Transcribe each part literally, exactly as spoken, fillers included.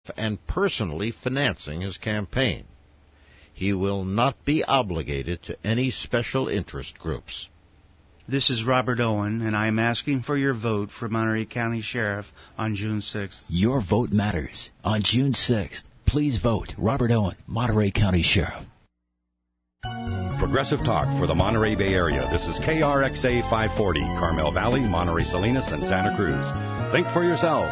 and personally financing his campaign. He will not be obligated to any special interest groups. This is Robert Owen, and I am asking for your vote for Monterey County Sheriff on June sixth. Your vote matters. On June sixth, please vote Robert Owen, Monterey County Sheriff. Progressive Talk for the Monterey Bay Area. This is K R X A five forty, Carmel Valley, Monterey Salinas, and Santa Cruz. Think for yourself.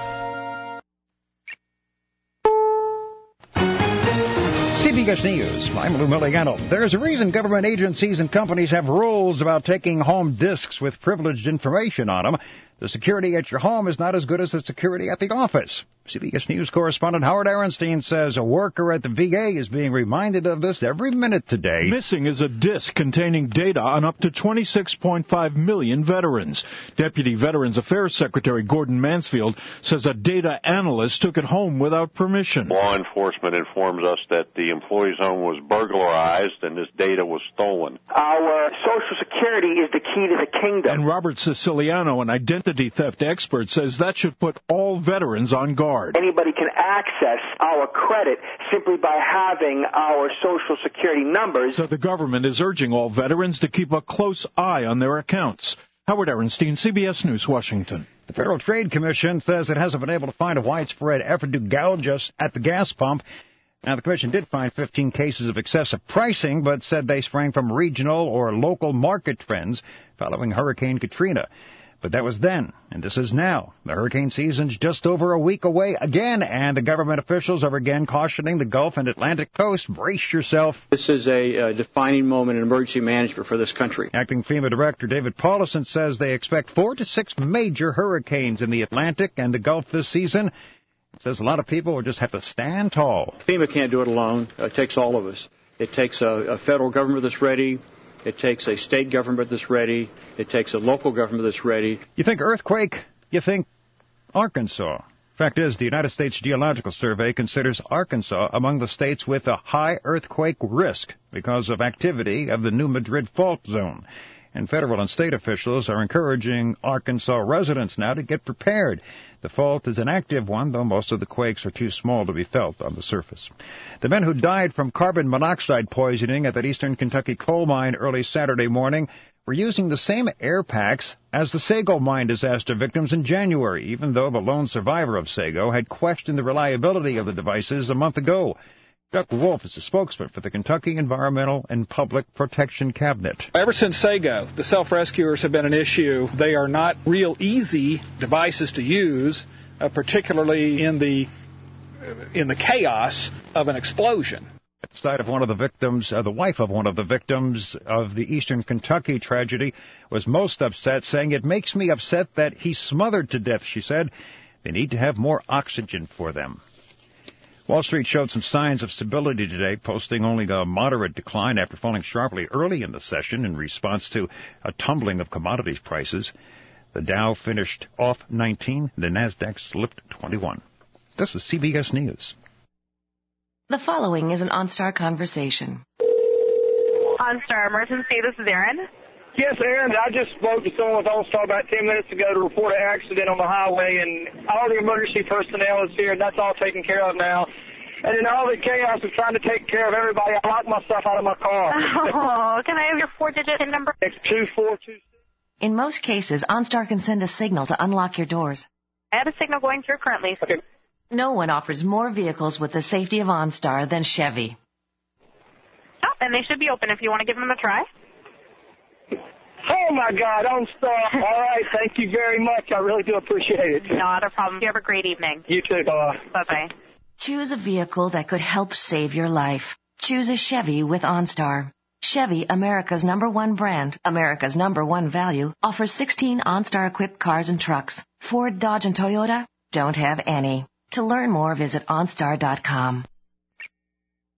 C B S News, I'm Lou Miliano. There's a reason government agencies and companies have rules about taking home disks with privileged information on them. The security at your home is not as good as the security at the office. C B S News correspondent Howard Aronstein says a worker at the V A is being reminded of this every minute today. Missing is a disk containing data on up to twenty-six point five million veterans. Deputy Veterans Affairs Secretary Gordon Mansfield says a data analyst took it home without permission. Law enforcement informs us that the employee's home was burglarized and this data was stolen. Our Social Security is the key to the kingdom. And Robert Siciliano, an identity theft expert, says that should put all veterans on guard. Anybody can access our credit simply by having our Social Security numbers. So the government is urging all veterans to keep a close eye on their accounts. Howard Aronstein, C B S News, Washington. The Federal Trade Commission says it hasn't been able to find a widespread effort to gouge us at the gas pump. Now, the Commission did find fifteen cases of excessive pricing, but said they sprang from regional or local market trends following Hurricane Katrina. But that was then, and this is now. The hurricane season's just over a week away again, and the government officials are again cautioning the Gulf and Atlantic coast. Brace yourself. This is a uh, defining moment in emergency management for this country. Acting FEMA Director David Paulison says they expect four to six major hurricanes in the Atlantic and the Gulf this season. He says a lot of people will just have to stand tall. FEMA can't do it alone. Uh, it takes all of us. It takes a, a federal government that's ready. It takes a state government that's ready. It takes a local government that's ready. You think earthquake? You think Arkansas. Fact is, the United States Geological Survey considers Arkansas among the states with a high earthquake risk because of activity of the New Madrid Fault Zone. And federal and state officials are encouraging Arkansas residents now to get prepared. The fault is an active one, though most of the quakes are too small to be felt on the surface. The men who died from carbon monoxide poisoning at that eastern Kentucky coal mine early Saturday morning were using the same air packs as the Sago mine disaster victims in January, even though the lone survivor of Sago had questioned the reliability of the devices a month ago. Chuck Wolf is the spokesman for the Kentucky Environmental and Public Protection Cabinet. Ever since Sago, the self-rescuers have been an issue. They are not real easy devices to use, uh, particularly in the uh, in the chaos of an explosion. At the side of one of the victims, uh, the wife of one of the victims of the eastern Kentucky tragedy was most upset, saying, "It makes me upset that he's smothered to death," she said. They need to have more oxygen for them. Wall Street showed some signs of stability today, posting only a moderate decline after falling sharply early in the session in response to a tumbling of commodities prices. The Dow finished off nineteen, the Nasdaq slipped twenty-one. This is C B S News. The following is an OnStar conversation. OnStar emergency, this is Aaron. Yes, Aaron, I just spoke to someone with OnStar about ten minutes ago to report an accident on the highway, and all the emergency personnel is here, and that's all taken care of now. And in all the chaos of trying to take care of everybody, I locked myself out of my car. Oh, can I have your four-digit PIN number? It's two four two six. In most cases, OnStar can send a signal to unlock your doors. I have a signal going through currently. Okay. No one offers more vehicles with the safety of OnStar than Chevy. Oh, and they should be open if you want to give them a try. Oh, my God, OnStar. All right, thank you very much. I really do appreciate it. Not a problem. You have a great evening. You too. Bye. Bye-bye. Choose a vehicle that could help save your life. Choose a Chevy with OnStar. Chevy, America's number one brand, America's number one value, offers sixteen OnStar-equipped cars and trucks. Ford, Dodge, and Toyota don't have any. To learn more, visit OnStar dot com.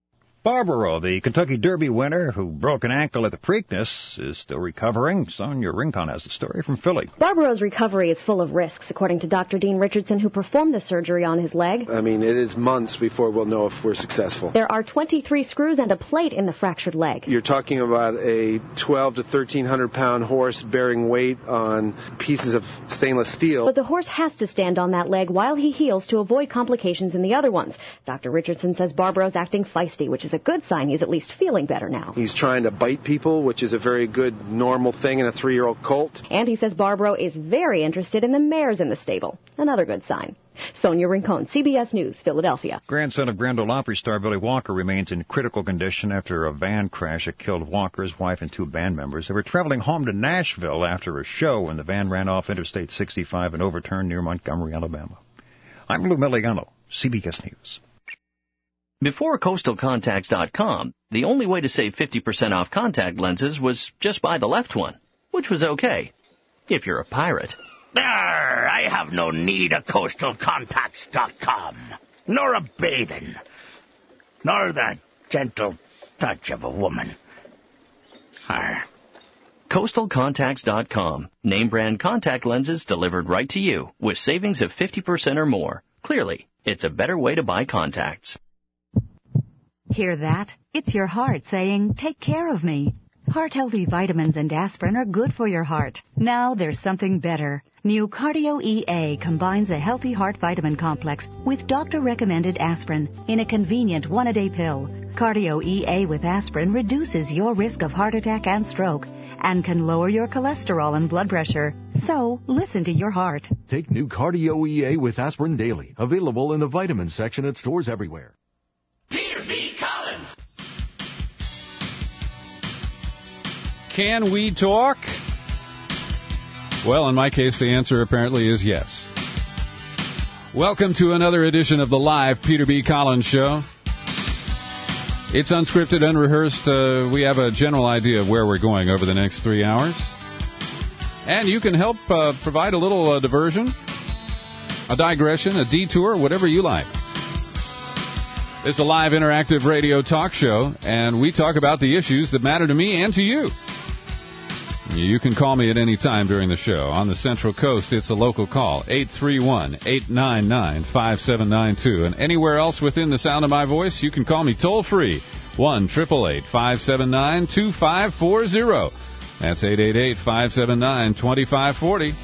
Barbaro, the Kentucky Derby winner who broke an ankle at the Preakness, is still recovering. Sonia Rincon has the story from Philly. Barbaro's recovery is full of risks, according to Doctor Dean Richardson, who performed the surgery on his leg. I mean, it is months before we'll know if we're successful. There are twenty-three screws and a plate in the fractured leg. You're talking about a twelve to thirteen hundred pound horse bearing weight on pieces of stainless steel. But the horse has to stand on that leg while he heals to avoid complications in the other ones. Doctor Richardson says Barbaro's acting feisty, which is a good sign he's at least feeling better now. He's trying to bite people, which is a very good, normal thing in a three-year-old colt. And he says Barbaro is very interested in the mares in the stable. Another good sign. Sonia Rincon, C B S News, Philadelphia. Grandson of Grand Ole Opry star Billy Walker remains in critical condition after a van crash that killed Walker's wife and two band members. They were traveling home to Nashville after a show when the van ran off Interstate sixty-five and overturned near Montgomery, Alabama. I'm Lou Miliano, C B S News. Before Coastal Contacts dot com, the only way to save fifty percent off contact lenses was just buy the left one, which was okay, if you're a pirate. Arr, I have no need of Coastal Contacts dot com, nor a bathing, nor the gentle touch of a woman. Arr. Coastal Contacts dot com. Name brand contact lenses delivered right to you with savings of fifty percent or more. Clearly, it's a better way to buy contacts. Hear that? It's your heart saying, take care of me. Heart-healthy vitamins and aspirin are good for your heart. Now there's something better. New Cardio E A combines a healthy heart vitamin complex with doctor-recommended aspirin in a convenient one-a-day pill. Cardio E A with aspirin reduces your risk of heart attack and stroke and can lower your cholesterol and blood pressure. So, listen to your heart. Take new Cardio E A with aspirin daily. Available in the vitamins section at stores everywhere. Peter B. Collins. Can we talk? Well, in my case, the answer apparently is yes. Welcome to another edition of the live Peter B. Collins Show. It's unscripted, unrehearsed. Uh, we have a general idea of where we're going over the next three hours. And you can help uh, provide a little uh, diversion, a digression, a detour, whatever you like. It's a live interactive radio talk show, and we talk about the issues that matter to me and to you. You can call me at any time during the show. On the Central Coast, it's a local call, eight three one, eight nine nine, five seven nine two. And anywhere else within the sound of my voice, you can call me toll-free, one eight eight eight, five seven nine, two five four zero. That's eight eight eight, five seven nine, two five four zero.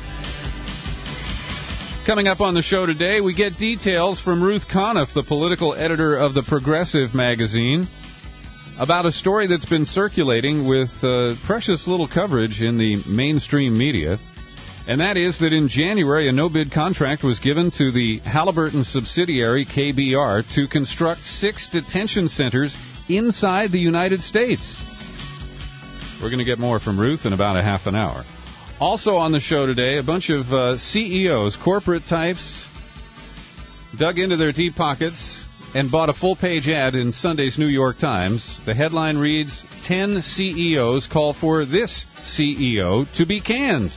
Coming up on the show today, we get details from Ruth Conniff, the political editor of the Progressive magazine, about a story that's been circulating with uh, precious little coverage in the mainstream media, and that is that in January a no-bid contract was given to the Halliburton subsidiary K B R to construct six detention centers inside the United States. We're going to get more from Ruth in about a half an hour. Also on the show today, a bunch of uh, C E Os, corporate types, dug into their deep pockets and bought a full-page ad in Sunday's New York Times. The headline reads, ten C E Os call for this C E O to be canned.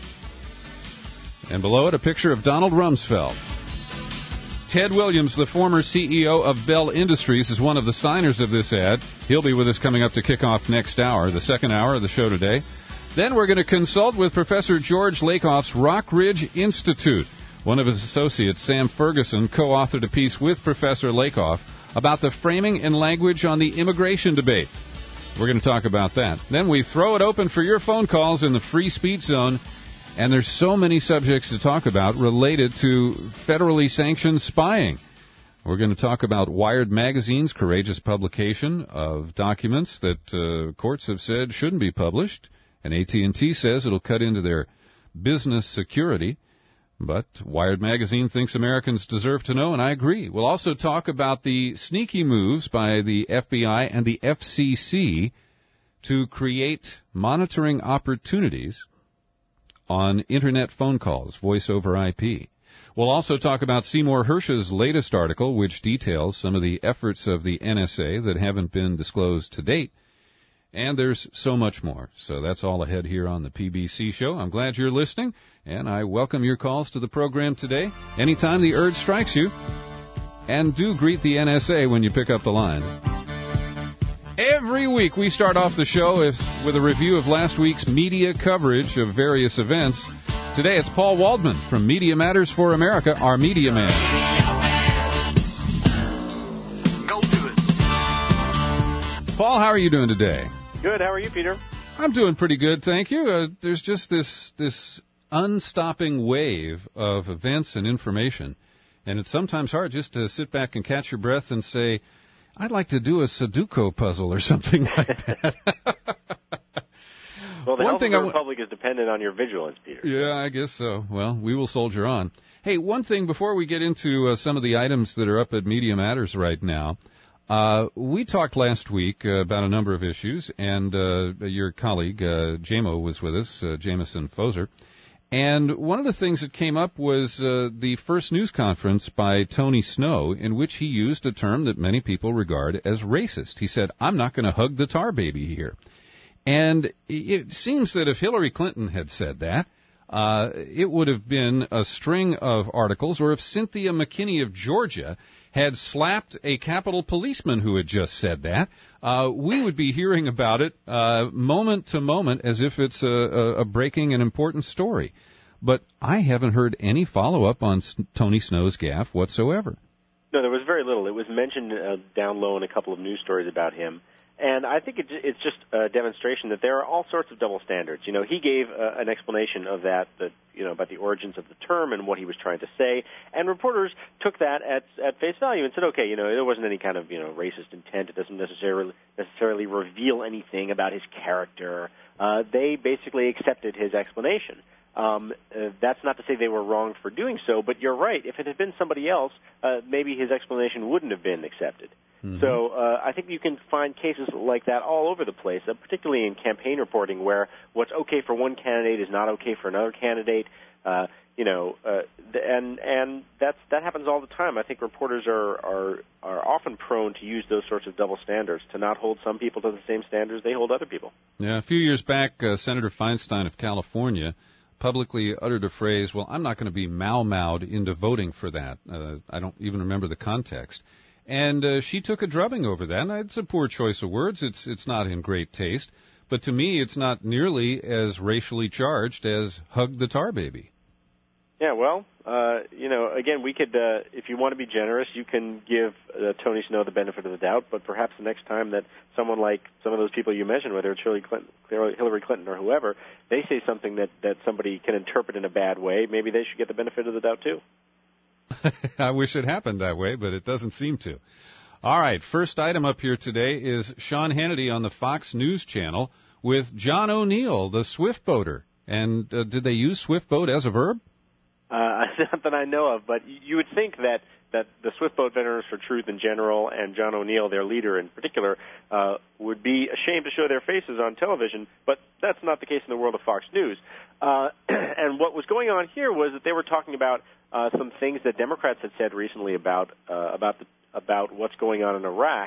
And below it, a picture of Donald Rumsfeld. Ted Williams, the former C E O of Bell Industries, is one of the signers of this ad. He'll be with us coming up to kick off next hour, the second hour of the show today. Then we're going to consult with Professor George Lakoff's Rock Ridge Institute. One of his associates, Sam Ferguson, co-authored a piece with Professor Lakoff about the framing and language on the immigration debate. We're going to talk about that. Then we throw it open for your phone calls in the free speech zone. And there's so many subjects to talk about related to federally sanctioned spying. We're going to talk about Wired Magazine's courageous publication of documents that uh, courts have said shouldn't be published. And A T and T says it'll cut into their business security. But Wired Magazine thinks Americans deserve to know, and I agree. We'll also talk about the sneaky moves by the F B I and the F C C to create monitoring opportunities on Internet phone calls, voice over I P. We'll also talk about Seymour Hersh's latest article, which details some of the efforts of the N S A that haven't been disclosed to date. And there's so much more. So that's all ahead here on the P B C show. I'm glad you're listening, and I welcome your calls to the program today, anytime the urge strikes you. And do greet the N S A when you pick up the line. Every week we start off the show if, with a review of last week's media coverage of various events. Today it's Paul Waldman from Media Matters for America, our media man. Go to it. Paul, how are you doing today? Good. How are you, Peter? I'm doing pretty good, thank you. Uh, there's just this this unstopping wave of events and information, and it's sometimes hard just to sit back and catch your breath and say, I'd like to do a Sudoku puzzle or something like that. Well, the One health thing of the I w- Republic is dependent on your vigilance, Peter. Yeah, I guess so. Well, we will soldier on. Hey, one thing before we get into uh, some of the items that are up at Media Matters right now, uh, we talked last week uh, about a number of issues, and uh, your colleague, uh, J M O, was with us, uh, Jameson Foser. And one of the things that came up was uh, the first news conference by Tony Snow, in which he used a term that many people regard as racist. He said, I'm not going to hug the tar baby here. And it seems that if Hillary Clinton had said that, uh, it would have been a string of articles, or if Cynthia McKinney of Georgia had slapped a Capitol policeman who had just said that, uh, we would be hearing about it uh, moment to moment as if it's a, a, a breaking and important story. But I haven't heard any follow-up on S- Tony Snow's gaffe whatsoever. No, there was very little. It was mentioned uh, down low in a couple of news stories about him. And I think it, it's just a demonstration that there are all sorts of double standards. You know, he gave uh, an explanation of that, that, you know, about the origins of the term and what he was trying to say. And reporters took that at at face value and said, okay, you know, there wasn't any kind of, you know, racist intent. It doesn't necessarily necessarily reveal anything about his character. Uh, they basically accepted his explanation. Um, uh, that's not to say they were wrong for doing so, but you're right. If it had been somebody else, uh, maybe his explanation wouldn't have been accepted. Mm-hmm. So uh, I think you can find cases like that all over the place, uh, particularly in campaign reporting, where what's okay for one candidate is not okay for another candidate. Uh, you know, uh, and and that's that happens all the time. I think reporters are are are often prone to use those sorts of double standards, to not hold some people to the same standards they hold other people. Yeah, a few years back, uh, Senator Feinstein of California publicly uttered a phrase, well, I'm not going to be mau-maued into voting for that. Uh, I don't even remember the context. And uh, she took a drubbing over that, and it's a poor choice of words. It's it's not in great taste. But to me, it's not nearly as racially charged as hug the tar baby. Yeah, well, uh, you know, again, we could, uh, if you want to be generous, you can give uh, Tony Snow the benefit of the doubt, but perhaps the next time that someone like some of those people you mentioned, whether it's Hillary Clinton, Hillary Clinton or whoever, they say something that, that somebody can interpret in a bad way, maybe they should get the benefit of the doubt too. I wish it happened that way, but it doesn't seem to. All right, first item up here today is Sean Hannity on the Fox News Channel with John O'Neill, the Swift boater. And uh, did they use Swift boat as a verb? Uh, not that I know of, but you would think that, that the Swift Boat Veterans for Truth in general and John O'Neill, their leader in particular, uh, would be ashamed to show their faces on television, but that's not the case in the world of Fox News. Uh, and what was going on here was that they were talking about uh, some things that Democrats had said recently about uh, about the, about what's going on in Iraq,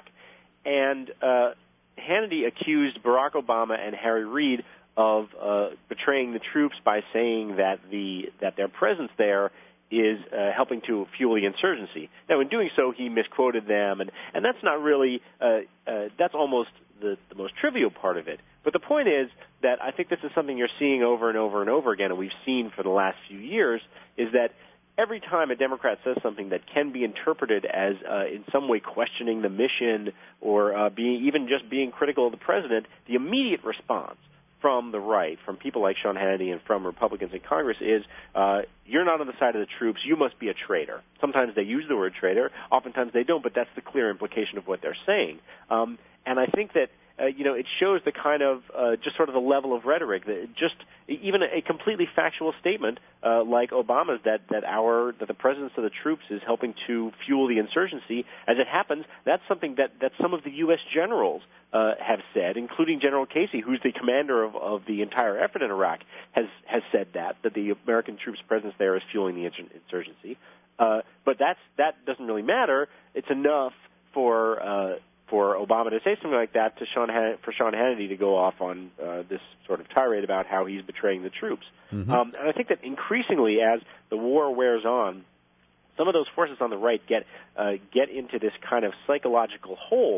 and uh, Hannity accused Barack Obama and Harry Reid of uh, betraying the troops by saying that the that their presence there is uh, helping to fuel the insurgency. Now, in doing so, he misquoted them, and, and that's not really uh, uh, that's almost the, the most trivial part of it. But the point is that I think this is something you're seeing over and over and over again, and we've seen for the last few years, is that every time a Democrat says something that can be interpreted as uh, in some way questioning the mission or uh, being even just being critical of the president, the immediate response from the right, from people like Sean Hannity and from Republicans in Congress is, uh, you're not on the side of the troops, you must be a traitor. Sometimes they use the word traitor, oftentimes they don't, but that's the clear implication of what they're saying. Um, and I think that, uh, you know, it shows the kind of, uh, just sort of the level of rhetoric, that just even a, a completely factual statement uh, like Obama's that, that our, that the presence of the troops is helping to fuel the insurgency. As it happens, that's something that, that some of the U S generals Uh, have said, including General Casey, who's the commander of, of the entire effort in Iraq, has has said that, that the American troops' presence there is fueling the insurgency. Uh, but that's that doesn't really matter. It's enough for uh, for Obama to say something like that to Sean Han- for Sean Hannity to go off on uh, this sort of tirade about how he's betraying the troops. Mm-hmm. Um, and I think that increasingly, as the war wears on, some of those forces on the right get uh, get into this kind of psychological hole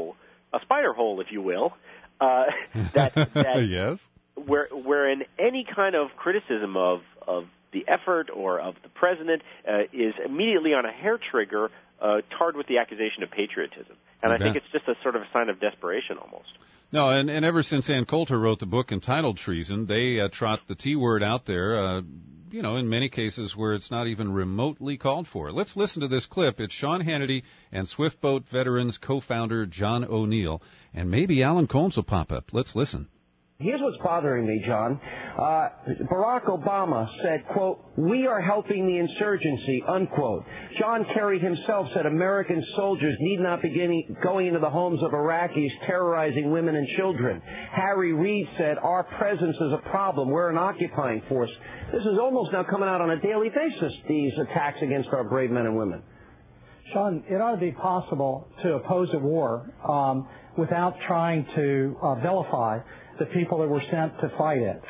a spider hole, if you will, uh, that, that yes. where wherein any kind of criticism of, of the effort or of the president uh, is immediately on a hair trigger, uh, tarred with the accusation of patriotism. And Okay. I think it's just a sort of a sign of desperation almost. No, and, and ever since Ann Coulter wrote the book entitled Treason, they uh, trot the T word out there, uh, you know, in many cases where it's not even remotely called for. Let's listen to this clip. It's Sean Hannity and Swiftboat Veterans co-founder John O'Neill, and maybe Alan Colmes will pop up. Let's listen. Here's what's bothering me, John. Uh, Barack Obama said, quote, "We are helping the insurgency," unquote. John Kerry himself said American soldiers need not be getting, going into the homes of Iraqis terrorizing women and children. Harry Reid said our presence is a problem. We're an occupying force. This is almost now coming out on a daily basis, these attacks against our brave men and women. Sean, it ought to be possible to oppose a war um, without trying to uh, vilify the people that were sent to fight it.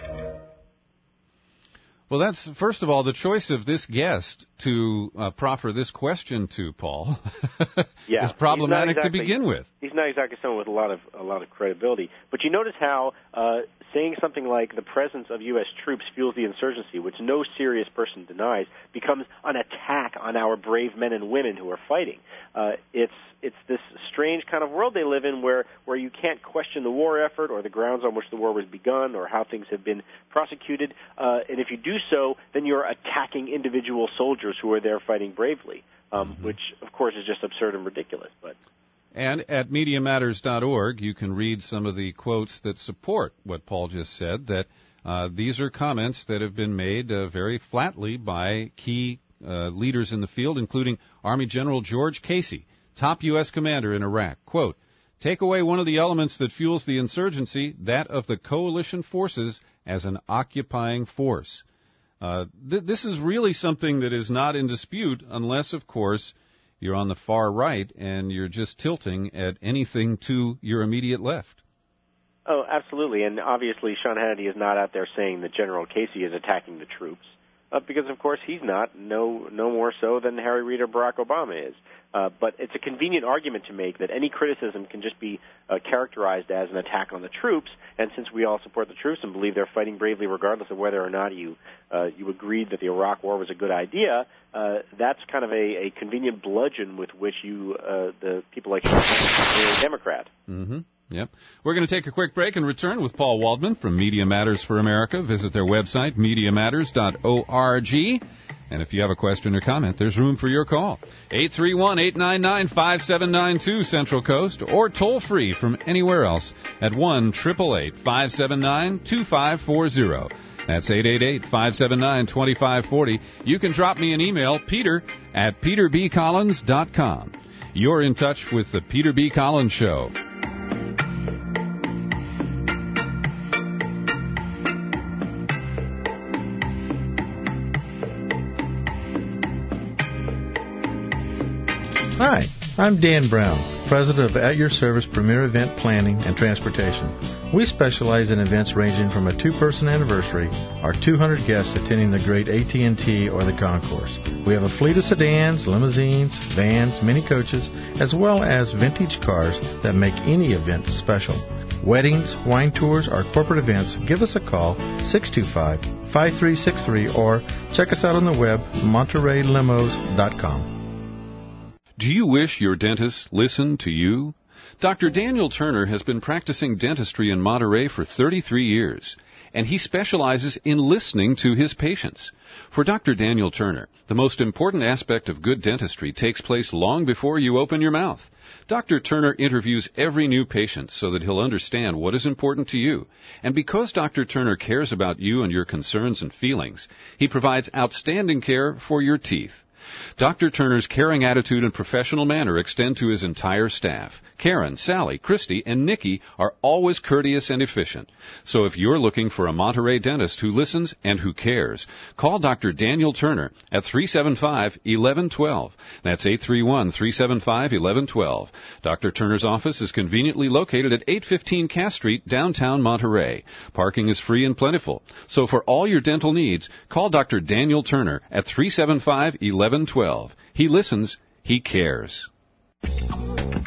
Well, that's, first of all, the choice of this guest to uh, proffer this question to, Paul, yeah, is problematic exactly, to begin with. He's not exactly someone with a lot of a lot of credibility. But you notice how uh, saying something like the presence of U S troops fuels the insurgency, which no serious person denies, becomes an attack on our brave men and women who are fighting. Uh, it's it's this strange kind of world they live in where, where you can't question the war effort or the grounds on which the war was begun or how things have been prosecuted. Uh, and if you do so, then you're attacking individual soldiers who are there fighting bravely, um, mm-hmm. which, of course, is just absurd and ridiculous. But And at media matters dot org, you can read some of the quotes that support what Paul just said, that uh, these are comments that have been made uh, very flatly by key uh, leaders in the field, including Army General George Casey, top U S commander in Iraq. Quote, "Take away one of the elements that fuels the insurgency, that of the coalition forces as an occupying force." Uh, th- this is really something that is not in dispute unless, of course, you're on the far right and you're just tilting at anything to your immediate left. Oh, absolutely. And obviously Sean Hannity is not out there saying that General Casey is attacking the troops, uh, because, of course, he's not, no no more so than Harry Reid or Barack Obama is. Uh, but it's a convenient argument to make that any criticism can just be uh, characterized as an attack on the troops, and since we all support the troops and believe they're fighting bravely regardless of whether or not you uh, you agreed that the Iraq War was a good idea, uh, that's kind of a, a convenient bludgeon with which you, uh, the people like Sean Hannity, are a Democrat. Mm-hmm. Yep. We're going to take a quick break and return with Paul Waldman from Media Matters for America. Visit their website, media matters dot org. And if you have a question or comment, there's room for your call. eight three one, eight nine nine, five seven nine two Central Coast, or toll free from anywhere else at one eight eight eight, five seven nine, two five four zero. That's eight eight eight, five seven nine, two five four zero. You can drop me an email, peter at peter b collins dot com. You're in touch with the Peter B. Collins Show. Hi, I'm Dan Brown, president of At Your Service Premier Event Planning and Transportation. We specialize in events ranging from a two-person anniversary or two hundred guests attending the great A T and T or the concourse. We have a fleet of sedans, limousines, vans, mini coaches, as well as vintage cars that make any event special. Weddings, wine tours, or corporate events, give us a call, six two five, five three six three, or check us out on the web, monterey limos dot com. Do you wish your dentist listened to you? Doctor Daniel Turner has been practicing dentistry in Monterey for thirty-three years, and he specializes in listening to his patients. For Doctor Daniel Turner, the most important aspect of good dentistry takes place long before you open your mouth. Doctor Turner interviews every new patient so that he'll understand what is important to you. And because Doctor Turner cares about you and your concerns and feelings, he provides outstanding care for your teeth. Doctor Turner's caring attitude and professional manner extend to his entire staff. Karen, Sally, Christy, and Nikki are always courteous and efficient. So if you're looking for a Monterey dentist who listens and who cares, call Doctor Daniel Turner at three seven five, one one one two. That's eight three one, three seven five, one one one two. Doctor Turner's office is conveniently located at eight fifteen Cass Street, downtown Monterey. Parking is free and plentiful. So for all your dental needs, call Doctor Daniel Turner at three seven five, one one one two. He listens. He cares.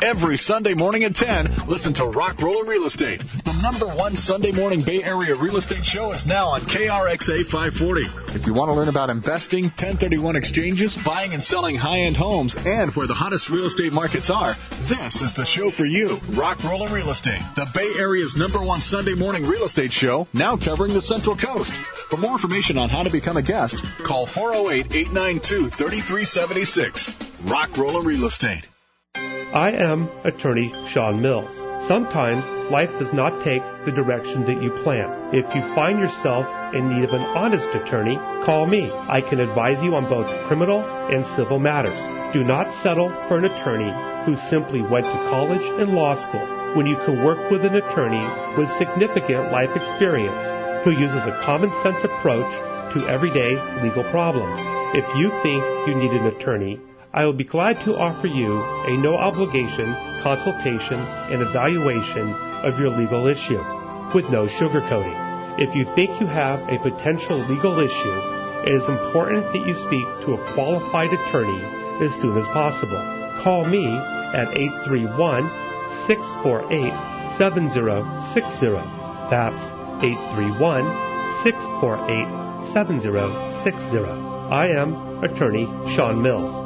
Every Sunday morning at ten, listen to Rock Roller Real Estate. The number one Sunday morning Bay Area real estate show is now on K R X A five forty. If you want to learn about investing, ten thirty-one exchanges, buying and selling high-end homes, and where the hottest real estate markets are, this is the show for you. Rock Roller Real Estate, the Bay Area's number one Sunday morning real estate show, now covering the Central Coast. For more information on how to become a guest, call four oh eight, eight nine two, three three seven six. Rock Roller Real Estate. I am attorney Sean Mills. Sometimes life does not take the direction that you plan. If you find yourself in need of an honest attorney, call me. I can advise you on both criminal and civil matters. Do not settle for an attorney who simply went to college and law school when you can work with an attorney with significant life experience who uses a common sense approach to everyday legal problems. If you think you need an attorney, I will be glad to offer you a no-obligation consultation and evaluation of your legal issue with no sugarcoating. If you think you have a potential legal issue, it is important that you speak to a qualified attorney as soon as possible. Call me at eight three one, six four eight, seven zero six zero. That's eight three one, six four eight, seven zero six zero. I am attorney Sean Mills.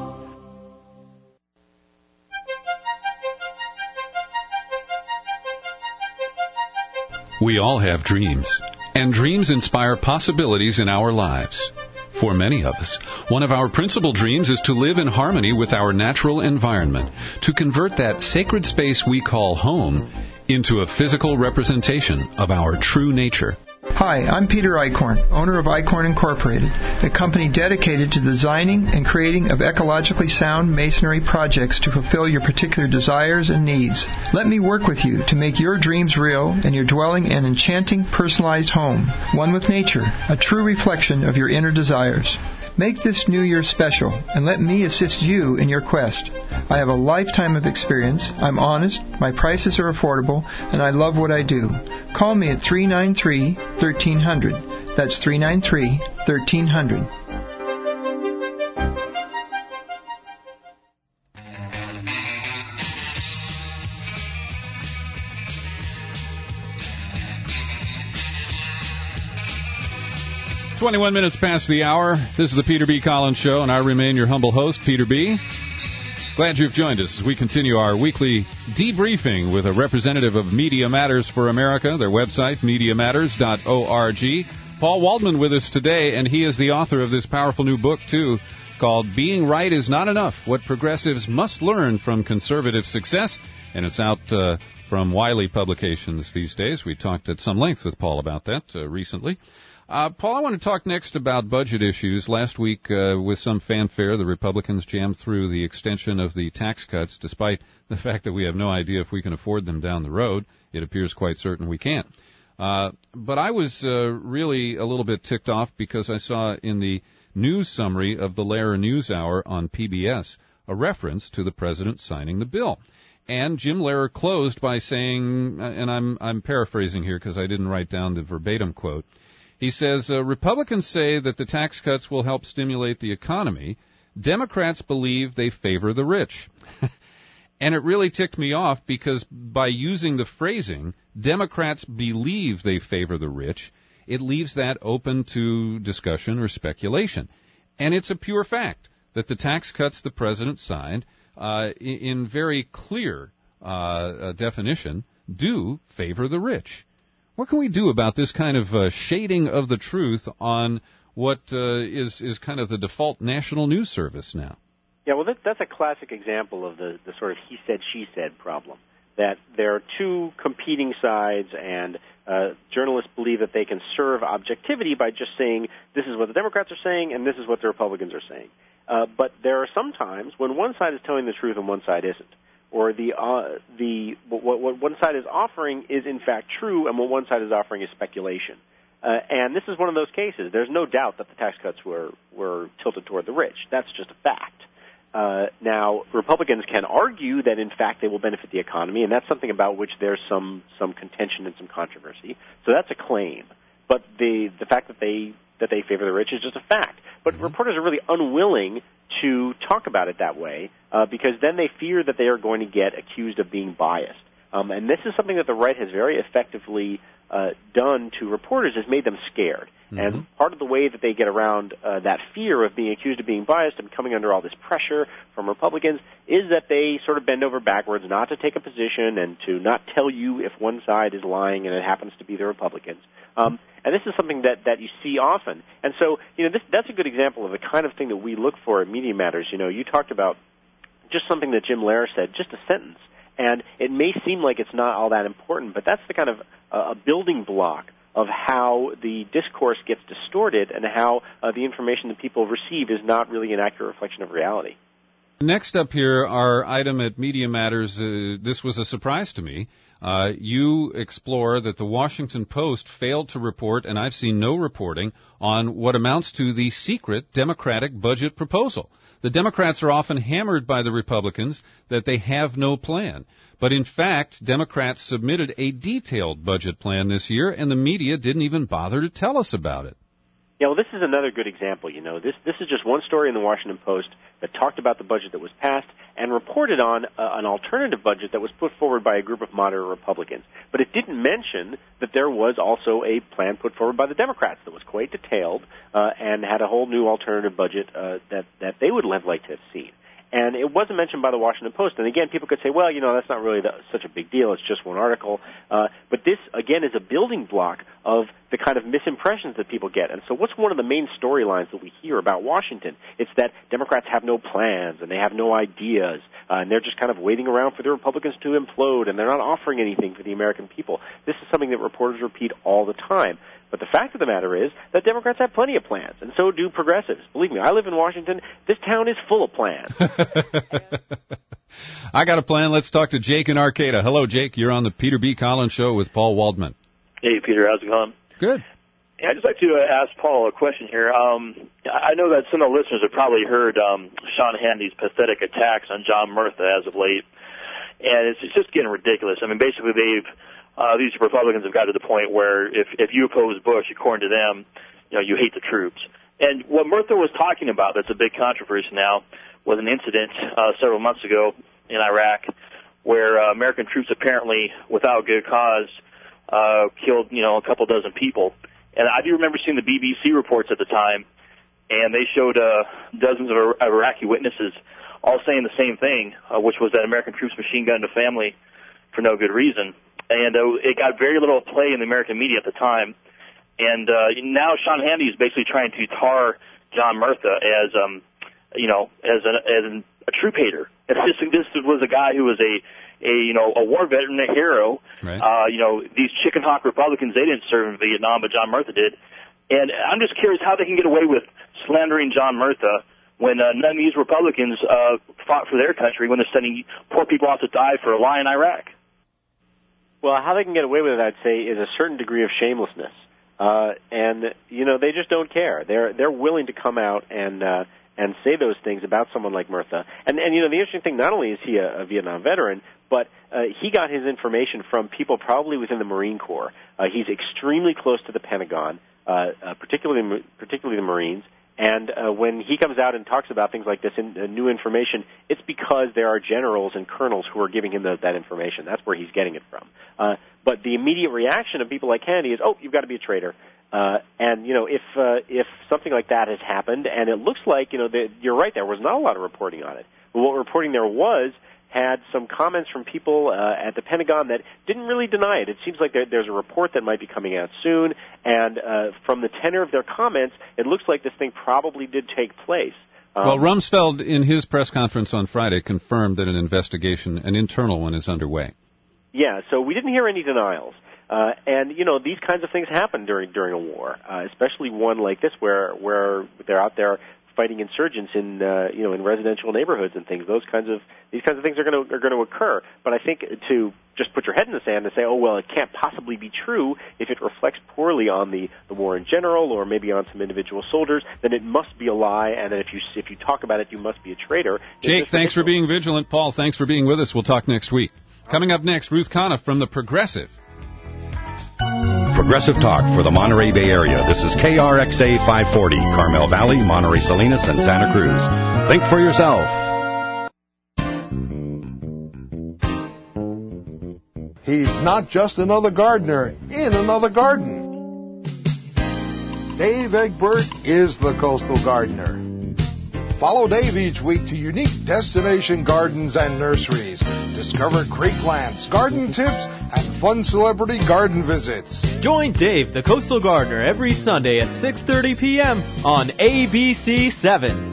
We all have dreams, and dreams inspire possibilities in our lives. For many of us, one of our principal dreams is to live in harmony with our natural environment, to convert that sacred space we call home into a physical representation of our true nature. Hi, I'm Peter Eichhorn, owner of Eichhorn Incorporated, a company dedicated to designing and creating of ecologically sound masonry projects to fulfill your particular desires and needs. Let me work with you to make your dreams real and your dwelling an enchanting, personalized home, one with nature, a true reflection of your inner desires. Make this New Year special, and let me assist you in your quest. I have a lifetime of experience, I'm honest, my prices are affordable, and I love what I do. Call me at three nine three, one three zero zero. That's three nine three, one three zero zero. twenty-one minutes past the hour. This is the Peter B. Collins Show, and I remain your humble host, Peter B. Glad you've joined us as we continue our weekly debriefing with a representative of Media Matters for America, their website, media matters dot org. Paul Waldman with us today, and he is the author of this powerful new book, too, called Being Right is Not Enough, What Progressives Must Learn from Conservative Success, and it's out uh, from Wiley Publications these days. We talked at some length with Paul about that uh, recently. Uh, Paul, I want to talk next about budget issues. Last week, uh, with some fanfare, the Republicans jammed through the extension of the tax cuts, despite the fact that we have no idea if we can afford them down the road. It appears quite certain we can't. Uh, but I was uh, really a little bit ticked off because I saw in the news summary of the Lehrer News Hour on P B S a reference to the president signing the bill. And Jim Lehrer closed by saying, and I'm, I'm paraphrasing here because I didn't write down the verbatim quote, he says, uh, Republicans say that the tax cuts will help stimulate the economy. Democrats believe they favor the rich. And it really ticked me off because by using the phrasing, Democrats believe they favor the rich, it leaves that open to discussion or speculation. And it's a pure fact that the tax cuts the president signed, uh, in very clear uh, definition, do favor the rich. What can we do about this kind of uh, shading of the truth on what uh, is is kind of the default national news service now? Yeah, well, that, that's a classic example of the, the sort of he said, she said problem, that there are two competing sides, and uh, journalists believe that they can serve objectivity by just saying this is what the Democrats are saying and this is what the Republicans are saying. Uh, but there are some times when one side is telling the truth and one side isn't. Or the uh, the what, what one side is offering is in fact true, and what one side is offering is speculation. Uh, and this is one of those cases. There's no doubt that the tax cuts were were tilted toward the rich. That's just a fact. Uh, now, Republicans can argue that in fact they will benefit the economy, and that's something about which there's some some contention and some controversy. So that's a claim. But the the fact that they that they favor the rich is just a fact. But mm-hmm. reporters are really unwilling to talk about it that way uh, because then they fear that they are going to get accused of being biased. Um, and this is something that the right has very effectively uh, done to reporters, has made them scared. Mm-hmm. And part of the way that they get around uh, that fear of being accused of being biased and coming under all this pressure from Republicans is that they sort of bend over backwards not to take a position and to not tell you if one side is lying and it happens to be the Republicans. Um, and this is something that, that you see often. And so, you know, this, that's a good example of the kind of thing that we look for at Media Matters. You know, you talked about just something that Jim Lehrer said, just a sentence. And it may seem like it's not all that important, but that's the kind of uh, a building block of how the discourse gets distorted and how uh, the information that people receive is not really an accurate reflection of reality. Next up here, our item at Media Matters, uh, this was a surprise to me. Uh, you explore that the Washington Post failed to report, and I've seen no reporting, on what amounts to the secret Democratic budget proposal. The Democrats are often hammered by the Republicans that they have no plan. But in fact, Democrats submitted a detailed budget plan this year, and the media didn't even bother to tell us about it. Yeah, well, this is another good example. You know, this this is just one story in the Washington Post that talked about the budget that was passed and reported on uh, an alternative budget that was put forward by a group of moderate Republicans. But it didn't mention that there was also a plan put forward by the Democrats that was quite detailed uh, and had a whole new alternative budget uh, that that they would have liked to have seen. And it wasn't mentioned by the Washington Post. And again, people could say, well, you know, that's not really the, such a big deal. It's just one article. Uh, but this, again, is a building block of the kind of misimpressions that people get. And so what's one of the main storylines that we hear about Washington? It's that Democrats have no plans and they have no ideas. Uh, and they're just kind of waiting around for the Republicans to implode, and they're not offering anything for the American people. This is something that reporters repeat all the time. But the fact of the matter is that Democrats have plenty of plans, and so do progressives. Believe me, I live in Washington. This town is full of plans. I got a plan. Let's talk to Jake in Arcata. Hello, Jake. You're on the Peter B. Collins Show with Paul Waldman. Hey, Peter. How's it going? Good. Yeah, I'd just like to uh, ask Paul a question here. Um, I know that some of the listeners have probably heard um, Sean Hannity's pathetic attacks on John Murtha as of late, and it's, it's just getting ridiculous. I mean, basically, they've Uh, these Republicans have got to the point where if, if you oppose Bush, according to them, you know, you hate the troops. And what Murtha was talking about that's a big controversy now was an incident uh, several months ago in Iraq where uh, American troops apparently, without good cause, uh, killed, you know, a couple dozen people. And I do remember seeing the B B C reports at the time, and they showed uh, dozens of Iraqi witnesses all saying the same thing, uh, which was that American troops machine gunned a family for no good reason. And uh, it got very little play in the American media at the time. And uh, now Sean Hannity is basically trying to tar John Murtha as, um, you know, as, a, as an, a troop hater. And this, this was a guy who was a, a you know, a war veteran, a hero. Right. Uh, you know, these chicken hawk Republicans, they didn't serve in Vietnam, but John Murtha did. And I'm just curious how they can get away with slandering John Murtha when uh, none of these Republicans uh, fought for their country when they're sending poor people out to die for a lie in Iraq. Well, how they can get away with it, I'd say, is a certain degree of shamelessness. Uh, and, you know, they just don't care. They're they're willing to come out and uh, and say those things about someone like Murtha. And, and you know, the interesting thing, not only is he a, a Vietnam veteran, but uh, he got his information from people probably within the Marine Corps. Uh, he's extremely close to the Pentagon, uh, uh, particularly particularly the Marines. And uh, when he comes out and talks about things like this in uh, new information, it's because there are generals and colonels who are giving him the, that information. That's where he's getting it from. Uh, but the immediate reaction of people like Hannity is, oh, you've got to be a traitor. Uh, and, you know, if uh, if something like that has happened, and it looks like, you know, the, you're right, there was not a lot of reporting on it. But what reporting there was had some comments from people uh, at the Pentagon that didn't really deny it. It seems like there, there's a report that might be coming out soon, and uh, from the tenor of their comments, it looks like this thing probably did take place. Um, well, Rumsfeld, in his press conference on Friday, confirmed that an investigation, an internal one, is underway. Yeah, so we didn't hear any denials. Uh, and, you know, these kinds of things happen during during a war, uh, especially one like this where where they're out there fighting insurgents in uh, you know in residential neighborhoods and things. Those kinds of these kinds of things are going to are going to occur. But I think to just put your head in the sand and say, oh well, it can't possibly be true if it reflects poorly on the, the war in general or maybe on some individual soldiers, then it must be a lie. And then if you if you talk about it, you must be a traitor. Jake, thanks for being vigilant. Paul, thanks for being with us. We'll talk next week. Coming up next, Ruth Conniff from The Progressive. For progressive talk for the Monterey Bay Area. This is K R X A five forty, Carmel Valley, Monterey Salinas, and Santa Cruz. Think for yourself. He's not just another gardener in another garden. Dave Egbert is the Coastal Gardener. Follow Dave each week to unique destination gardens and nurseries. Discover creeklands, garden tips, and fun celebrity garden visits. Join Dave, the Coastal Gardener, every Sunday at six thirty p.m. on A B C seven.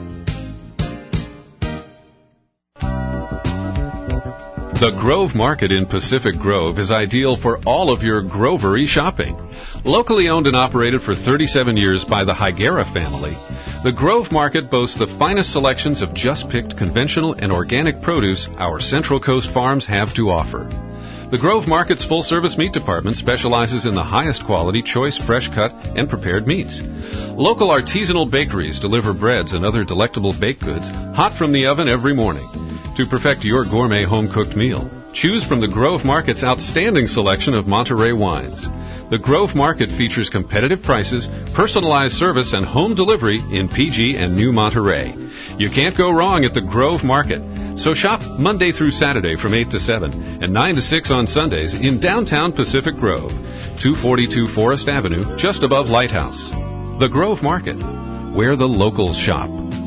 The Grove Market in Pacific Grove is ideal for all of your grovery shopping. Locally owned and operated for thirty-seven years by the Higuera family, the Grove Market boasts the finest selections of just-picked conventional and organic produce our Central Coast farms have to offer. The Grove Market's full-service meat department specializes in the highest quality, choice, fresh-cut, and prepared meats. Local artisanal bakeries deliver breads and other delectable baked goods hot from the oven every morning. To perfect your gourmet home-cooked meal, choose from the Grove Market's outstanding selection of Monterey wines. The Grove Market features competitive prices, personalized service, and home delivery in P G and New Monterey. You can't go wrong at the Grove Market. So shop Monday through Saturday from eight to seven and nine to six on Sundays in downtown Pacific Grove, two forty-two Forest Avenue, just above Lighthouse. The Grove Market, where the locals shop.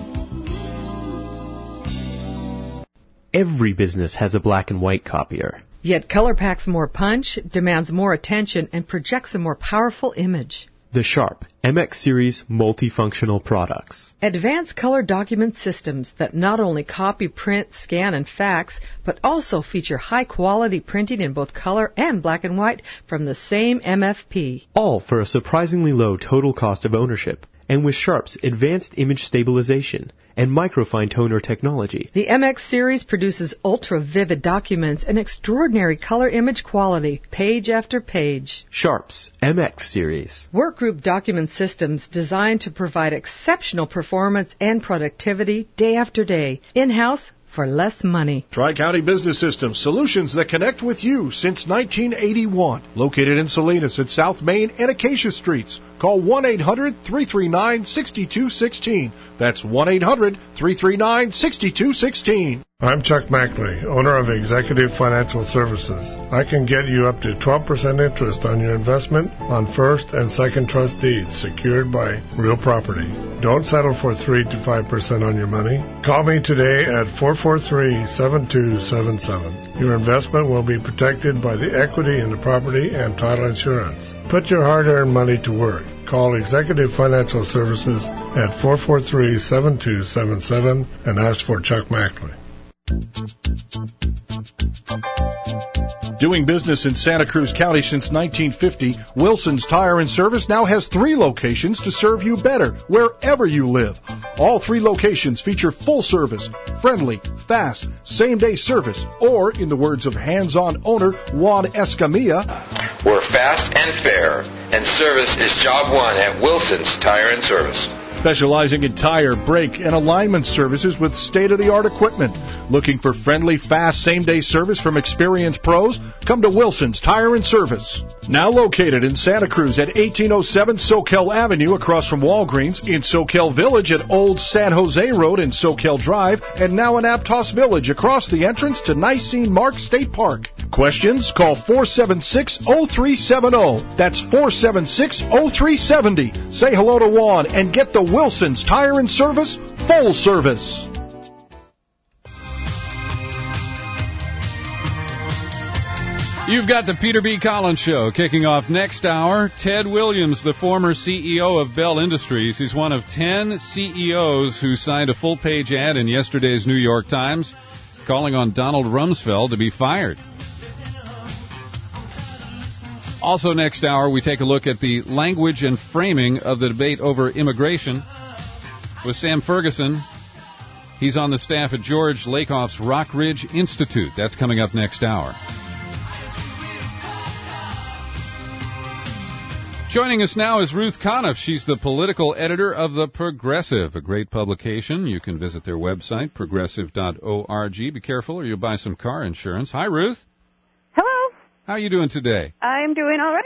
Every business has a black and white copier. Yet color packs more punch, demands more attention, and projects a more powerful image. The Sharp M X Series multifunctional products. Advanced color document systems that not only copy, print, scan, and fax, but also feature high-quality printing in both color and black and white from the same M F P. All for a surprisingly low total cost of ownership. And with Sharp's advanced image stabilization and microfine toner technology. The M X series produces ultra-vivid documents and extraordinary color image quality, page after page. Sharp's M X series. Workgroup document systems designed to provide exceptional performance and productivity day after day, in-house for less money. Tri-County Business Systems, solutions that connect with you since nineteen eighty-one. Located in Salinas at South Main and Acacia Streets. Call one eight hundred, three three nine, six two one six. That's one eight hundred, three three nine, six two one six. I'm Chuck Mackley, owner of Executive Financial Services. I can get you up to twelve percent interest on your investment on first and second trust deeds secured by real property. Don't settle for three to five percent on your money. Call me today at four four three, seven two seven seven. Your investment will be protected by the equity in the property and title insurance. Put your hard-earned money to work. Call Executive Financial Services at four four three, seven two seven seven and ask for Chuck Mackley. Doing business in Santa Cruz County since nineteen fifty, Wilson's Tire and Service now has three locations to serve you better wherever you live. All three locations feature full service, friendly, fast, same-day service, or, in the words of hands-on owner Juan Escamilla, we're fast and fair, and service is job one at Wilson's Tire and Service. Specializing in tire, brake, and alignment services with state-of-the-art equipment. Looking for friendly, fast, same-day service from experienced pros? Come to Wilson's Tire and Service. Now located in Santa Cruz at eighteen oh seven Soquel Avenue across from Walgreens, in Soquel Village at Old San Jose Road and Soquel Drive, and now in Aptos Village across the entrance to Nicene Mark State Park. Questions? Call four seven six, oh three seven oh. That's four seven six, oh three seven oh. Say hello to Juan and get the Wilson's Tire and Service full service. You've got the Peter B. Collins Show kicking off next hour. Ted Williams, the former C E O of Bell Industries, he's one of ten C E Os who signed a full-page ad in yesterday's New York Times calling on Donald Rumsfeld to be fired. Also next hour, we take a look at the language and framing of the debate over immigration with Sam Ferguson. He's on the staff at George Lakoff's Rock Ridge Institute. That's coming up next hour. Joining us now is Ruth Conniff. She's the political editor of The Progressive, a great publication. You can visit their website, progressive dot org. Be careful or you'll buy some car insurance. Hi, Ruth. Hello. How are you doing today? I'm doing all right.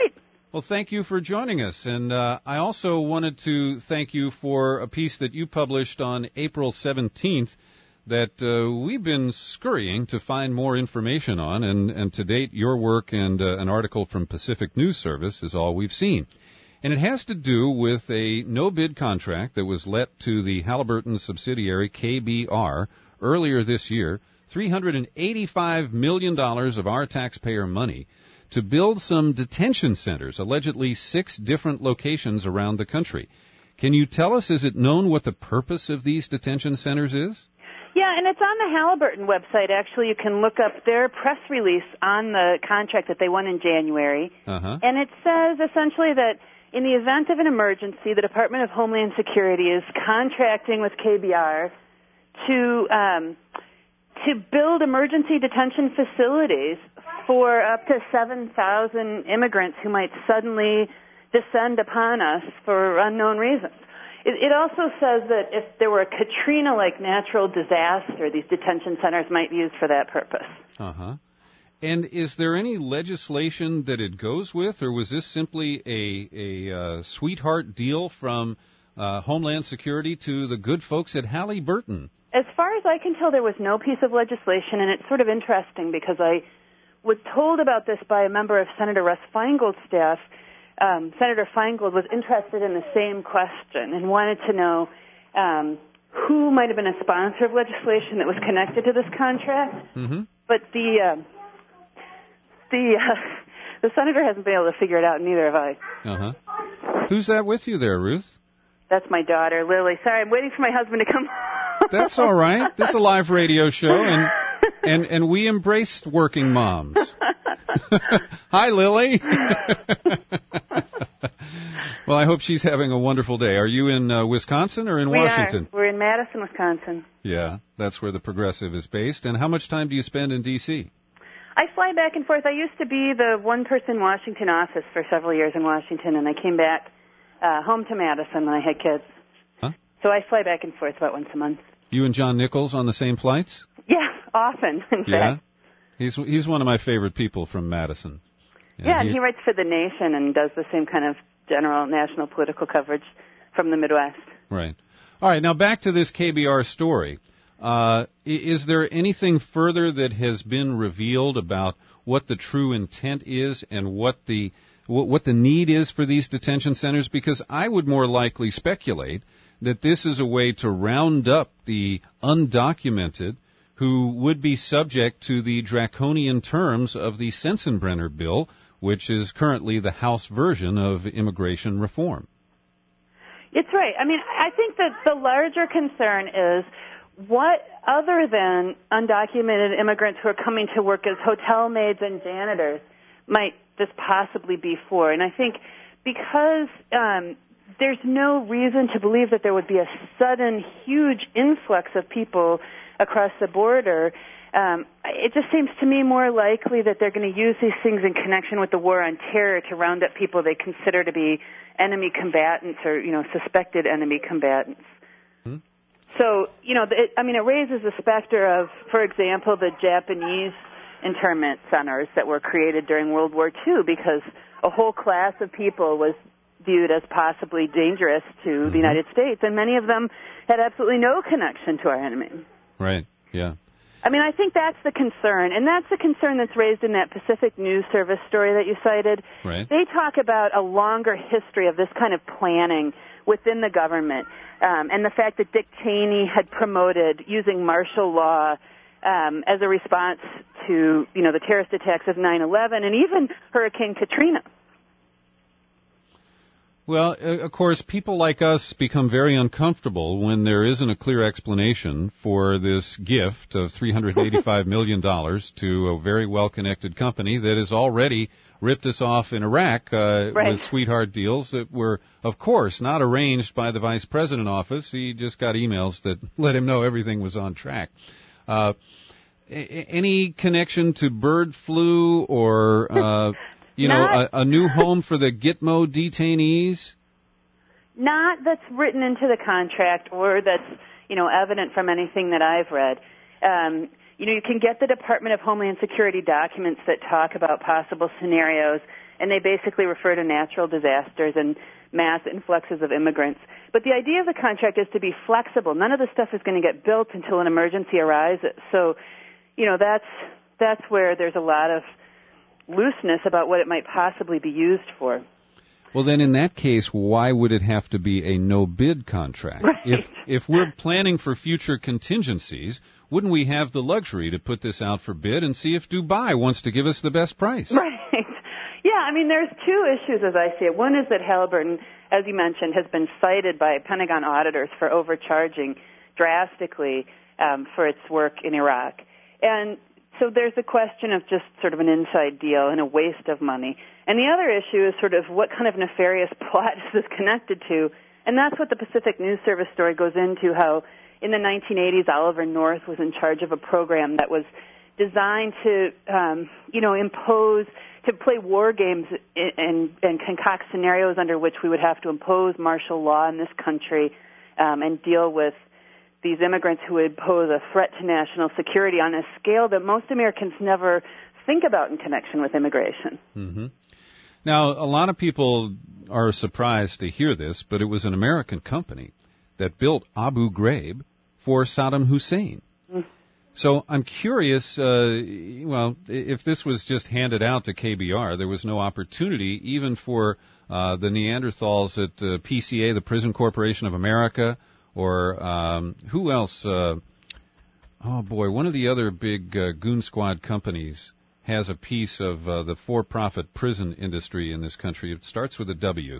Well, thank you for joining us. And uh, I also wanted to thank you for a piece that you published on April seventeenth that uh, we've been scurrying to find more information on. And, and to date, your work and uh, an article from Pacific News Service is all we've seen. And it has to do with a no-bid contract that was let to the Halliburton subsidiary K B R earlier this year, three hundred eighty-five million dollars of our taxpayer money, to build some detention centers, allegedly six different locations around the country. Can you tell us, is it known what the purpose of these detention centers is? Yeah, and it's on the Halliburton website. Actually, you can look up their press release on the contract that they won in January. Uh-huh. And it says essentially that in the event of an emergency, the Department of Homeland Security is contracting with K B R to um, to build emergency detention facilities for up to seven thousand immigrants who might suddenly descend upon us for unknown reasons. It, it also says that if there were a Katrina-like natural disaster, these detention centers might be used for that purpose. Uh-huh. And is there any legislation that it goes with, or was this simply a, a uh, sweetheart deal from uh, Homeland Security to the good folks at Halliburton? As far as I can tell, there was no piece of legislation, and it's sort of interesting because I was told about this by a member of Senator Russ Feingold's staff. Um, Senator Feingold was interested in the same question and wanted to know um, who might have been a sponsor of legislation that was connected to this contract. Mm-hmm. But the uh, the uh, the senator hasn't been able to figure it out, and neither have I. Uh-huh. Who's that with you there, Ruth? That's my daughter, Lily. Sorry, I'm waiting for my husband to come. That's all right. This is a live radio show, and and and we embrace working moms. Hi, Lily. Well, I hope she's having a wonderful day. Are you in uh, Wisconsin or in we Washington? Are. We're in Madison, Wisconsin. Yeah, that's where the Progressive is based. And how much time do you spend in D C? I fly back and forth. I used to be the one-person Washington office for several years in Washington, and I came back uh, home to Madison when I had kids. Huh? So I fly back and forth about once a month. You and John Nichols on the same flights? Yeah, often, in yeah? fact. He's he's one of my favorite people from Madison. And yeah, and he, he writes for The Nation and does the same kind of general national political coverage from the Midwest. Right. All right, now back to this K B R story. Uh, is there anything further that has been revealed about what the true intent is and what the what, what the need is for these detention centers? Because I would more likely speculate that this is a way to round up the undocumented who would be subject to the draconian terms of the Sensenbrenner bill, which is currently the House version of immigration reform. It's right. I mean, I think that the larger concern is what other than undocumented immigrants who are coming to work as hotel maids and janitors might this possibly be for? And I think because um, there's no reason to believe that there would be a sudden huge influx of people across the border, um, it just seems to me more likely that they're going to use these things in connection with the war on terror to round up people they consider to be enemy combatants or, you know, suspected enemy combatants. Hmm. So, you know, it, I mean, it raises the specter of, for example, the Japanese internment centers that were created during World War Two because a whole class of people was viewed as possibly dangerous to mm-hmm. the United States, and many of them had absolutely no connection to our enemy. Right, yeah. I mean, I think that's the concern, and that's the concern that's raised in that Pacific News Service story that you cited. Right. They talk about a longer history of this kind of planning within the government, um, and the fact that Dick Cheney had promoted using martial law um, as a response to, you know, the terrorist attacks of nine eleven and even Hurricane Katrina. Well, of course, people like us become very uncomfortable when there isn't a clear explanation for this gift of three hundred eighty-five million dollars to a very well-connected company that has already ripped us off in Iraq uh, right. with sweetheart deals that were, of course, not arranged by the Vice President office. He just got emails that let him know everything was on track. Uh, any connection to bird flu or... Uh, You know, not, a, a new home for the Gitmo detainees? Not that's written into the contract or that's, you know, evident from anything that I've read. Um, you know, you can get the Department of Homeland Security documents that talk about possible scenarios, and they basically refer to natural disasters and mass influxes of immigrants. But the idea of the contract is to be flexible. None of the stuff is going to get built until an emergency arises. So, you know, that's that's where there's a lot of looseness about what it might possibly be used for. Well, then in that case, why would it have to be a no-bid contract? Right. If if we're planning for future contingencies, wouldn't we have the luxury to put this out for bid and see if Dubai wants to give us the best price? Right. Yeah, I mean, there's two issues as I see it. One is that Halliburton, as you mentioned, has been cited by Pentagon auditors for overcharging drastically um, for its work in Iraq. And so there's a question of just sort of an inside deal and a waste of money. And the other issue is sort of what kind of nefarious plot is this connected to? And that's what the Pacific News Service story goes into, how in the nineteen eighties Oliver North was in charge of a program that was designed to, um, you know, impose, to play war games and, and concoct scenarios under which we would have to impose martial law in this country um, and deal with these immigrants who would pose a threat to national security on a scale that most Americans never think about in connection with immigration. Mm-hmm. Now, a lot of people are surprised to hear this, but it was an American company that built Abu Ghraib for Saddam Hussein. Mm. So I'm curious, uh, well, if this was just handed out to K B R, there was no opportunity even for uh, the Neanderthals at uh, P C A, the Prison Corporation of America, or um, who else? Uh, oh, boy, one of the other big uh, goon squad companies has a piece of uh, the for-profit prison industry in this country. It starts with a W,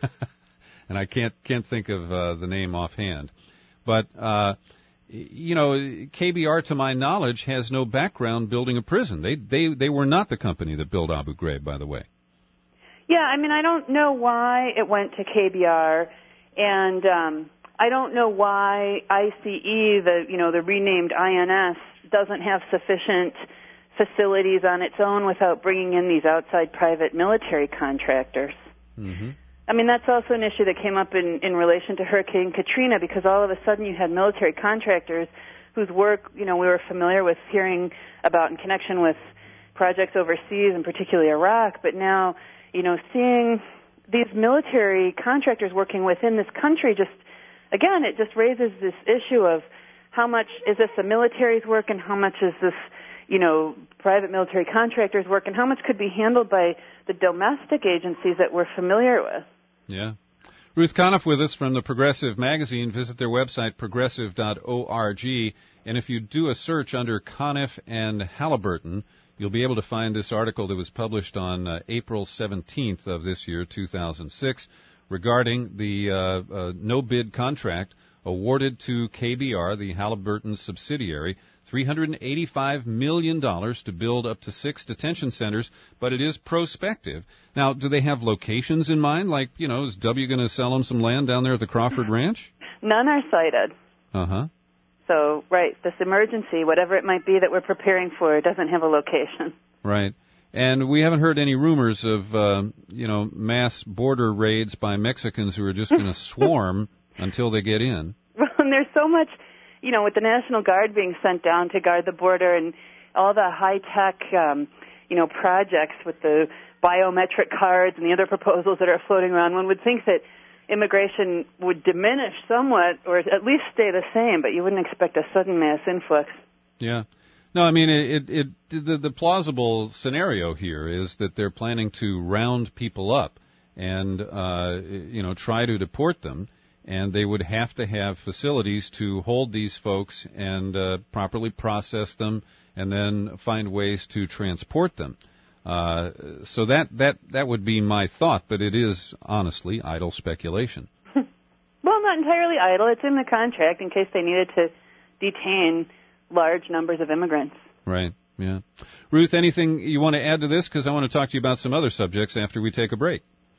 and I can't can't think of uh, the name offhand. But, uh, you know, K B R, to my knowledge, has no background building a prison. They they they were not the company that built Abu Ghraib, by the way. Yeah, I mean, I don't know why it went to K B R, and um, I don't know why I C E, the you know the renamed I N S, doesn't have sufficient facilities on its own without bringing in these outside private military contractors. Mm-hmm. I mean, that's also an issue that came up in, in relation to Hurricane Katrina, because all of a sudden you had military contractors whose work, you know, we were familiar with hearing about in connection with projects overseas, and particularly Iraq, but now, you know, seeing these military contractors working within this country, just, again, it just raises this issue of how much is this the military's work and how much is this, you know, private military contractors' work, and how much could be handled by the domestic agencies that we're familiar with. Yeah. Ruth Conniff with us from the Progressive Magazine. Visit their website, progressive dot org, and if you do a search under Conniff and Halliburton, you'll be able to find this article that was published on uh, April seventeenth of this year, two thousand six, regarding the uh, uh, no-bid contract awarded to K B R, the Halliburton subsidiary, three hundred eighty-five million dollars to build up to six detention centers, but it is prospective. Now, do they have locations in mind? Like, you know, is W going to sell them some land down there at the Crawford Ranch? None are cited. Uh-huh. So, right, this emergency, whatever it might be that we're preparing for, doesn't have a location. Right. And we haven't heard any rumors of, uh, you know, mass border raids by Mexicans who are just going to swarm until they get in. Well, and there's so much, you know, with the National Guard being sent down to guard the border and all the high-tech, um, you know, projects with the biometric cards and the other proposals that are floating around, one would think that immigration would diminish somewhat or at least stay the same, but you wouldn't expect a sudden mass influx. Yeah. No, I mean, it, it, it the, the plausible scenario here is that they're planning to round people up and, uh, you know, try to deport them. And they would have to have facilities to hold these folks and uh, properly process them and then find ways to transport them. Uh, so that, that, that would be my thought, but it is, honestly, idle speculation. Well, not entirely idle. It's in the contract in case they needed to detain large numbers of immigrants. Right, yeah. Ruth, anything you want to add to this? Because I want to talk to you about some other subjects after we take a break.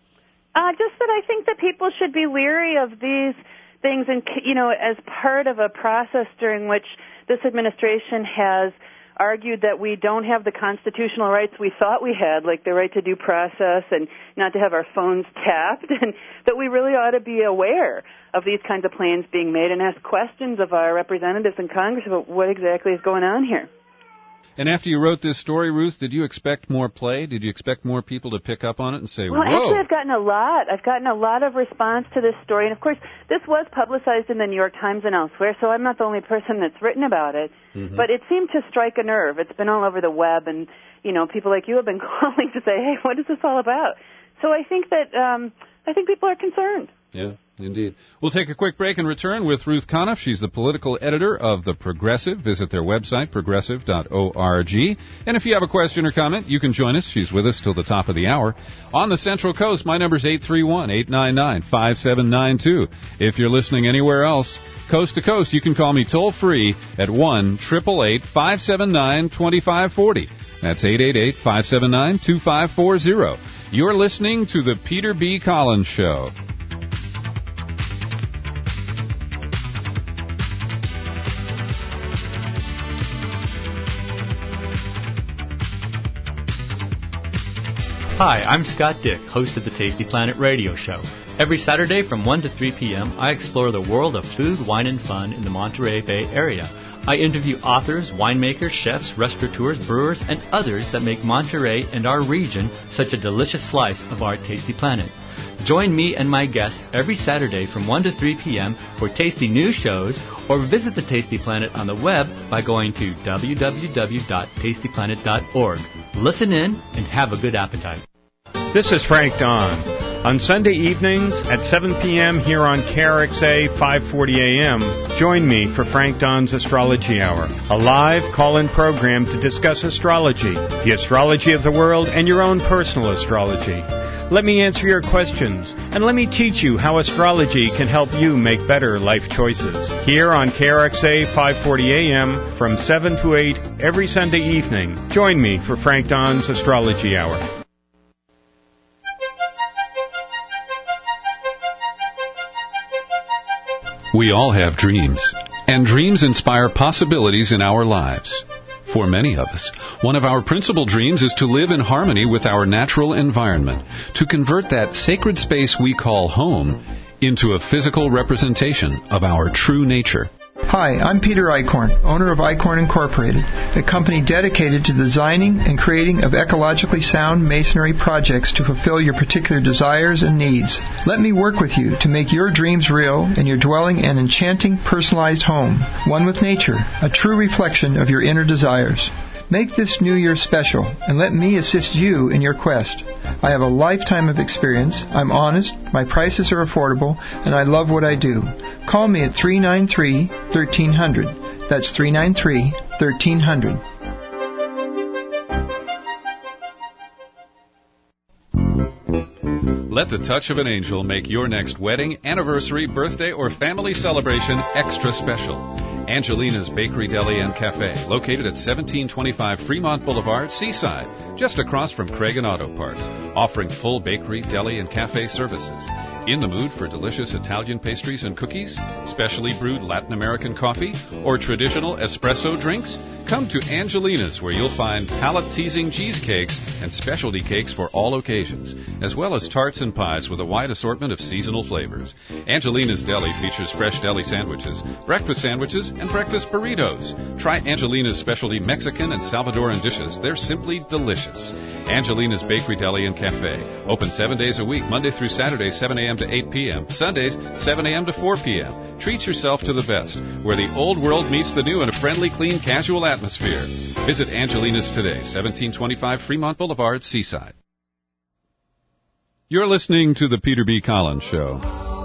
Uh, just that I think that people should be leery of these things, and you know, as part of a process during which this administration has argued that we don't have the constitutional rights we thought we had, like the right to due process and not to have our phones tapped, and that we really ought to be aware of these kinds of plans being made and ask questions of our representatives in Congress about what exactly is going on here. And after you wrote this story, Ruth, did you expect more play? Did you expect more people to pick up on it and say, well, whoa? Well, actually, I've gotten a lot. I've gotten a lot of response to this story. And, of course, this was publicized in the New York Times and elsewhere, so I'm not the only person that's written about it. Mm-hmm. But it seemed to strike a nerve. It's been all over the web, and, you know, people like you have been calling to say, hey, what is this all about? So I think that um, I think people are concerned. Yeah. Indeed. We'll take a quick break and return with Ruth Conniff. She's the political editor of The Progressive. Visit their website, progressive dot org. And if you have a question or comment, you can join us. She's with us till the top of the hour. On the Central Coast, my number's eight three one, eight nine nine, five seven nine two. If you're listening anywhere else, coast to coast, you can call me toll-free at one eight eight eight, five seven nine, two five four zero. That's eight eight eight, five seven nine, two five four zero. You're listening to The Peter B. Collins Show. Hi, I'm Scott Dick, host of the Tasty Planet radio show. Every Saturday from one to three p.m., I explore the world of food, wine, and fun in the Monterey Bay Area. I interview authors, winemakers, chefs, restaurateurs, brewers, and others that make Monterey and our region such a delicious slice of our Tasty Planet. Join me and my guests every Saturday from one to three p.m. for tasty news shows, or visit the Tasty Planet on the web by going to w w w dot tasty planet dot org. Listen in and have a good appetite. This is Frank Don. On Sunday evenings at seven p.m. here on K R X A five forty A M, join me for Frank Don's Astrology Hour, a live call-in program to discuss astrology, the astrology of the world, and your own personal astrology. Let me answer your questions, and let me teach you how astrology can help you make better life choices. Here on K R X A five forty A M from seven to eight every Sunday evening. Join me for Frank Don's Astrology Hour. We all have dreams, and dreams inspire possibilities in our lives. For many of us, one of our principal dreams is to live in harmony with our natural environment, to convert that sacred space we call home into a physical representation of our true nature. Hi, I'm Peter Eichhorn, owner of Eichhorn Incorporated, a company dedicated to the designing and creating of ecologically sound masonry projects to fulfill your particular desires and needs. Let me work with you to make your dreams real and your dwelling an enchanting, personalized home, one with nature, a true reflection of your inner desires. Make this New Year special, and let me assist you in your quest. I have a lifetime of experience, I'm honest, my prices are affordable, and I love what I do. Call me at three nine three, one three zero zero. That's three nine three, one three zero zero. Let the touch of an angel make your next wedding, anniversary, birthday, or family celebration extra special. Angelina's Bakery, Deli, and Cafe, located at seventeen twenty-five Fremont Boulevard, Seaside, just across from Craig and Auto Parts, offering full bakery, deli, and cafe services. In the mood for delicious Italian pastries and cookies, specially brewed Latin American coffee, or traditional espresso drinks? Come to Angelina's, where you'll find palate-teasing cheesecakes and specialty cakes for all occasions, as well as tarts and pies with a wide assortment of seasonal flavors. Angelina's Deli features fresh deli sandwiches, breakfast sandwiches, and breakfast burritos. Try Angelina's specialty Mexican and Salvadoran dishes. They're simply delicious. Angelina's Bakery, Deli, and Cafe. Open seven days a week, Monday through Saturday, seven a.m. to eight p.m., Sundays, seven a.m. to four p.m. Treat yourself to the best, where the old world meets the new in a friendly, clean, casual atmosphere. Visit Angelina's today, seventeen twenty-five Fremont Boulevard, Seaside. You're listening to The Peter B. Collins Show.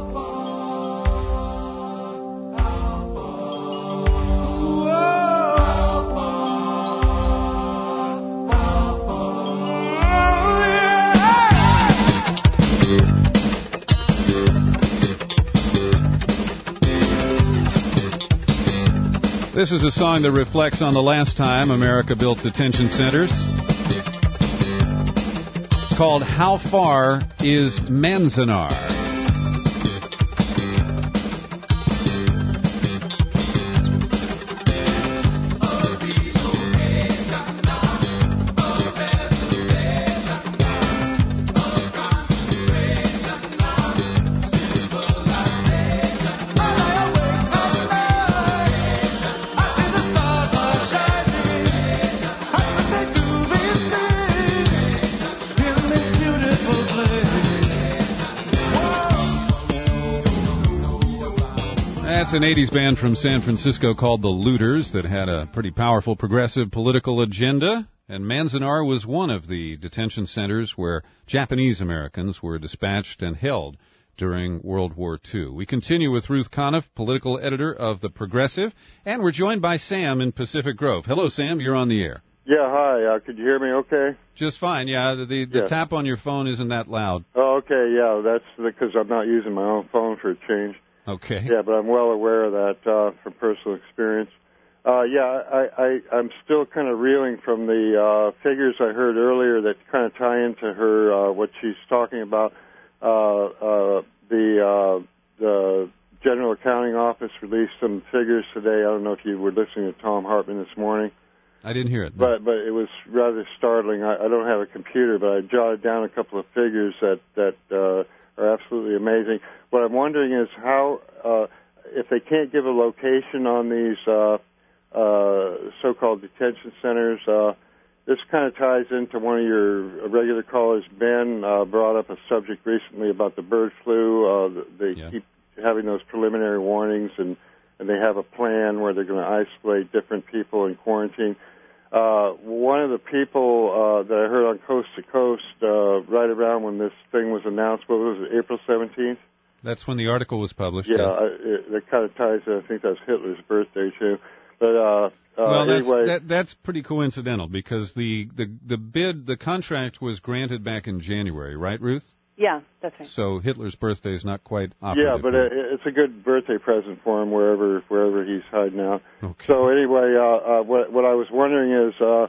This is a song that reflects on the last time America built detention centers. It's called How Far is Manzanar? That's an eighties band from San Francisco called the Looters that had a pretty powerful progressive political agenda. And Manzanar was one of the detention centers where Japanese Americans were dispatched and held during World War Two. We continue with Ruth Conniff, political editor of The Progressive, and we're joined by Sam in Pacific Grove. Hello, Sam. You're on the air. Yeah, hi. Uh, could you hear me okay? Just fine, yeah. The, the, the yeah. tap on your phone isn't that loud. Oh, okay, yeah. That's because I'm not using my own phone for a change. Okay. Yeah, but I'm well aware of that uh, from personal experience. Uh, yeah, I, I, I'm still kind of reeling from the uh, figures I heard earlier that kind of tie into her, uh, what she's talking about. Uh, uh, the, uh, the General Accounting Office released some figures today. I don't know if you were listening to Tom Hartman this morning. I didn't hear it. No. But but it was rather startling. I, I don't have a computer, but I jotted down a couple of figures that that uh, are absolutely amazing. What I'm wondering is how, uh, if they can't give a location on these uh, uh, so-called detention centers, uh, this kind of ties into one of your regular callers, Ben, uh, brought up a subject recently about the bird flu. Uh, they yeah. keep having those preliminary warnings, and, and they have a plan where they're going to isolate different people in quarantine. Uh, one of the people uh, that I heard on Coast to Coast uh, right around when this thing was announced, what was it, April seventeenth? That's when the article was published. Yeah, yes. I, it, that kind of ties in. I think that's Hitler's birthday, too. But uh, uh, well, that's, anyway. that, that's pretty coincidental because the, the, the bid, the contract was granted back in January, right, Ruth? Yeah, that's right. So Hitler's birthday is not quite operative. Yeah, but it, it's a good birthday present for him wherever wherever he's hiding out. Okay. So anyway, uh, uh, what what I was wondering is, uh,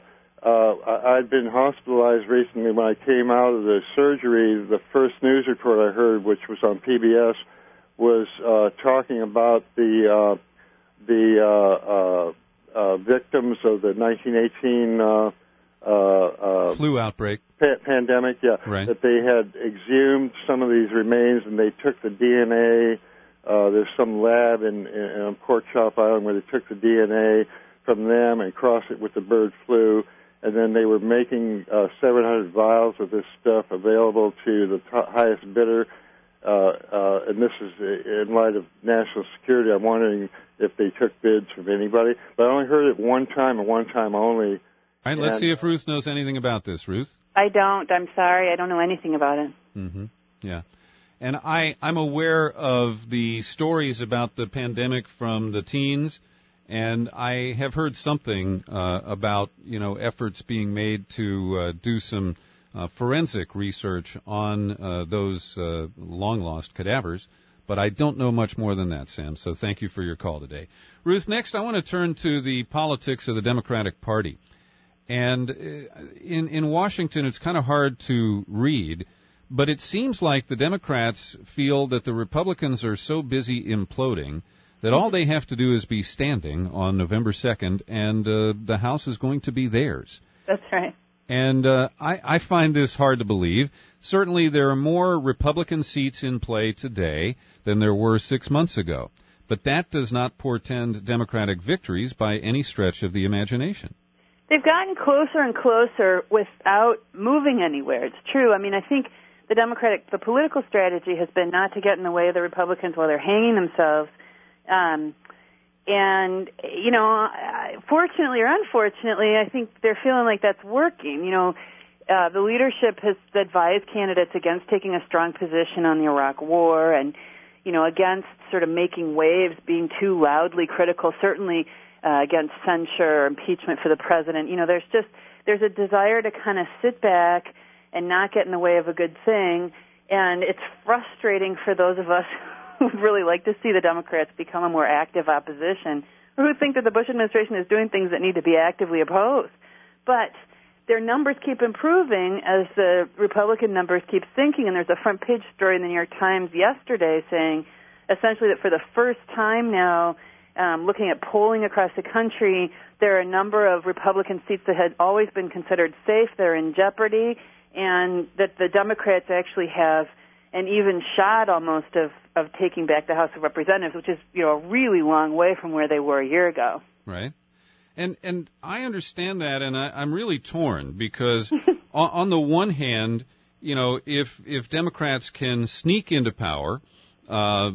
uh, I'd been hospitalized recently. When I came out of the surgery, the first news report I heard, which was on P B S, was uh, talking about the uh, the uh, uh, uh, victims of the nineteen eighteen uh, uh, uh, flu outbreak. Pa- pandemic, yeah, right. That they had exhumed some of these remains and they took the D N A. Uh, there's some lab in, in on Pork Chop Island where they took the D N A from them and crossed it with the bird flu, and then they were making uh, seven hundred vials of this stuff available to the t- highest bidder. Uh, uh, and this is in light of national security. I'm wondering if they took bids from anybody, but I only heard it one time and one time only. All right, let's see if Ruth knows anything about this. Ruth? I don't. I'm sorry. I don't know anything about it. Mm-hmm. Yeah. And I, I'm aware of the stories about the pandemic from the teens, and I have heard something uh, about, you know, efforts being made to uh, do some uh, forensic research on uh, those uh, long-lost cadavers, but I don't know much more than that, Sam, so thank you for your call today. Ruth, next I want to turn to the politics of the Democratic Party. And in, in Washington, it's kind of hard to read, but it seems like the Democrats feel that the Republicans are so busy imploding that all they have to do is be standing on November second, and uh, the House is going to be theirs. That's right. And uh, I, I find this hard to believe. Certainly, there are more Republican seats in play today than there were six months ago, but that does not portend Democratic victories by any stretch of the imagination. They've gotten closer and closer without moving anywhere. It's true. I mean, I think the Democratic, the political strategy has been not to get in the way of the Republicans while they're hanging themselves. Um, and, you know, fortunately or unfortunately, I think they're feeling like that's working. You know, uh, the leadership has advised candidates against taking a strong position on the Iraq War and, you know, against sort of making waves, being too loudly critical, certainly Uh, against censure or impeachment for the president. You know, there's just, there's a desire to kind of sit back and not get in the way of a good thing, and it's frustrating for those of us who would really like to see the Democrats become a more active opposition, or who think that the Bush administration is doing things that need to be actively opposed. But their numbers keep improving as the Republican numbers keep sinking, and there's a front page story in the New York Times yesterday saying essentially that for the first time now, Um, looking at polling across the country, there are a number of Republican seats that had always been considered safe. They're in jeopardy, and that the Democrats actually have an even shot almost of, of taking back the House of Representatives, which is, you know, a really long way from where they were a year ago. Right. And and I understand that, and I, I'm really torn because on, on the one hand, you know, if if Democrats can sneak into power, uh,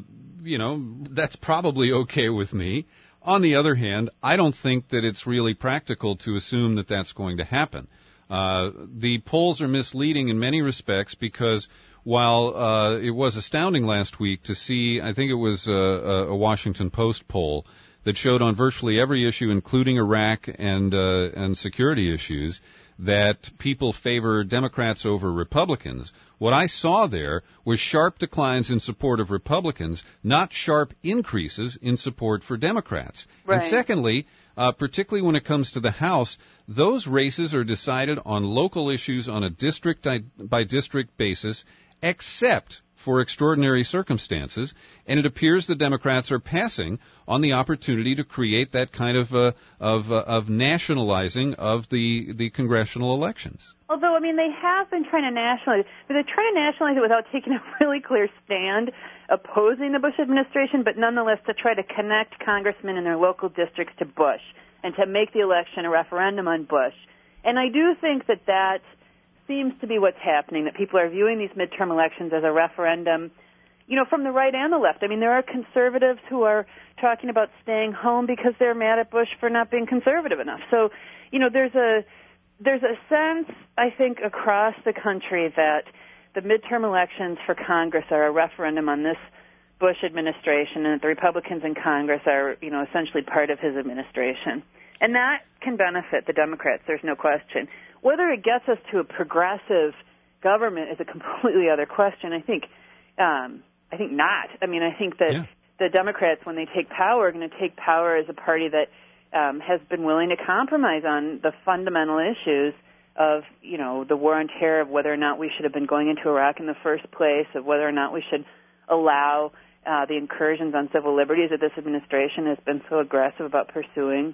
you know, that's probably okay with me. On the other hand, I don't think that it's really practical to assume that that's going to happen. Uh, the polls are misleading in many respects because while uh, it was astounding last week to see, I think it was a, a Washington Post poll that showed on virtually every issue, including Iraq and uh, and security issues, that people favor Democrats over Republicans. What I saw there was sharp declines in support of Republicans, not sharp increases in support for Democrats. Right. And secondly, uh, particularly when it comes to the House, those races are decided on local issues on a district-by-district basis, except for extraordinary circumstances, and it appears the Democrats are passing on the opportunity to create that kind of uh, of, uh, of nationalizing of the, the congressional elections. Although, I mean, they have been trying to nationalize, but they're trying to nationalize it without taking a really clear stand opposing the Bush administration, but nonetheless to try to connect congressmen in their local districts to Bush and to make the election a referendum on Bush. And I do think that that seems to be what's happening, that people are viewing these midterm elections as a referendum, you know, from the right and the left. I mean, there are conservatives who are talking about staying home because they're mad at Bush for not being conservative enough. So, you know, there's a there's a sense, I think, across the country that the midterm elections for Congress are a referendum on this Bush administration, and that the Republicans in Congress are, you know, essentially part of his administration. And that can benefit the Democrats, there's no question. Whether it gets us to a progressive government is a completely other question. I think, um, I think not. I mean, I think that yeah. the Democrats, when they take power, are going to take power as a party that um, has been willing to compromise on the fundamental issues of, you know, the war on terror, of whether or not we should have been going into Iraq in the first place, of whether or not we should allow uh, the incursions on civil liberties that this administration has been so aggressive about pursuing.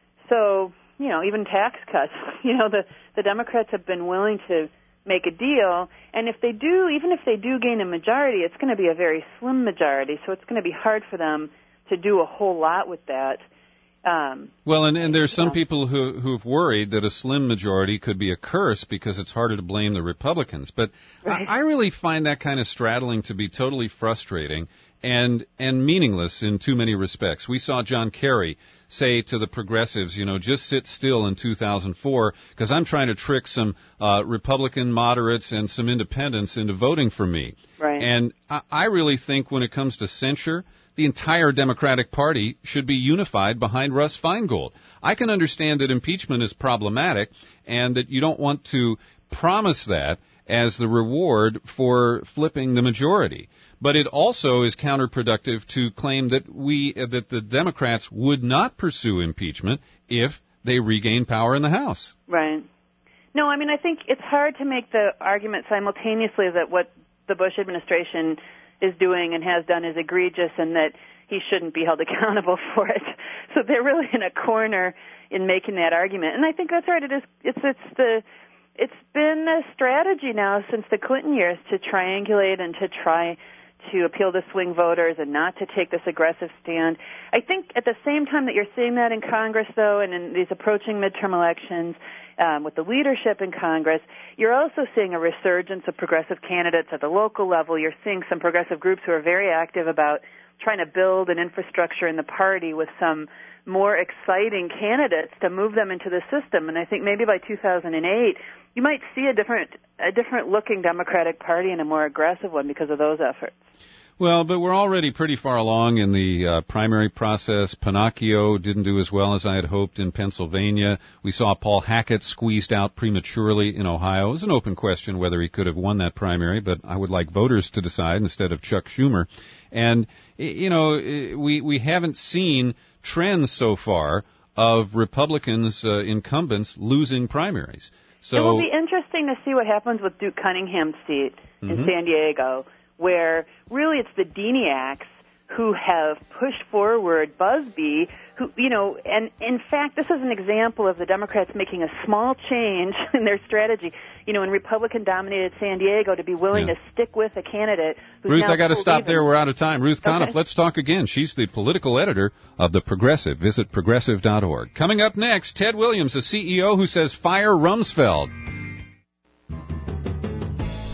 So, you know, even tax cuts, you know, the, the Democrats have been willing to make a deal, and if they do, even if they do gain a majority, it's going to be a very slim majority, so it's going to be hard for them to do a whole lot with that. Um, well, and, and there's some know. people who, who've worried that a slim majority could be a curse because it's harder to blame the Republicans, but right. I, I really find that kind of straddling to be totally frustrating and and meaningless in too many respects. We saw John Kerry say to the progressives, you know, just sit still in two thousand four because I'm trying to trick some uh, Republican moderates and some independents into voting for me. Right. And I, I really think when it comes to censure, the entire Democratic Party should be unified behind Russ Feingold. I can understand that impeachment is problematic and that you don't want to promise that as the reward for flipping the majority. But it also is counterproductive to claim that we uh, that the Democrats would not pursue impeachment if they regain power in the House. Right. No, I mean, I think it's hard to make the argument simultaneously that what the Bush administration is doing and has done is egregious and that he shouldn't be held accountable for it. So they're really in a corner in making that argument. And I think that's right. It is. It's it's the it's been a strategy now since the Clinton years to triangulate and to try to appeal to swing voters and not to take this aggressive stand. I think at the same time that you're seeing that in Congress, though, and in these approaching midterm elections, um, with the leadership in Congress, you're also seeing a resurgence of progressive candidates at the local level. You're seeing some progressive groups who are very active about trying to build an infrastructure in the party with some more exciting candidates to move them into the system. And I think maybe by two thousand eight, you might see a different, a different looking Democratic Party and a more aggressive one because of those efforts. Well, but we're already pretty far along in the uh, primary process. Pinocchio didn't do as well as I had hoped in Pennsylvania. We saw Paul Hackett squeezed out prematurely in Ohio. It was an open question whether he could have won that primary, but I would like voters to decide instead of Chuck Schumer. And, you know, we, we haven't seen trends so far of Republicans, uh, incumbents, losing primaries. So it will be interesting to see what happens with Duke Cunningham's seat in mm-hmm. San Diego, where really it's the Deniacs who have pushed forward Busby, who, you know, and in fact, this is an example of the Democrats making a small change in their strategy, you know, in Republican-dominated San Diego to be willing yeah. to stick with a candidate who's Ruth, now I got to stop even. there. We're out of time. Ruth Conniff, okay. Let's talk again. She's the political editor of The Progressive. Visit progressive dot org. Coming up next, Ted Williams, a C E O who says fire Rumsfeld.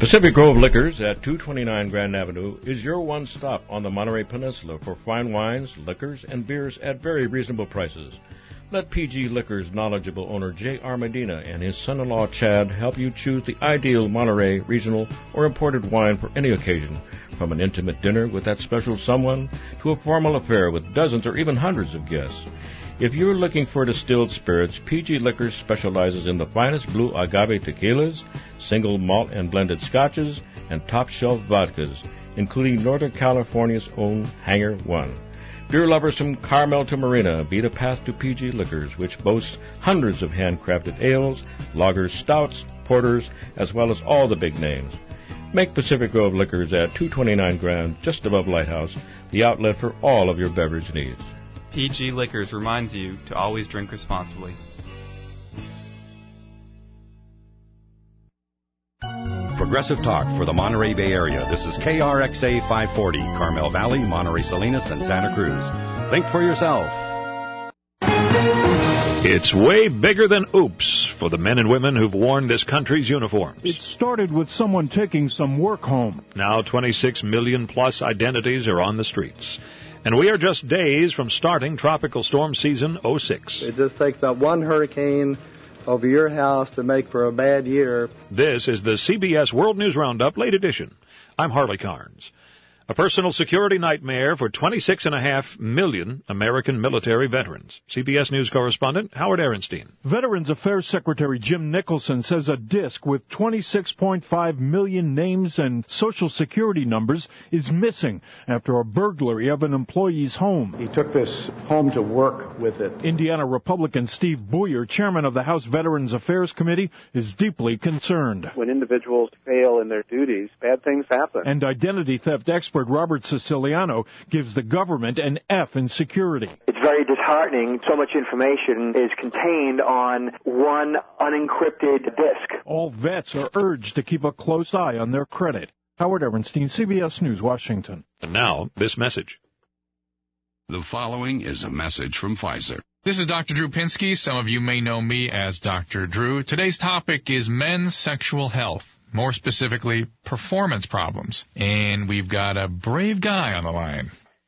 Pacific Grove Liquors at two twenty-nine Grand Avenue is your one stop on the Monterey Peninsula for fine wines, liquors, and beers at very reasonable prices. Let P G Liquors' knowledgeable owner J R. Medina and his son-in-law Chad help you choose the ideal Monterey regional or imported wine for any occasion, from an intimate dinner with that special someone to a formal affair with dozens or even hundreds of guests. If you're looking for distilled spirits, P G Liquors specializes in the finest blue agave tequilas, single malt and blended scotches, and top-shelf vodkas, including Northern California's own Hangar One. Beer lovers from Carmel to Marina beat a path to P G Liquors, which boasts hundreds of handcrafted ales, lagers, stouts, porters, as well as all the big names. Make Pacific Grove Liquors at two twenty-nine Grand, just above Lighthouse, the outlet for all of your beverage needs. P G Liquors reminds you to always drink responsibly. Progressive Talk for the Monterey Bay Area. This is K R X A five forty, Carmel Valley, Monterey Salinas, and Santa Cruz. Think for yourself. It's way bigger than oops for the men and women who've worn this country's uniforms. It started with someone taking some work home. Now twenty-six million plus identities are on the streets. And we are just days from starting Tropical Storm Season oh six. It just takes that one hurricane over your house to make for a bad year. This is the C B S World News Roundup Late Edition. I'm Harley Carnes. A personal security nightmare for twenty-six point five million American military veterans. C B S News correspondent Howard Ehrenstein. Veterans Affairs Secretary Jim Nicholson says a disk with twenty-six point five million names and Social Security numbers is missing after a burglary of an employee's home. He took this home to work with it. Indiana Republican Steve Boyer, chairman of the House Veterans Affairs Committee, is deeply concerned. When individuals fail in their duties, bad things happen. And identity theft expert Robert Siciliano gives the government an F in security. It's very disheartening. So much information is contained on one unencrypted disk. All vets are urged to keep a close eye on their credit. Howard Ehrenstein, C B S News, Washington. And now, this message. The following is a message from Pfizer. This is Doctor Drew Pinsky. Some of you may know me as Doctor Drew. Today's topic is men's sexual health. More specifically, performance problems. And we've got a brave guy on the line.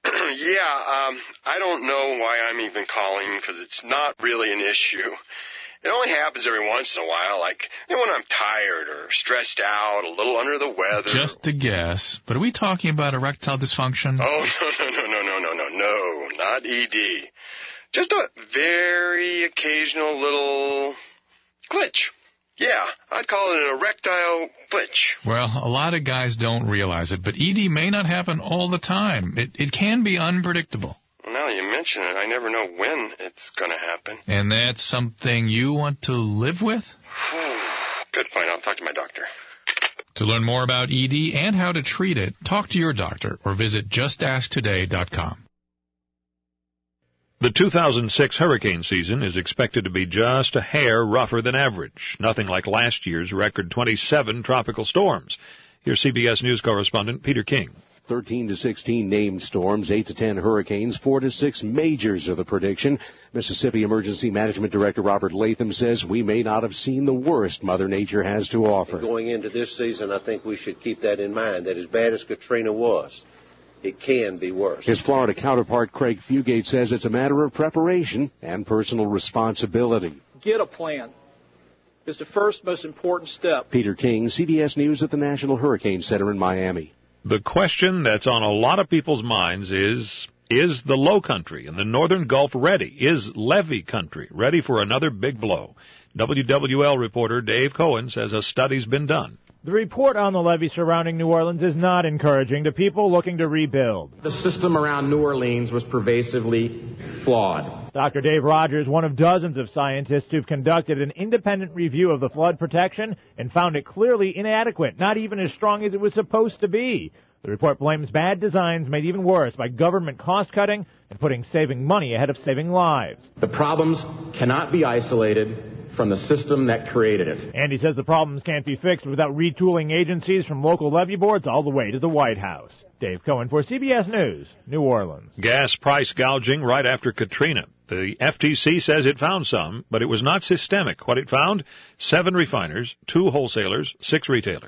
yeah, um, I don't know why I'm even calling, because it's not really an issue. It only happens every once in a while, like you know, when I'm tired or stressed out, a little under the weather. Just a guess, but are we talking about erectile dysfunction? Oh, no, no, no, no, no, no, no, no, not E D. Just a very occasional little glitch. Yeah, I'd call it an erectile glitch. Well, a lot of guys don't realize it, but E D may not happen all the time. It it can be unpredictable. Well, now that you mention it, I never know when it's going to happen. And that's something you want to live with? Good point. I'll talk to my doctor. To learn more about E D and how to treat it, talk to your doctor or visit just ask today dot com. The two thousand six hurricane season is expected to be just a hair rougher than average, nothing like last year's record twenty-seven tropical storms. Here's C B S News correspondent Peter King. thirteen to sixteen named storms, eight to ten hurricanes, four to six majors are the prediction. Mississippi Emergency Management Director Robert Latham says we may not have seen the worst Mother Nature has to offer. Going into this season, I think we should keep that in mind, that as bad as Katrina was, it can be worse. His Florida counterpart, Craig Fugate, says it's a matter of preparation and personal responsibility. Get a plan. It's the first most important step. Peter King, C B S News at the National Hurricane Center in Miami. The question that's on a lot of people's minds is, is the low country and the northern Gulf ready? Is levee country ready for another big blow? W W L reporter Dave Cohen says a study's been done. The report on the levee surrounding New Orleans is not encouraging to people looking to rebuild. The system around New Orleans was pervasively flawed. Doctor Dave Rogers, one of dozens of scientists who've conducted an independent review of the flood protection and found it clearly inadequate, not even as strong as it was supposed to be. The report blames bad designs made even worse by government cost-cutting and putting saving money ahead of saving lives. The problems cannot be isolated from the system that created it. And he says the problems can't be fixed without retooling agencies from local levee boards all the way to the White House. Dave Cohen for C B S News, New Orleans. Gas price gouging right after Katrina. The F T C says it found some, but it was not systemic. What it found? Seven refiners, two wholesalers, six retailers.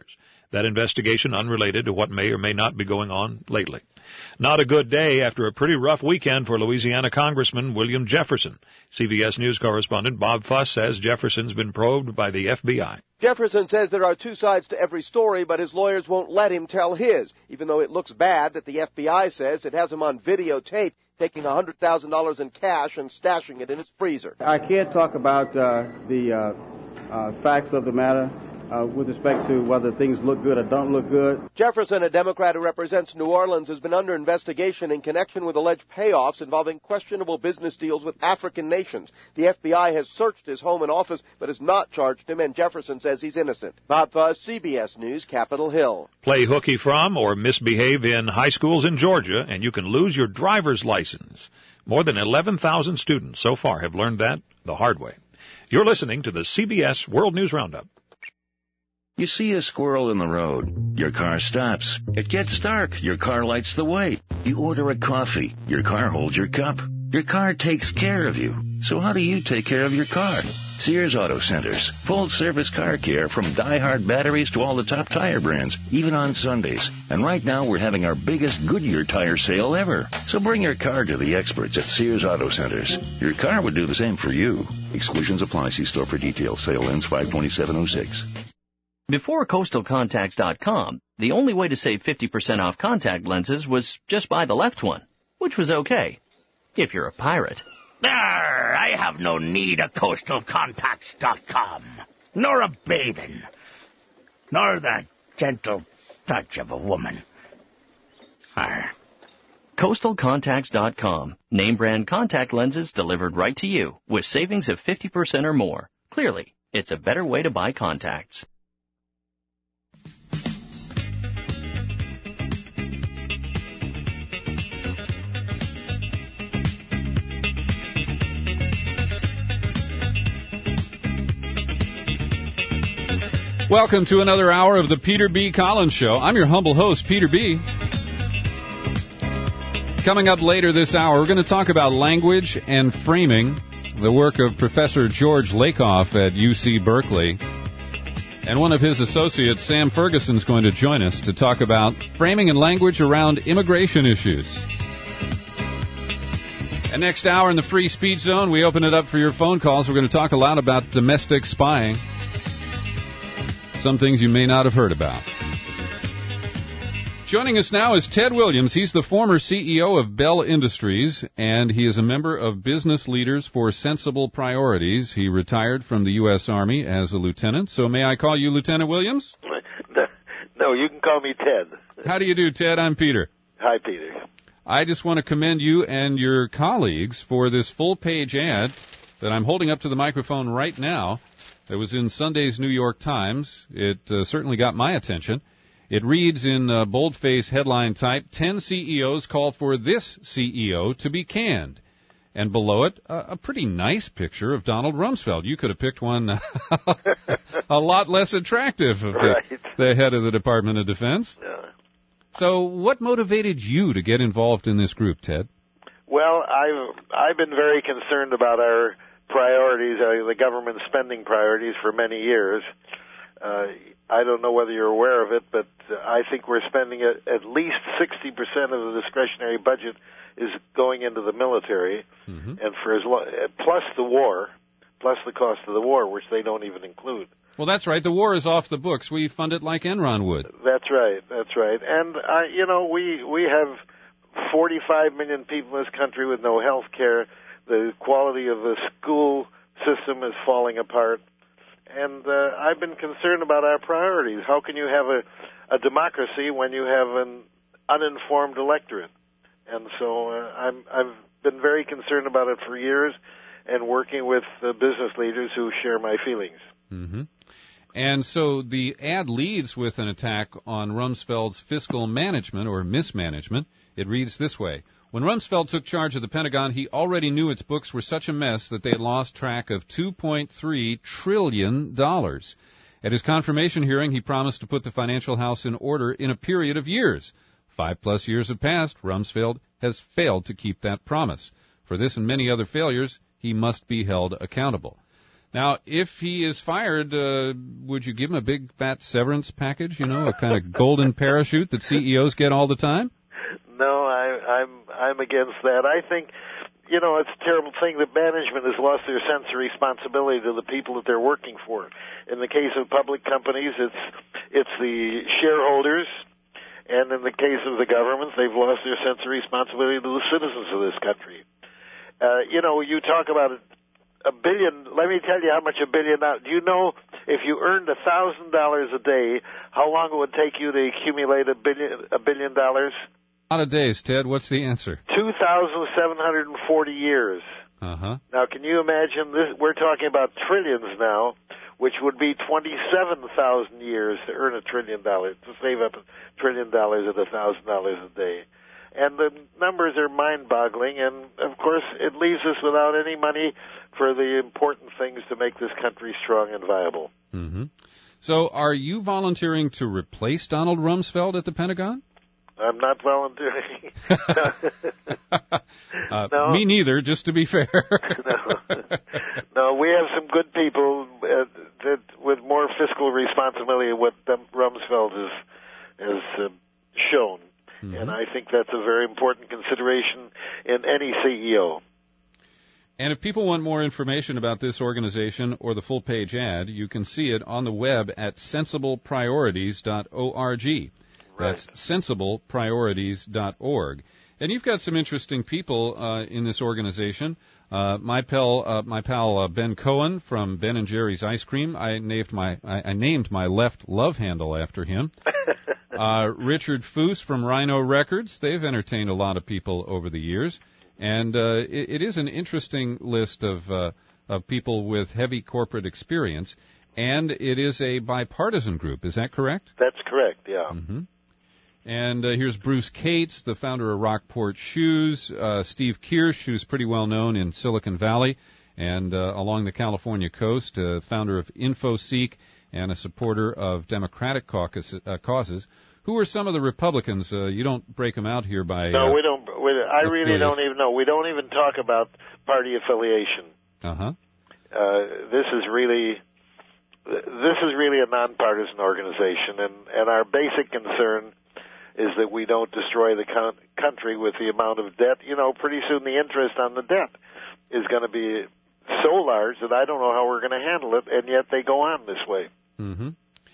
That investigation unrelated to what may or may not be going on lately. Not a good day after a pretty rough weekend for Louisiana Congressman William Jefferson. C B S News correspondent Bob Fuss says Jefferson's been probed by the F B I. Jefferson says there are two sides to every story, but his lawyers won't let him tell his, even though it looks bad that the F B I says it has him on videotape taking one hundred thousand dollars in cash and stashing it in its freezer. I can't talk about uh, the uh, uh, facts of the matter. Uh, with respect to whether things look good or don't look good. Jefferson, a Democrat who represents New Orleans, has been under investigation in connection with alleged payoffs involving questionable business deals with African nations. The F B I has searched his home and office, but has not charged him, and Jefferson says he's innocent. Bob Fuss, C B S News, Capitol Hill. Play hooky from or misbehave in high schools in Georgia, and you can lose your driver's license. More than eleven thousand students so far have learned that the hard way. You're listening to the C B S World News Roundup. You see a squirrel in the road. Your car stops. It gets dark. Your car lights the way. You order a coffee. Your car holds your cup. Your car takes care of you. So how do you take care of your car? Sears Auto Centers. Full-service car care from Die-Hard batteries to all the top tire brands, even on Sundays. And right now we're having our biggest Goodyear tire sale ever. So bring your car to the experts at Sears Auto Centers. Your car would do the same for you. Exclusions apply. See store for details. Sale ends five twenty-seven oh six. Before Coastal Contacts dot com, the only way to save fifty percent off contact lenses was just buy the left one, which was okay, if you're a pirate. Arr, I have no need of Coastal Contacts dot com, nor a bathing, nor the gentle touch of a woman. Arr. Coastal Contacts dot com, name brand contact lenses delivered right to you, with savings of fifty percent or more. Clearly, it's a better way to buy contacts. Welcome to another hour of the Peter B. Collins Show. I'm your humble host, Peter B. Coming up later this hour, we're going to talk about language and framing, the work of Professor George Lakoff at U C Berkeley. And one of his associates, Sam Ferguson, is going to join us to talk about framing and language around immigration issues. And next hour in the Free Speech Zone, we open it up for your phone calls. We're going to talk a lot about domestic spying. Some things you may not have heard about. Joining us now is Ted Williams. He's the former C E O of Bell Industries, and he is a member of Business Leaders for Sensible Priorities. He retired from the U S Army as a lieutenant. So may I call you Lieutenant Williams? No, you can call me Ted. How do you do, Ted? I'm Peter. Hi, Peter. I just want to commend you and your colleagues for this full-page ad that I'm holding up to the microphone right now. It was in Sunday's New York Times. It uh, certainly got my attention. It reads in uh, boldface headline type, ten C E Os call for this C E O to be canned. And below it, uh, a pretty nice picture of Donald Rumsfeld. You could have picked one a lot less attractive of the, right. the head of the Department of Defense. Yeah. So what motivated you to get involved in this group, Ted? Well, I've, I've been very concerned about our priorities, uh, the government spending priorities for many years. Uh, I don't know whether you're aware of it, but uh, I think we're spending at, at least sixty percent of the discretionary budget is going into the military, mm-hmm. and for as lo- plus the war, plus the cost of the war, which they don't even include. Well, that's right. The war is off the books. We fund it like Enron would. That's right. That's right. And uh, you know, we we have forty-five million people in this country with no health care. The quality of the school system is falling apart. And uh, I've been concerned about our priorities. How can you have a, a democracy when you have an uninformed electorate? And so uh, I'm, I've been very concerned about it for years and working with uh, business leaders who share my feelings. Mm-hmm. And so the ad leads with an attack on Rumsfeld's fiscal management or mismanagement. It reads this way. When Rumsfeld took charge of the Pentagon, he already knew its books were such a mess that they had lost track of two point three trillion dollars. At his confirmation hearing, he promised to put the financial house in order in a period of years. Five plus years have passed. Rumsfeld has failed to keep that promise. For this and many other failures, he must be held accountable. Now, if he is fired, uh, would you give him a big fat severance package? You know, a kind of golden parachute that C E Os get all the time? No, I, I'm I'm against that. I think, you know, it's a terrible thing that management has lost their sense of responsibility to the people that they're working for. In the case of public companies, it's it's the shareholders, and in the case of the governments, they've lost their sense of responsibility to the citizens of this country. Uh, you know, you talk about it. A billion, let me tell you how much a billion dollars, do you know if you earned a thousand dollars a day, how long it would take you to accumulate a billion, a billion dollars? A lot of days, Ted. What's the answer? two thousand seven hundred forty years. Uh-huh. Now, can you imagine this? We're talking about trillions now, which would be twenty-seven thousand years to earn a trillion dollars, to save up a trillion dollars at a thousand dollars a day. And the numbers are mind-boggling, and, of course, it leaves us without any money for the important things to make this country strong and viable. Mm-hmm. So are you volunteering to replace Donald Rumsfeld at the Pentagon? I'm not volunteering. uh, no. Me neither, just to be fair. no. no, we have some good people uh, that with more fiscal responsibility than what Rumsfeld has, has uh, shown. Mm-hmm. And I think that's a very important consideration in any C E O. And if people want more information about this organization or the full-page ad, you can see it on the web at sensible priorities dot org. Right. That's sensible priorities dot org. And you've got some interesting people uh, in this organization. Uh, my pal, uh, my pal uh, Ben Cohen from Ben and Jerry's Ice Cream. I named my I, I named my left love handle after him. uh, Richard Foose from Rhino Records. They've entertained a lot of people over the years. And uh, it, it is an interesting list of uh, of people with heavy corporate experience, and it is a bipartisan group. Is that correct? That's correct. Yeah. Mm-hmm. And uh, here's Bruce Cates, the founder of Rockport Shoes. Uh, Steve Kirsch, who's pretty well known in Silicon Valley and uh, along the California coast, uh, founder of InfoSeek and a supporter of Democratic caucus, uh, causes. Who are some of the Republicans? Uh, you don't break them out here by. No, uh, we don't. We, I really don't even know. We don't even talk about party affiliation. Uh-huh. Uh This is really, this is really a nonpartisan organization, and and our basic concern is that we don't destroy the con- country with the amount of debt. You know, pretty soon the interest on the debt is going to be so large that I don't know how we're going to handle it, and yet they go on this way. Mm-hmm.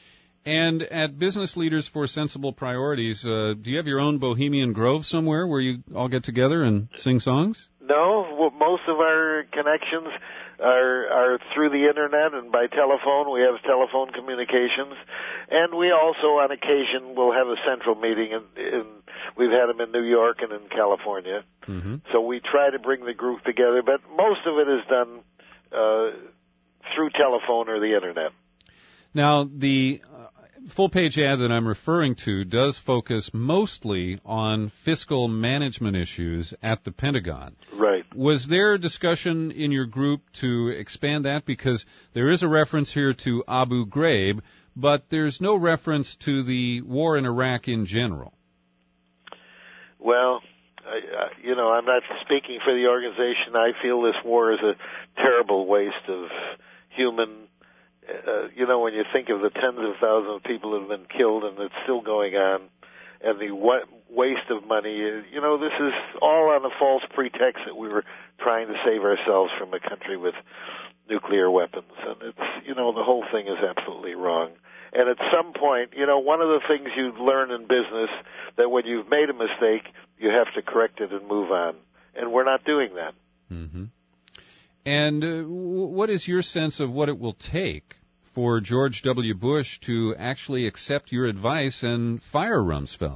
And at Business Leaders for Sensible Priorities, uh, do you have your own Bohemian Grove somewhere where you all get together and sing songs? No, well, most of our connections are are through the internet and by telephone. We have telephone communications, and we also, on occasion, will have a central meeting. In, in we've had them in New York and in California. Mm-hmm. So we try to bring the group together, but most of it is done uh, through telephone or the internet. Now, the uh, full-page ad that I'm referring to does focus mostly on fiscal management issues at the Pentagon. Right. Was there discussion in your group to expand that? Because there is a reference here to Abu Ghraib, but there's no reference to the war in Iraq in general. Well, I, uh, you know, I'm not speaking for the organization. I feel this war is a terrible waste of human. Uh, you know, when you think of the tens of thousands of people who have been killed and it's still going on, and the wa- waste of money, you know, this is all on a false pretext that we were trying to save ourselves from a country with nuclear weapons. And it's, you know, the whole thing is absolutely wrong. And at some point, you know, one of the things you learn in business, that when you've made a mistake, you have to correct it and move on. And we're not doing that. Mm-hmm. And uh, what is your sense of what it will take for George W. Bush to actually accept your advice and fire Rumsfeld?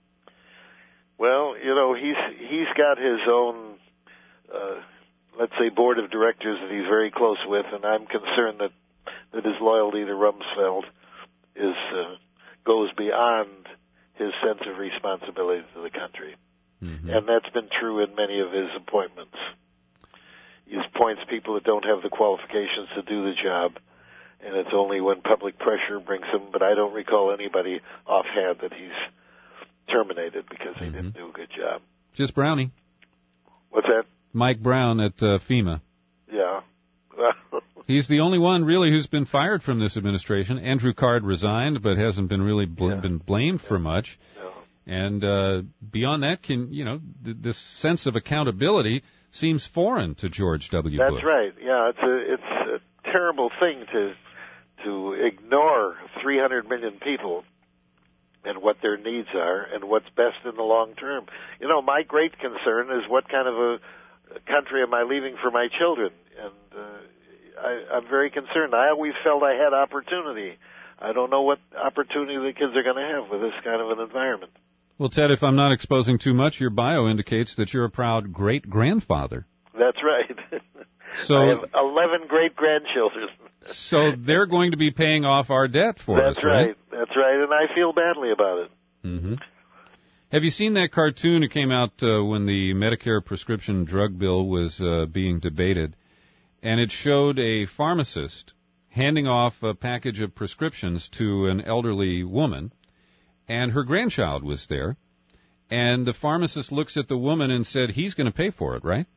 Well, you know, he's he's got his own, uh, let's say, board of directors that he's very close with, and I'm concerned that, that his loyalty to Rumsfeld is uh, goes beyond his sense of responsibility to the country. Mm-hmm. And that's been true in many of his appointments. He appoints people that don't have the qualifications to do the job, and it's only when public pressure brings him, but I don't recall anybody offhand that he's terminated because he mm-hmm. didn't do a good job. Just Brownie. What's that? Mike Brown at uh, FEMA. Yeah. He's the only one, really, who's been fired from this administration. Andrew Card resigned, but hasn't been really bl- yeah. been blamed yeah. for much. No. And uh, beyond that, can you know, th- this sense of accountability seems foreign to George W. That's Bush. That's right. Yeah, it's a it's a terrible thing to to ignore three hundred million people and what their needs are and what's best in the long term. You know, my great concern is what kind of a country am I leaving for my children? And uh, I, I'm very concerned. I always felt I had opportunity. I don't know what opportunity the kids are going to have with this kind of an environment. Well, Ted, if I'm not exposing too much, your bio indicates that you're a proud great-grandfather. That's right. So I have eleven great-grandchildren. So they're going to be paying off our debt for That's us, right? right. That's right, and I feel badly about it. Mm-hmm. Have you seen that cartoon that came out uh, when the Medicare prescription drug bill was uh, being debated? And it showed a pharmacist handing off a package of prescriptions to an elderly woman, and her grandchild was there. And the pharmacist looks at the woman and said, he's going to pay for it, right?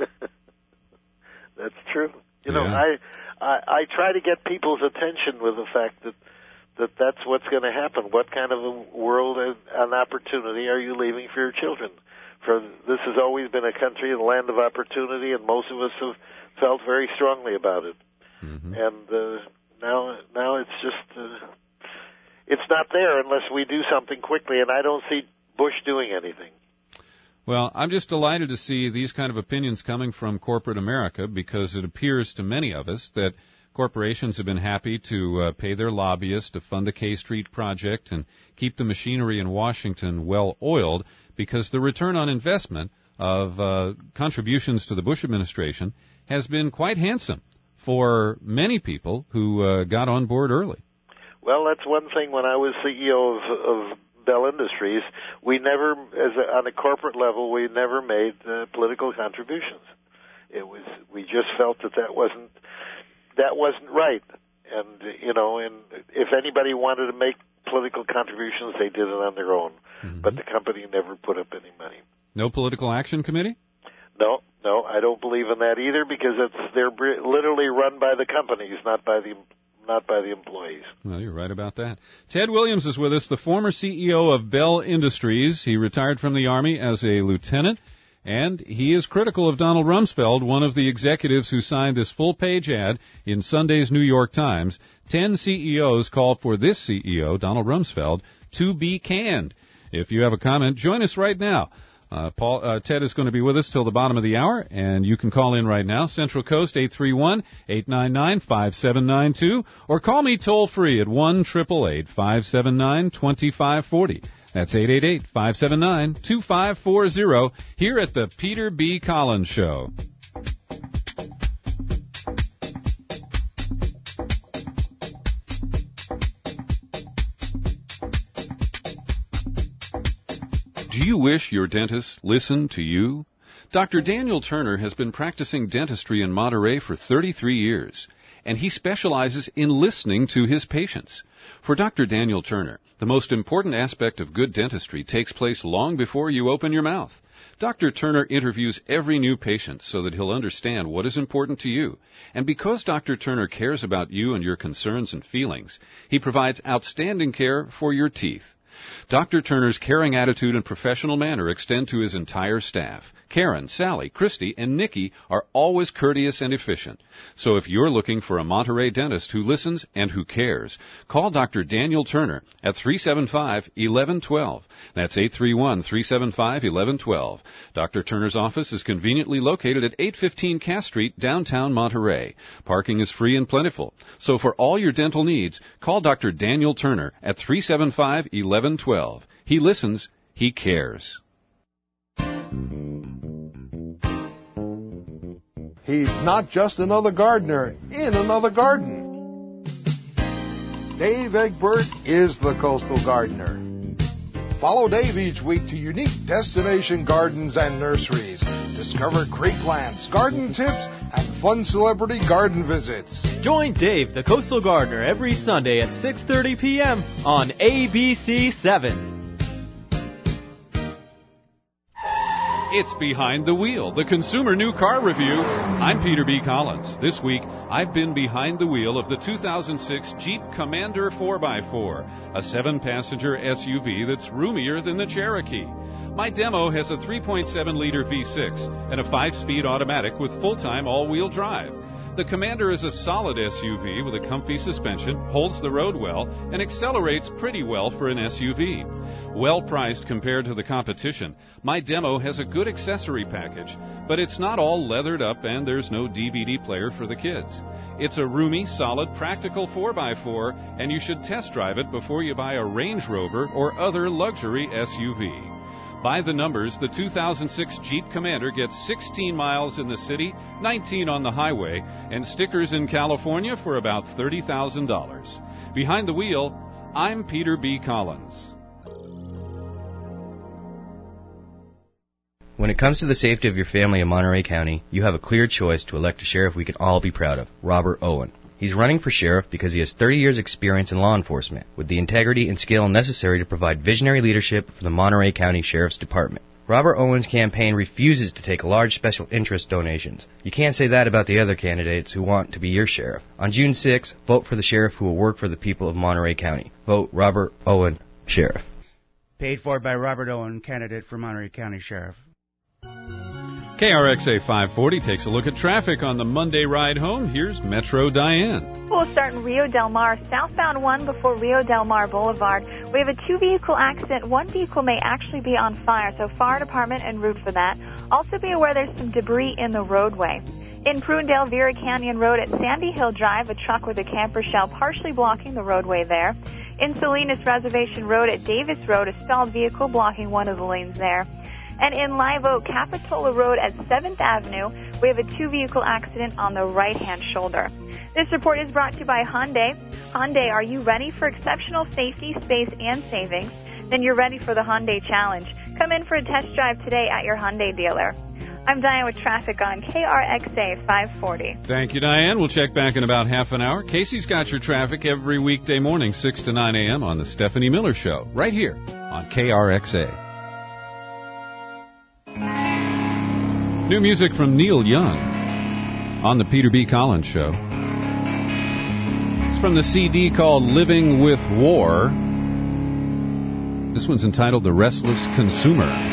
That's true. You yeah. know, I, I I try to get people's attention with the fact that that that's what's going to happen. What kind of a world and an opportunity are you leaving for your children? For this has always been a country and land of opportunity, and most of us have felt very strongly about it. Mm-hmm. And uh, now now it's just uh, it's not there unless we do something quickly. And I don't see Bush doing anything. Well, I'm just delighted to see these kind of opinions coming from corporate America, because it appears to many of us that corporations have been happy to uh, pay their lobbyists to fund the K Street project and keep the machinery in Washington well-oiled, because the return on investment of uh, contributions to the Bush administration has been quite handsome for many people who uh, got on board early. Well, that's one thing. When I was C E O of, of Bell Industries, we never, as a, on a corporate level, we never made uh, political contributions. It was we just felt that that wasn't that wasn't right, and you know, and if anybody wanted to make political contributions, they did it on their own. Mm-hmm. But the company never put up any money. No political action committee? No, no, I don't believe in that either, because it's they're literally run by the companies, not by the not by the employees. Well, you're right about that. Ted Williams is with us, the former C E O of Bell Industries. He retired from the Army as a lieutenant, and he is critical of Donald Rumsfeld, one of the executives who signed this full-page ad in Sunday's New York Times. Ten C E Os called for this C E O, Donald Rumsfeld, to be canned. If you have a comment, join us right now. Uh, Paul, uh, Ted is going to be with us till the bottom of the hour, and you can call in right now. Central Coast, eight three one, eight nine nine, five seven nine two, or call me toll-free at one eight eight eight, five seven nine, two five four zero. That's eight eight eight, five seven nine, two five four zero, here at the Peter B. Collins Show. Do you wish your dentist listened to you? Doctor Daniel Turner has been practicing dentistry in Monterey for thirty-three years, and he specializes in listening to his patients. For Doctor Daniel Turner, the most important aspect of good dentistry takes place long before you open your mouth. Doctor Turner interviews every new patient so that he'll understand what is important to you. And because Doctor Turner cares about you and your concerns and feelings, he provides outstanding care for your teeth. Doctor Turner's caring attitude and professional manner extend to his entire staff. Karen, Sally, Christy, and Nikki are always courteous and efficient. So if you're looking for a Monterey dentist who listens and who cares, call Doctor Daniel Turner at three seven five, one one one two. That's eight three one, three seven five, one one one two. Doctor Turner's office is conveniently located at eight fifteen Cass Street, downtown Monterey. Parking is free and plentiful. So for all your dental needs, call Doctor Daniel Turner at three seven five, one one one two. He listens. He cares. He's not just another gardener in another garden. Dave Egbert is the Coastal Gardener. Follow Dave each week to unique destination gardens and nurseries. Discover great plants, garden tips, and fun celebrity garden visits. Join Dave, the Coastal Gardener, every Sunday at six thirty p.m. on A B C seven. It's Behind the Wheel, the Consumer New Car Review. I'm Peter B. Collins. This week, I've been behind the wheel of the two thousand six Jeep Commander four by four, a seven-passenger S U V that's roomier than the Cherokee. My demo has a three point seven liter V six and a five-speed automatic with full-time all-wheel drive. The Commander is a solid S U V with a comfy suspension, holds the road well, and accelerates pretty well for an S U V. Well priced compared to the competition, my demo has a good accessory package, but it's not all leathered up and there's no D V D player for the kids. It's a roomy, solid, practical four by four, and you should test drive it before you buy a Range Rover or other luxury S U V. By the numbers, the two thousand six Jeep Commander gets sixteen miles in the city, nineteen on the highway, and stickers in California for about thirty thousand dollars. Behind the wheel, I'm Peter B. Collins. When it comes to the safety of your family in Monterey County, you have a clear choice to elect a sheriff we can all be proud of, Robert Owen. He's running for sheriff because he has thirty years experience in law enforcement, with the integrity and skill necessary to provide visionary leadership for the Monterey County Sheriff's Department. Robert Owen's campaign refuses to take large special interest donations. You can't say that about the other candidates who want to be your sheriff. On June sixth, vote for the sheriff who will work for the people of Monterey County. Vote Robert Owen, Sheriff. Paid for by Robert Owen, candidate for Monterey County Sheriff. K R X A five forty takes a look at traffic on the Monday ride home. Here's Metro Diane. We'll start in Rio Del Mar, southbound one before Rio Del Mar Boulevard. We have a two-vehicle accident. One vehicle may actually be on fire, so fire department en route for that. Also be aware there's some debris in the roadway. In Prunedale, Vera Canyon Road at Sandy Hill Drive, a truck with a camper shell partially blocking the roadway there. In Salinas Reservation Road at Davis Road, a stalled vehicle blocking one of the lanes there. And in Live Oak, Capitola Road at seventh Avenue, we have a two-vehicle accident on the right-hand shoulder. This report is brought to you by Hyundai. Hyundai, are you ready for exceptional safety, space, and savings? Then you're ready for the Hyundai Challenge. Come in for a test drive today at your Hyundai dealer. I'm Diane with traffic on K R X A five forty. Thank you, Diane. We'll check back in about half an hour. Casey's got your traffic every weekday morning, six to nine a.m. on the Stephanie Miller Show, right here on K R X A. New music from Neil Young on the Peter B. Collins Show. It's from the C D called Living with War. This one's entitled The Restless Consumer.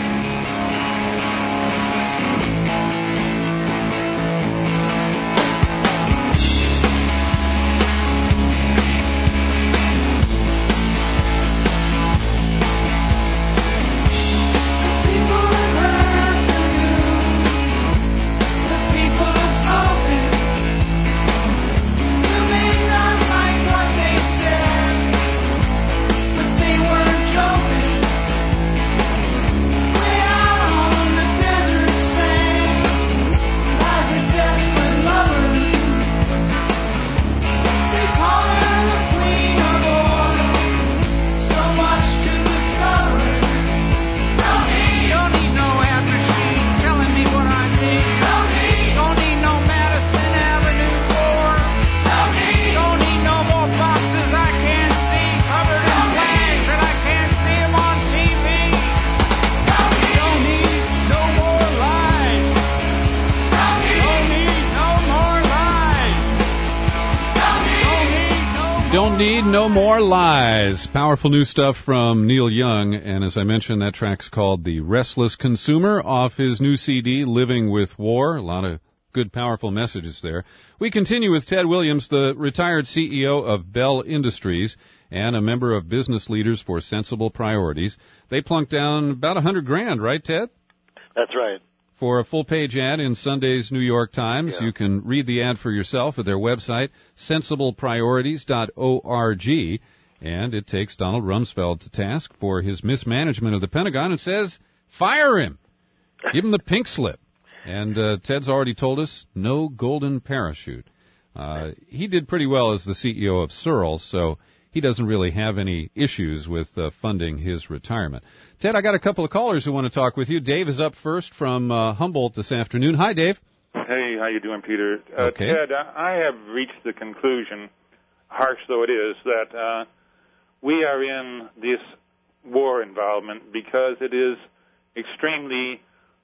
No More Lies. Powerful new stuff from Neil Young, and as I mentioned, that track's called The Restless Consumer off his new C D, Living with War. A lot of good, powerful messages there. We continue with Ted Williams, the retired C E O of Bell Industries and a member of Business Leaders for Sensible Priorities. They plunked down about a hundred grand, right, Ted? That's right. For a full-page ad in Sunday's New York Times. Yeah. You can read the ad for yourself at their website, sensible priorities dot org, and it takes Donald Rumsfeld to task for his mismanagement of the Pentagon and says, fire him! Give him the pink slip. And uh, Ted's already told us, no golden parachute. Uh, he did pretty well as the C E O of Searle, so he doesn't really have any issues with uh, funding his retirement. Ted, I got a couple of callers who want to talk with you. Dave is up first from uh, Humboldt this afternoon. Hi, Dave. Hey, how you doing, Peter? Uh, okay. Ted, I have reached the conclusion, harsh though it is, that uh, we are in this war involvement because it is extremely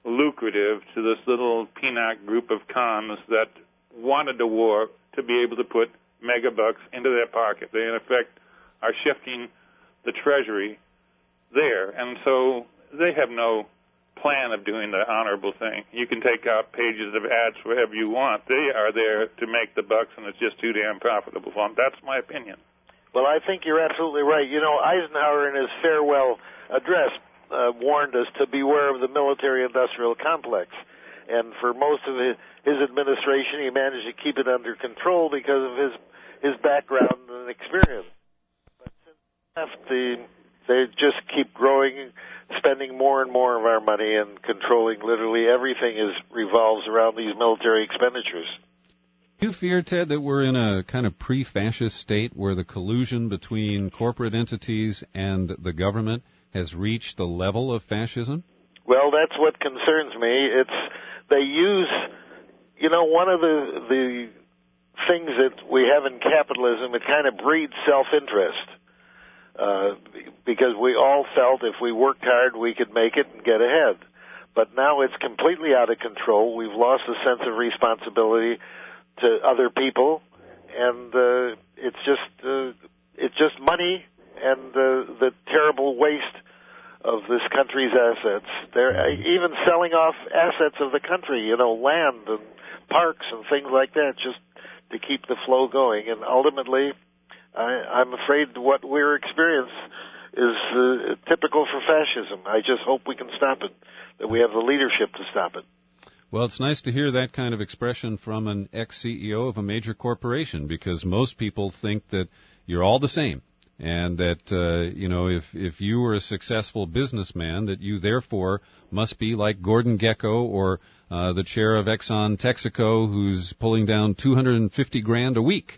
lucrative to this little peanut group of cons that wanted the war to be able to put megabucks into their pocket. They, in effect, are shifting the Treasury there, and so they have no plan of doing the honorable thing. You can take out pages of ads wherever you want. They are there to make the bucks, and it's just too damn profitable for them. That's my opinion. Well, I think you're absolutely right. You know, Eisenhower in his farewell address uh, warned us to beware of the military-industrial complex. And for most of his, his administration, he managed to keep it under control because of his his background and experience. But since he left, the, they just keep growing, spending more and more of our money and controlling literally everything is revolves around these military expenditures. Do you fear, Ted, that we're in a kind of pre-fascist state where the collusion between corporate entities and the government has reached the level of fascism? Well, that's what concerns me. It's they use, you know, one of the the things that we have in capitalism, it kind of breeds self-interest. Uh, because we all felt if we worked hard, we could make it and get ahead. But now it's completely out of control. We've lost a sense of responsibility to other people, and uh, it's just uh, it's just money and uh, the terrible waste of this country's assets. They're uh, even selling off assets of the country, you know, land and parks and things like that, just to keep the flow going. And ultimately, I, I'm afraid what we're experiencing is uh, typical for fascism. I just hope we can stop it, that we have the leadership to stop it. Well, it's nice to hear that kind of expression from an ex-C E O of a major corporation, because most people think that you're all the same, and that, uh, you know, if, if you were a successful businessman, that you therefore must be like Gordon Gekko or uh, the chair of Exxon Texaco, who's pulling down two hundred fifty grand a week.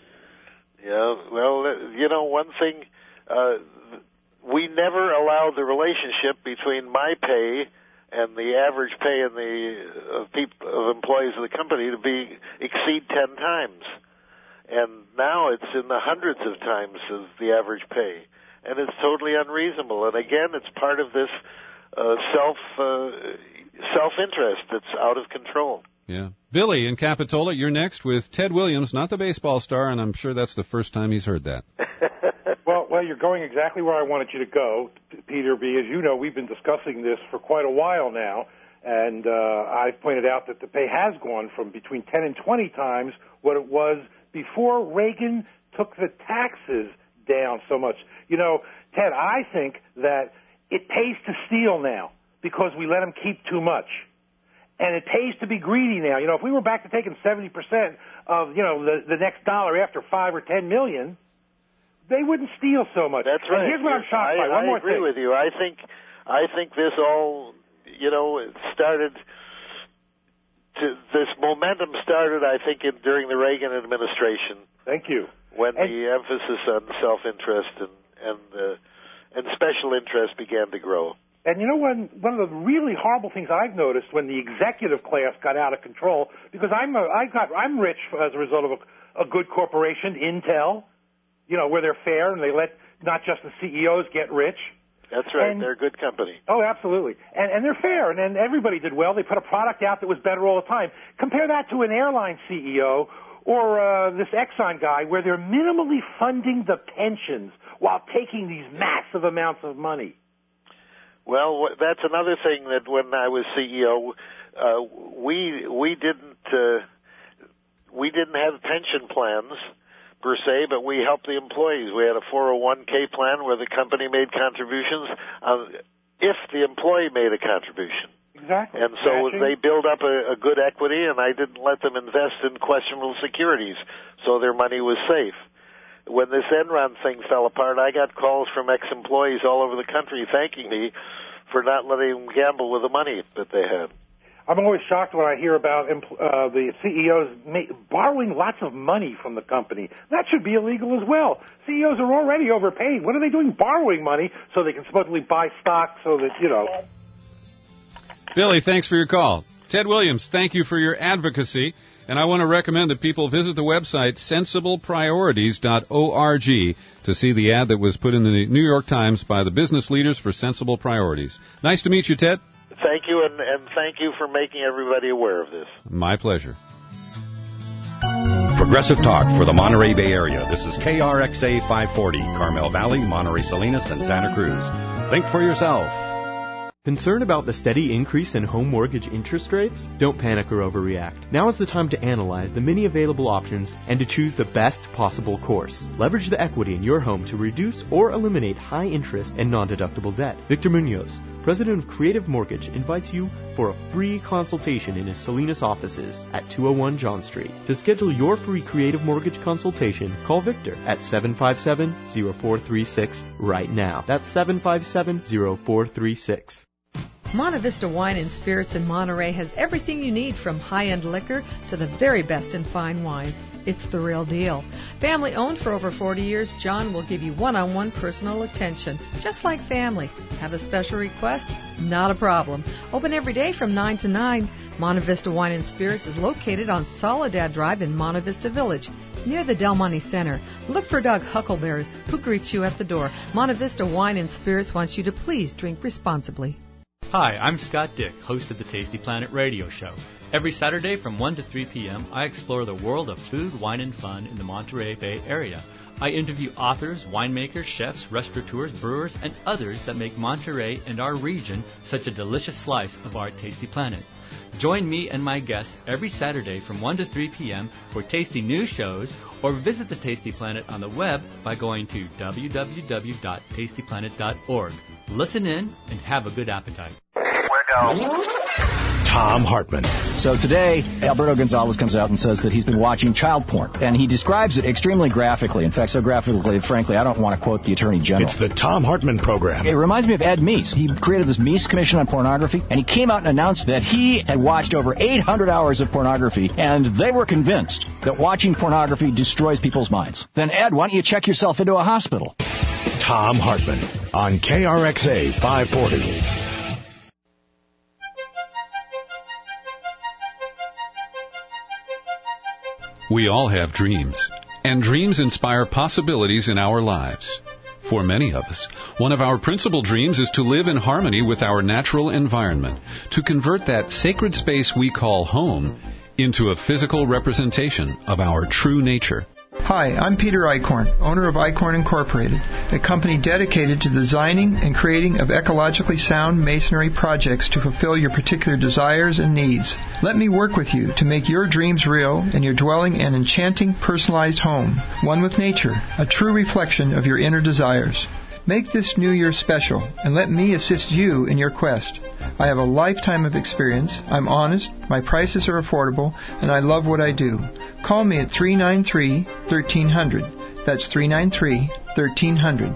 Yeah, well, you know, one thing, uh, we never allowed the relationship between my pay and the average pay in the of people of employees of the company to be exceed ten times, and now it's in the hundreds of times of the average pay, and it's totally unreasonable. And again, it's part of this uh, self uh, self interest that's out of control. Yeah, Billy in Capitola, you're next with Ted Williams, not the baseball star, and I'm sure that's the first time he's heard that. Well, well, you're going exactly where I wanted you to go, Peter B. As you know, we've been discussing this for quite a while now, and uh, I've pointed out that the pay has gone from between ten and twenty times what it was before Reagan took the taxes down so much. You know, Ted, I think that it pays to steal now because we let them keep too much. And it pays to be greedy now. You know, if we were back to taking seventy percent of, you know, the, the next dollar after five or ten million, they wouldn't steal so much. That's right. And here's what I'm shocked I, by. One I more agree thing. with you. I think, I think this all, you know, it started. To, this momentum started, I think, in, during the Reagan administration. Thank you. When and, the emphasis on self-interest and and uh, and special interest began to grow. And you know, one one of the really horrible things I've noticed when the executive class got out of control, because I'm a, I got I'm rich as a result of a, a good corporation, Intel, you know, where they're fair and they let not just the C E Os get rich. That's right. And, they're a good company. Oh, absolutely. And and they're fair, and then everybody did well. They put a product out that was better all the time. Compare that to an airline C E O or uh, this Exxon guy, where they're minimally funding the pensions while taking these massive amounts of money. Well, that's another thing that when I was C E O, uh, we we didn't uh, we didn't have pension plans per se, but we helped the employees. We had a four oh one k plan where the company made contributions uh, if the employee made a contribution. Exactly. And so Matching. they build up a, a good equity, and I didn't let them invest in questionable securities, so their money was safe. When this Enron thing fell apart, I got calls from ex-employees all over the country thanking me for not letting them gamble with the money that they had. I'm always shocked when I hear about uh, the C E Os ma- borrowing lots of money from the company. That should be illegal as well. C E Os are already overpaid. What are they doing borrowing money so they can supposedly buy stock so that, you know... Billy, thanks for your call. Ted Williams, thank you for your advocacy. And I want to recommend that people visit the website sensible priorities dot org to see the ad that was put in the New York Times by the business leaders for Sensible Priorities. Nice to meet you, Ted. Thank you, and, and thank you for making everybody aware of this. My pleasure. Progressive Talk for the Monterey Bay Area. This is K R X A five forty, Carmel Valley, Monterey Salinas, and Santa Cruz. Think for yourself. Concerned about the steady increase in home mortgage interest rates? Don't panic or overreact. Now is the time to analyze the many available options and to choose the best possible course. Leverage the equity in your home to reduce or eliminate high interest and non-deductible debt. Victor Munoz, President of Creative Mortgage, invites you for a free consultation in his Salinas offices at two oh one John Street. To schedule your free Creative Mortgage consultation, call Victor at seven five seven, zero four three six right now. That's seven five seven, zero four three six. Monte Vista Wine and Spirits in Monterey has everything you need, from high-end liquor to the very best in fine wines. It's the real deal. Family owned for over forty years, John will give you one-on-one personal attention, just like family. Have a special request? Not a problem. Open every day from nine to nine. Monte Vista Wine and Spirits is located on Soledad Drive in Monte Vista Village, near the Del Monte Center. Look for Doug Huckleberry, who greets you at the door. Monte Vista Wine and Spirits wants you to please drink responsibly. Hi, I'm Scott Dick, host of the Tasty Planet radio show. Every Saturday from one to three p.m., I explore the world of food, wine, and fun in the Monterey Bay Area. I interview authors, winemakers, chefs, restaurateurs, brewers, and others that make Monterey and our region such a delicious slice of our Tasty Planet. Join me and my guests every Saturday from one to three p.m. for tasty news shows, or visit the Tasty Planet on the web by going to w w w dot tasty planet dot org. Listen in and have a good appetite. We're go. Tom Hartman. So today, Alberto Gonzalez comes out and says that he's been watching child porn, and he describes it extremely graphically. In fact, so graphically, frankly, I don't want to quote the Attorney General. It's the Tom Hartman program. It reminds me of Ed Meese. He created this Meese Commission on Pornography, and he came out and announced that he had watched over eight hundred hours of pornography, and they were convinced that watching pornography destroys people's minds. Then, Ed, why don't you check yourself into a hospital? Tom Hartman on K R X A five forty. We all have dreams, and dreams inspire possibilities in our lives. For many of us, one of our principal dreams is to live in harmony with our natural environment, to convert that sacred space we call home into a physical representation of our true nature. Hi, I'm Peter Eichhorn, owner of Eichhorn Incorporated, a company dedicated to the designing and creating of ecologically sound masonry projects to fulfill your particular desires and needs. Let me work with you to make your dreams real and your dwelling an enchanting, personalized home, one with nature, a true reflection of your inner desires. Make this New Year special, and let me assist you in your quest. I have a lifetime of experience, I'm honest, my prices are affordable, and I love what I do. Call me at three nine three, one three zero zero. That's three nine three, one three zero zero.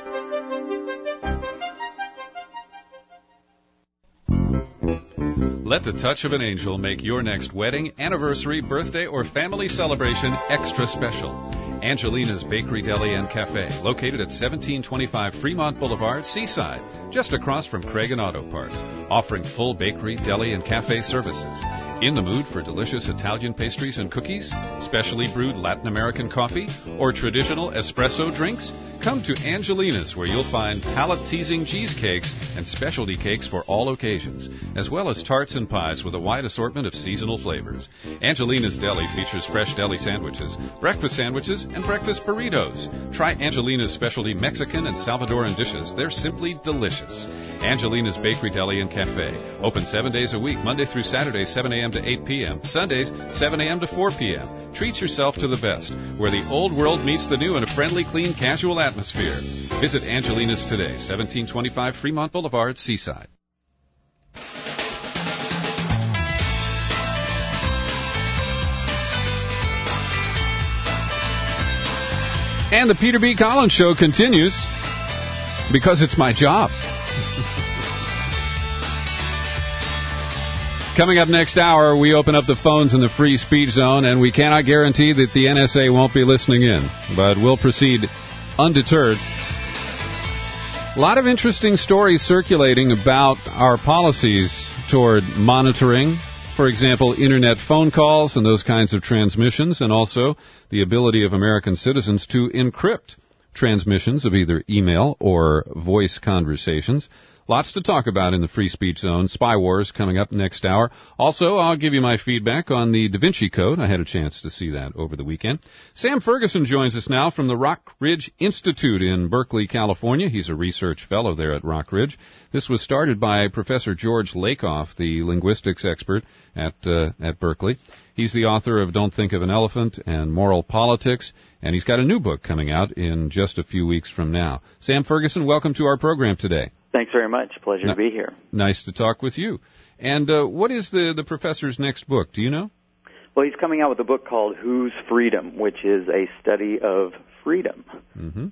Let the touch of an angel make your next wedding, anniversary, birthday, or family celebration extra special. Angelina's Bakery, Deli, and Cafe, located at seventeen twenty-five Fremont Boulevard, Seaside, just across from Craig and Auto Parts, offering full bakery, deli, and cafe services. In the mood for delicious Italian pastries and cookies, specially brewed Latin American coffee, or traditional espresso drinks? Come to Angelina's, where you'll find palate-teasing cheesecakes and specialty cakes for all occasions, as well as tarts and pies with a wide assortment of seasonal flavors. Angelina's Deli features fresh deli sandwiches, breakfast sandwiches, and breakfast burritos. Try Angelina's specialty Mexican and Salvadoran dishes. They're simply delicious. Angelina's Bakery, Deli, and Cafe. Open seven days a week, Monday through Saturday, seven a.m. to eight p.m., Sundays, seven a.m. to four p.m. Treat yourself to the best, where the old world meets the new in a friendly, clean, casual atmosphere. Visit Angelina's today, seventeen twenty-five Fremont Boulevard, Seaside. And the Peter B. Collins Show continues, because it's my job. Coming up next hour, we open up the phones in the free speech zone, and we cannot guarantee that the N S A won't be listening in, but we'll proceed undeterred. A lot of interesting stories circulating about our policies toward monitoring, for example, Internet phone calls and those kinds of transmissions, and also the ability of American citizens to encrypt transmissions of either email or voice conversations. Lots to talk about in the Free Speech Zone. Spy Wars coming up next hour. Also, I'll give you my feedback on the Da Vinci Code. I had a chance to see that over the weekend. Sam Ferguson joins us now from the Rock Ridge Institute in Berkeley, California. He's a research fellow there at Rock Ridge. This was started by Professor George Lakoff, the linguistics expert at uh, at Berkeley. He's the author of Don't Think of an Elephant and Moral Politics, and he's got a new book coming out in just a few weeks from now. Sam Ferguson, welcome to our program today. Thanks very much. Pleasure N- to be here. Nice to talk with you. And uh, what is the, the professor's next book? Do you know? Well, he's coming out with a book called Whose Freedom, which is a study of freedom. Mm-hmm.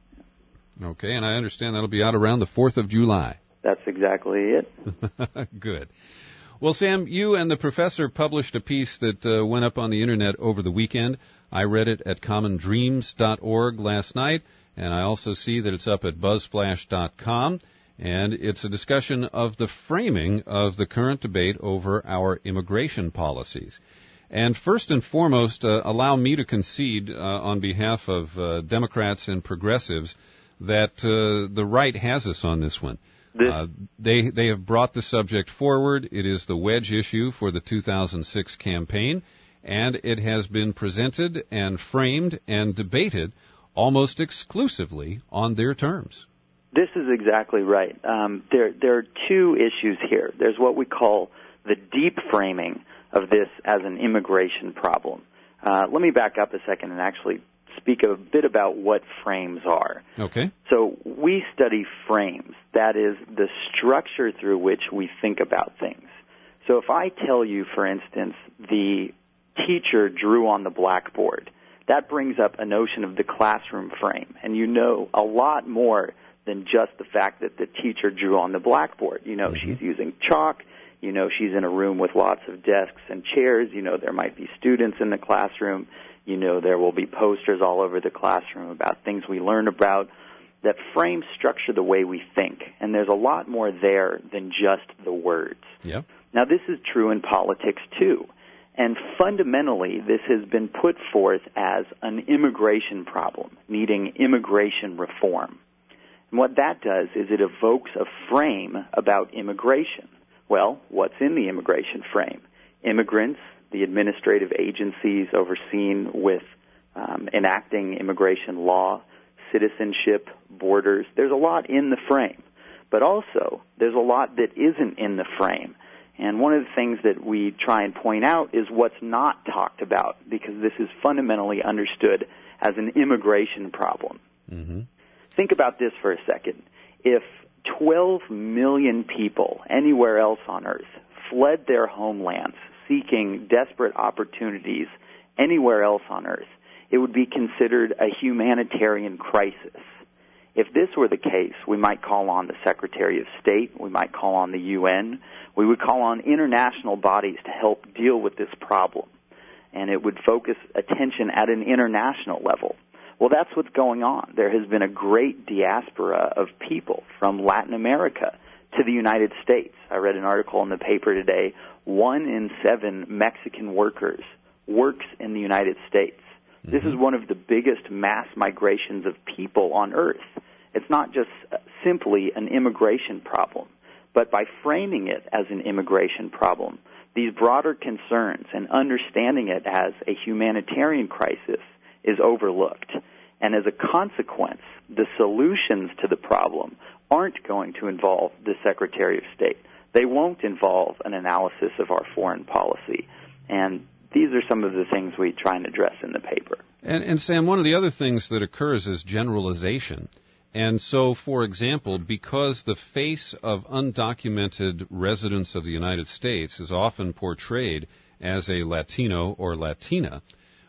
Okay, and I understand that'll be out around the fourth of July. That's exactly it. Good. Well, Sam, you and the professor published a piece that uh, went up on the Internet over the weekend. I read it at common dreams dot org last night, and I also see that it's up at buzzflash dot com. And it's a discussion of the framing of the current debate over our immigration policies. And first and foremost, uh, allow me to concede uh, on behalf of uh, Democrats and progressives that uh, the right has us on this one. Uh, they they have brought the subject forward. It is the wedge issue for the two thousand six campaign, and it has been presented and framed and debated almost exclusively on their terms. This is exactly right. Um, there, there are two issues here. There's what we call the deep framing of this as an immigration problem. Uh, let me back up a second and actually speak a bit about what frames are. Okay. So we study frames. That is the structure through which we think about things. So if I tell you, for instance, the teacher drew on the blackboard, that brings up a notion of the classroom frame, and you know a lot more than just the fact that the teacher drew on the blackboard. You know, mm-hmm. she's using chalk. You know, she's in a room with lots of desks and chairs. You know, there might be students in the classroom. You know, there will be posters all over the classroom about things we learn about. That frames structure the way we think, and there's a lot more there than just the words. Yep. Now, this is true in politics, too. And fundamentally, this has been put forth as an immigration problem, needing immigration reform. And what that does is it evokes a frame about immigration. Well, what's in the immigration frame? Immigrants, the administrative agencies overseen with um, enacting immigration law, citizenship, borders. There's a lot in the frame. But also, there's a lot that isn't in the frame. And one of the things that we try and point out is what's not talked about, because this is fundamentally understood as an immigration problem. Mm-hmm. Think about this for a second. If twelve million people anywhere else on Earth fled their homelands seeking desperate opportunities anywhere else on Earth, it would be considered a humanitarian crisis. If this were the case, we might call on the Secretary of State, we might call on the U N, we would call on international bodies to help deal with this problem, and it would focus attention at an international level. Well, that's what's going on. There has been a great diaspora of people from Latin America to the United States. I read an article in the paper today, one in seven Mexican workers works in the United States. Mm-hmm. This is one of the biggest mass migrations of people on Earth. It's not just simply an immigration problem, but by framing it as an immigration problem, these broader concerns and understanding it as a humanitarian crisis is overlooked. And as a consequence, the solutions to the problem aren't going to involve the Secretary of State. They won't involve an analysis of our foreign policy. And these are some of the things we try and address in the paper. And, and Sam, one of the other things that occurs is generalization. And so, for example, because the face of undocumented residents of the United States is often portrayed as a Latino or Latina,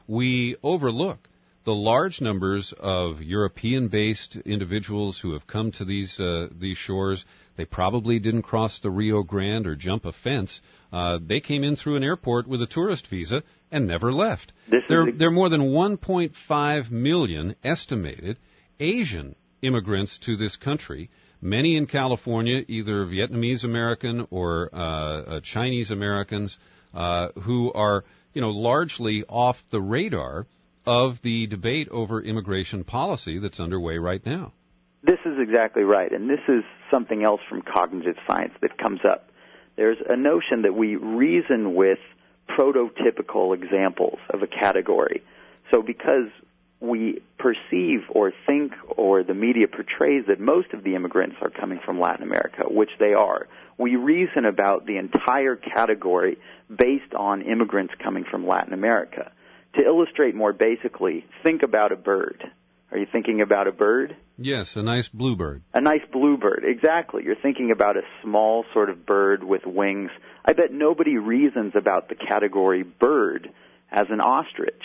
we overlook the large numbers of European-based individuals who have come to these uh, these shores. They probably didn't cross the Rio Grande or jump a fence. Uh, they came in through an airport with a tourist visa and never left. There, there are more than one point five million estimated Asian immigrants to this country, many in California, either Vietnamese American or uh, uh, Chinese Americans, uh, who are, you know, largely off the radar of the debate over immigration policy that's underway right now. This is exactly right, and this is something else from cognitive science that comes up. There's a notion that we reason with prototypical examples of a category. So because we perceive or think, or the media portrays that most of the immigrants are coming from Latin America, which they are, we reason about the entire category based on immigrants coming from Latin America. To illustrate more basically, think about a bird. Are you thinking about a bird? Yes, a nice bluebird. A nice bluebird, exactly. You're thinking about a small sort of bird with wings. I bet nobody reasons about the category bird as an ostrich.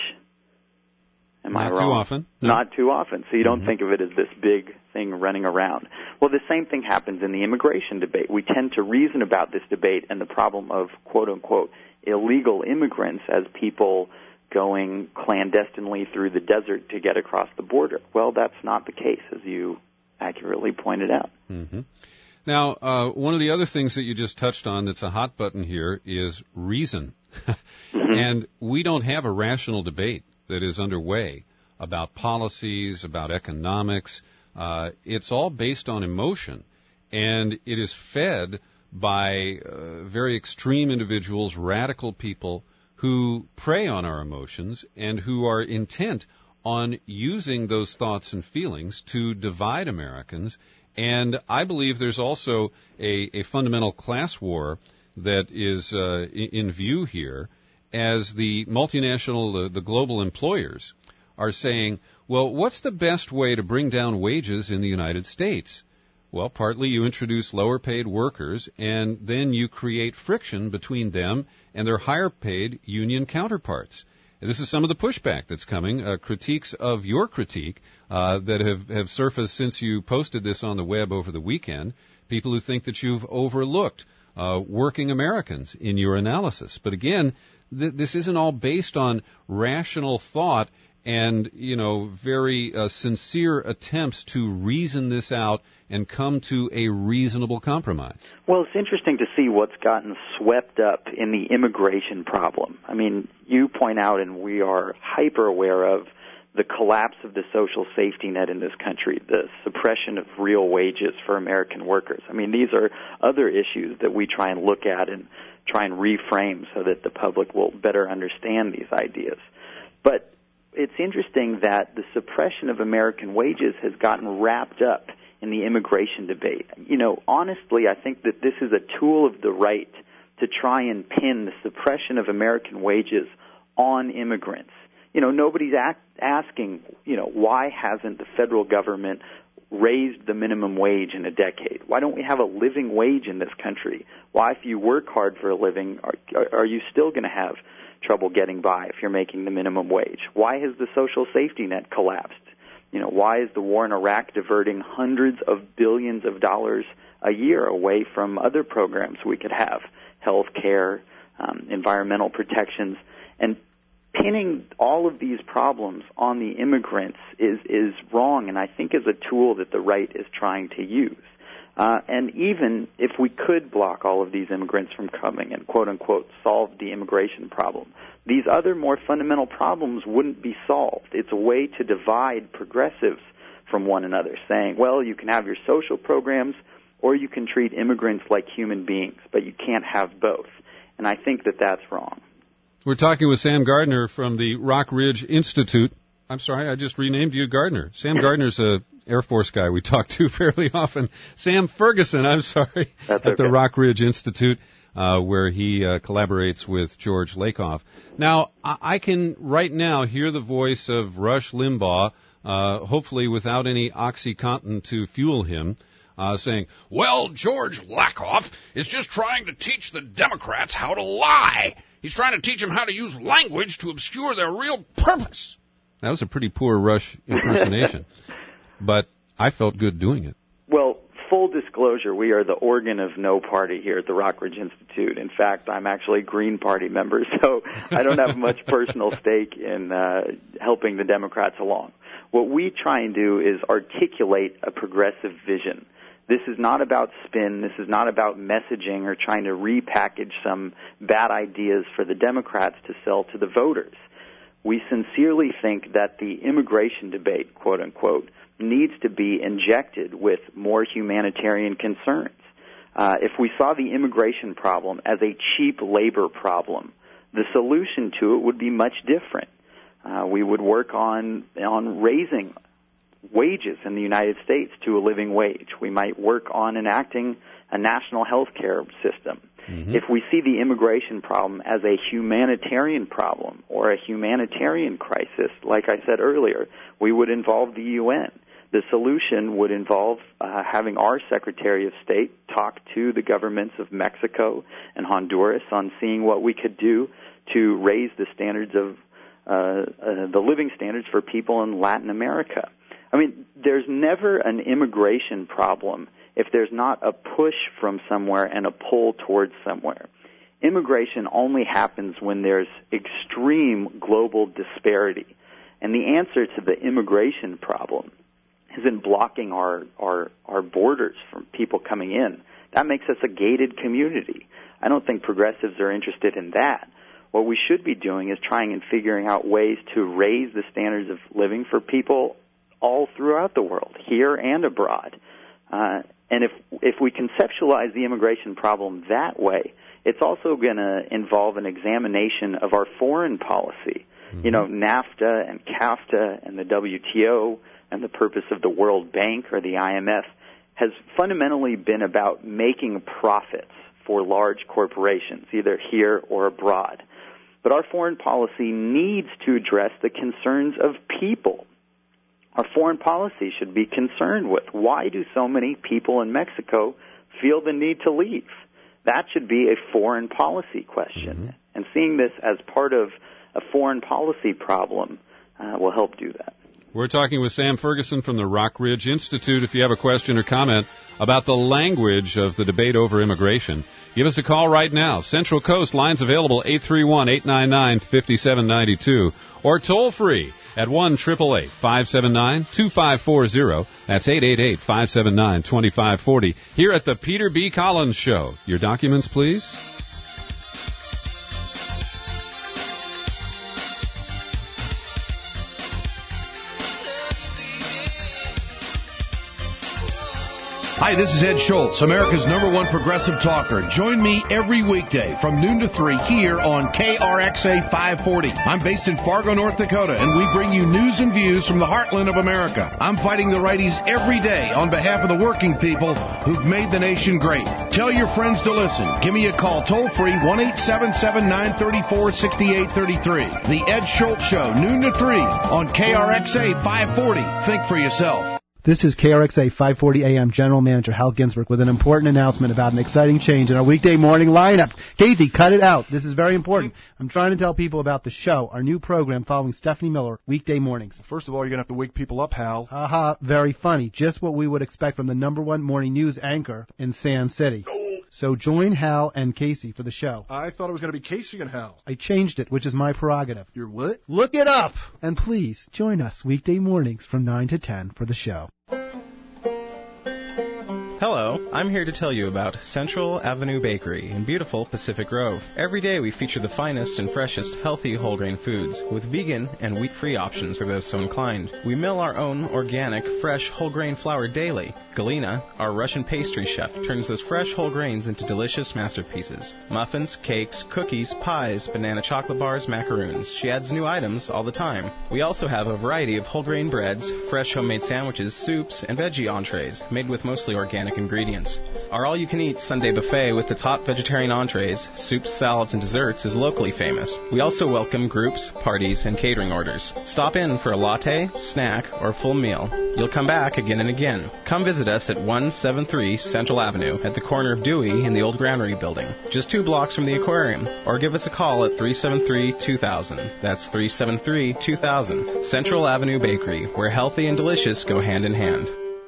Am Not I wrong? too often. No. Not too often. So you don't Mhm. think of it as this big thing running around. Well, the same thing happens in the immigration debate. We tend to reason about this debate and the problem of, quote-unquote, illegal immigrants as people going clandestinely through the desert to get across the border. Well, that's not the case, as you accurately pointed out. Mm-hmm. Now, uh, one of the other things that you just touched on that's a hot button here is reason. Mm-hmm. And we don't have a rational debate that is underway about policies, about economics. Uh, it's all based on emotion, and it is fed by uh, very extreme individuals, radical people, who prey on our emotions and who are intent on using those thoughts and feelings to divide Americans. And I believe there's also a, a fundamental class war that is uh, in view here, as the multinational, the, the global employers are saying, well, what's the best way to bring down wages in the United States? Well, partly you introduce lower-paid workers, and then you create friction between them and their higher-paid union counterparts. And this is some of the pushback that's coming, uh, critiques of your critique uh, that have, have surfaced since you posted this on the web over the weekend, people who think that you've overlooked uh, working Americans in your analysis. But again, th- this isn't all based on rational thought and, you know, very uh, sincere attempts to reason this out and come to a reasonable compromise. Well, it's interesting to see what's gotten swept up in the immigration problem. I mean, you point out, and we are hyper aware of, the collapse of the social safety net in this country, the suppression of real wages for American workers. I mean, these are other issues that we try and look at and try and reframe so that the public will better understand these ideas. But it's interesting that the suppression of American wages has gotten wrapped up in the immigration debate. You know, honestly, I think that this is a tool of the right to try and pin the suppression of American wages on immigrants. You know, nobody's act, asking, you know, why hasn't the federal government raised the minimum wage in a decade? Why don't we have a living wage in this country? Why, if you work hard for a living, are, are you still going to have trouble getting by if you're making the minimum wage? Why has the social safety net collapsed? You know, why is the war in Iraq diverting hundreds of billions of dollars a year away from other programs we could have, health care, um, environmental protections? And pinning all of these problems on the immigrants is, is wrong, and I think is a tool that the right is trying to use. Uh, and even if we could block all of these immigrants from coming and, quote-unquote, solve the immigration problem, these other more fundamental problems wouldn't be solved. It's a way to divide progressives from one another, saying, well, you can have your social programs or you can treat immigrants like human beings, but you can't have both. And I think that that's wrong. We're talking with Sam Gardner from the Rock Ridge Institute. I'm sorry, I just renamed you Gardner. Sam Gardner's a Air Force guy we talk to fairly often. Sam Ferguson, I'm sorry, That's at okay. the Rock Ridge Institute, uh, where he uh, collaborates with George Lakoff. Now, I-, I can right now hear the voice of Rush Limbaugh, uh, hopefully without any OxyContin to fuel him, uh, saying, well, George Lakoff is just trying to teach the Democrats how to lie. He's trying to teach them how to use language to obscure their real purpose. That was a pretty poor Rush impersonation. But I felt good doing it. Well, full disclosure, we are the organ of no party here at the Rock Ridge Institute. In fact, I'm actually a Green Party member, so I don't have much personal stake in uh, helping the Democrats along. What we try and do is articulate a progressive vision. This is not about spin. This is not about messaging or trying to repackage some bad ideas for the Democrats to sell to the voters. We sincerely think that the immigration debate, quote unquote, needs to be injected with more humanitarian concerns. Uh, if we saw the immigration problem as a cheap labor problem, the solution to it would be much different. Uh, we would work on on raising wages in the United States to a living wage. We might work on enacting a national health care system. Mm-hmm. If we see the immigration problem as a humanitarian problem or a humanitarian crisis, like I said earlier, we would involve the U N. The solution would involve uh, having our Secretary of State talk to the governments of Mexico and Honduras on seeing what we could do to raise the standards of uh, uh, the living standards for people in Latin America. I mean, there's never an immigration problem if there's not a push from somewhere and a pull towards somewhere. Immigration only happens when there's extreme global disparity. And the answer to the immigration problem is in blocking our, our, our borders from people coming in. That makes us a gated community. I don't think progressives are interested in that. What we should be doing is trying and figuring out ways to raise the standards of living for people all throughout the world, here and abroad. Uh, and if if we conceptualize the immigration problem that way, it's also going to involve an examination of our foreign policy. Mm-hmm. You know, NAFTA and CAFTA and the W T O and the purpose of the World Bank or the I M F has fundamentally been about making profits for large corporations, either here or abroad. But our foreign policy needs to address the concerns of people. Our foreign policy should be concerned with why do so many people in Mexico feel the need to leave? That should be a foreign policy question. Mm-hmm. And seeing this as part of a foreign policy problem uh, will help do that. We're talking with Sam Ferguson from the Rock Ridge Institute. If you have a question or comment about the language of the debate over immigration, give us a call right now. Central Coast lines available, eight three one, eight nine nine, five seven nine two, or toll free at one eight eight eight, five seven nine, two five four zero. That's eight eight eight, five seven nine, two five four zero. Here at the Peter B. Collins Show. Your documents, please. Hi, this is Ed Schultz, America's number one progressive talker. Join me every weekday from noon to three here on K R X A five forty. I'm based in Fargo, North Dakota, and we bring you news and views from the heartland of America. I'm fighting the righties every day on behalf of the working people who've made the nation great. Tell your friends to listen. Give me a call toll-free, one eight seven seven, nine three four, six eight three three. The Ed Schultz Show, noon to three on K R X A five forty. Think for yourself. This is K R X A five forty A M General Manager Hal Ginsberg with an important announcement about an exciting change in our weekday morning lineup. Casey, cut it out. This is very important. I'm trying to tell people about the show, our new program following Stephanie Miller, weekday mornings. First of all, you're going to have to wake people up, Hal. Haha, very funny. Just what we would expect from the number one morning news anchor in Sand City. So join Hal and Casey for the show. I thought it was going to be Casey and Hal. I changed it, which is my prerogative. Your what? Look it up! And please, join us weekday mornings from nine to ten for the show. Hello, I'm here to tell you about Central Avenue Bakery in beautiful Pacific Grove. Every day we feature the finest and freshest healthy whole grain foods with vegan and wheat-free options for those so inclined. We mill our own organic, fresh whole grain flour daily. Galina, our Russian pastry chef, turns those fresh whole grains into delicious masterpieces. Muffins, cakes, cookies, pies, banana chocolate bars, macaroons. She adds new items all the time. We also have a variety of whole grain breads, fresh homemade sandwiches, soups, and veggie entrees made with mostly organic ingredients. Our all-you-can-eat Sunday buffet with the top vegetarian entrees, soups, salads, and desserts is locally famous. We also welcome groups, parties, and catering orders. Stop in for a latte, snack, or full meal. You'll come back again and again. Come visit us at one seventy-three Central Avenue at the corner of Dewey and the old Granary building, just two blocks from the aquarium. Or give us a call at three seven three, two thousand. That's three seven three, two thousand. Central Avenue Bakery, where healthy and delicious go hand in hand.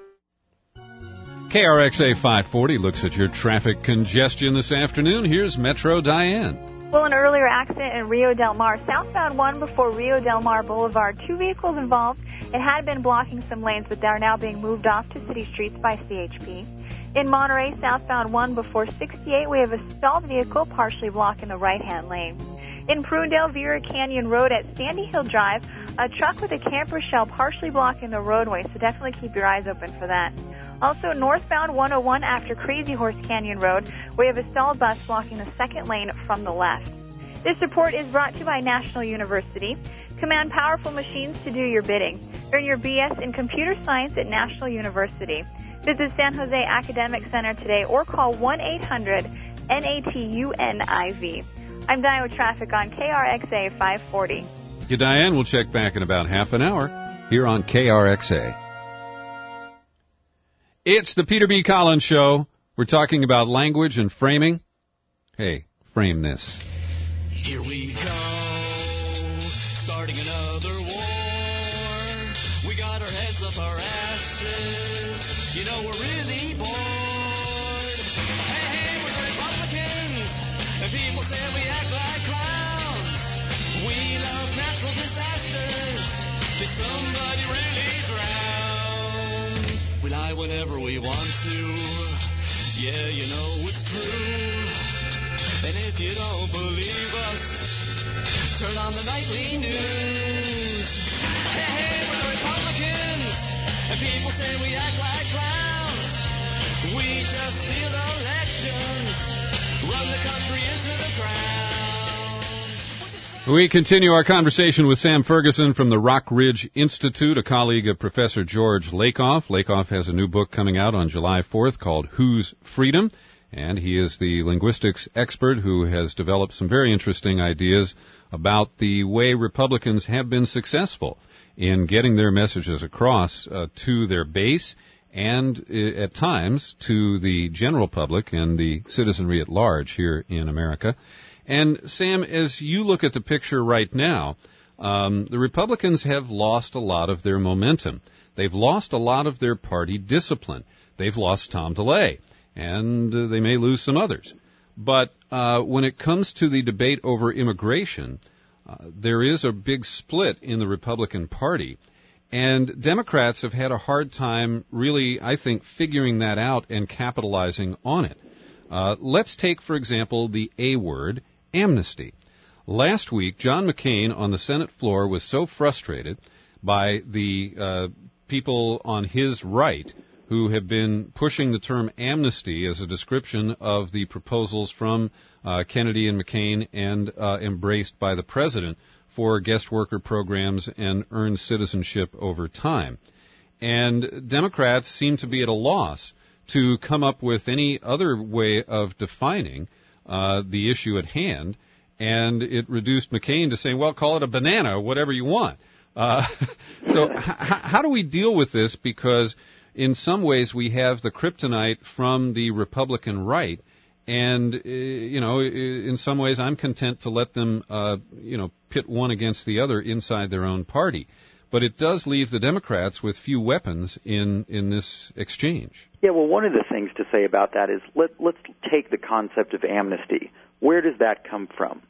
K R X A five forty looks at your traffic congestion this afternoon. Here's Metro Diane. Well, an earlier accident in Rio Del Mar, southbound one before Rio Del Mar Boulevard. Two vehicles involved. It had been blocking some lanes, but they're now being moved off to city streets by C H P. In Monterey, southbound one before sixty-eight, we have a stalled vehicle partially blocking the right-hand lane. In Prunedale, Vera Canyon Road at Sandy Hill Drive, a truck with a camper shell partially blocking the roadway, so definitely keep your eyes open for that. Also, northbound one oh one after Crazy Horse Canyon Road, we have a stalled bus blocking the second lane from the left. This report is brought to you by National University. Command powerful machines to do your bidding. Earn your B S in computer science at National University. Visit San Jose Academic Center today or call one eight hundred N A T U N I V. I'm Diane with traffic on K R X A five forty. Yeah, Diane, we'll check back in about half an hour here on K R X A. It's the Peter B. Collins Show. We're talking about language and framing. Hey, frame this. Here we go, starting another war. We got our heads up our asses. You know we're really bored. Hey, hey, we're the Republicans, and people say we act like clowns. We love natural disasters. Did somebody really drown? We lie whenever we want to. Yeah, you know it's true. And if you don't believe us, turn on the nightly news. Hey, hey, we're the Republicans, and people say we act like clowns. We just steal elections, run the country into the ground. We continue our conversation with Sam Ferguson from the Rock Ridge Institute, a colleague of Professor George Lakoff. Lakoff has a new book coming out on July fourth called Whose Freedom? And he is the linguistics expert who has developed some very interesting ideas about the way Republicans have been successful in getting their messages across uh, to their base and, uh, at times, to the general public and the citizenry at large here in America. And, Sam, as you look at the picture right now, um, the Republicans have lost a lot of their momentum. They've lost a lot of their party discipline. They've lost Tom DeLay. And uh, they may lose some others. But uh, when it comes to the debate over immigration, uh, there is a big split in the Republican Party. And Democrats have had a hard time really, I think, figuring that out and capitalizing on it. Uh, let's take, for example, the A word, amnesty. Last week, John McCain on the Senate floor was so frustrated by the uh, people on his right who have been pushing the term amnesty as a description of the proposals from uh, Kennedy and McCain and uh, embraced by the president for guest worker programs and earned citizenship over time. And Democrats seem to be at a loss to come up with any other way of defining uh, the issue at hand, and it reduced McCain to saying, well, call it a banana or whatever you want. Uh, so h- how do we deal with this? Because in some ways, we have the kryptonite from the Republican right, and, uh, you know, in some ways, I'm content to let them, uh, you know, pit one against the other inside their own party. But it does leave the Democrats with few weapons in, in this exchange. Yeah, well, one of the things to say about that is let, let's take the concept of amnesty. Where does that come from?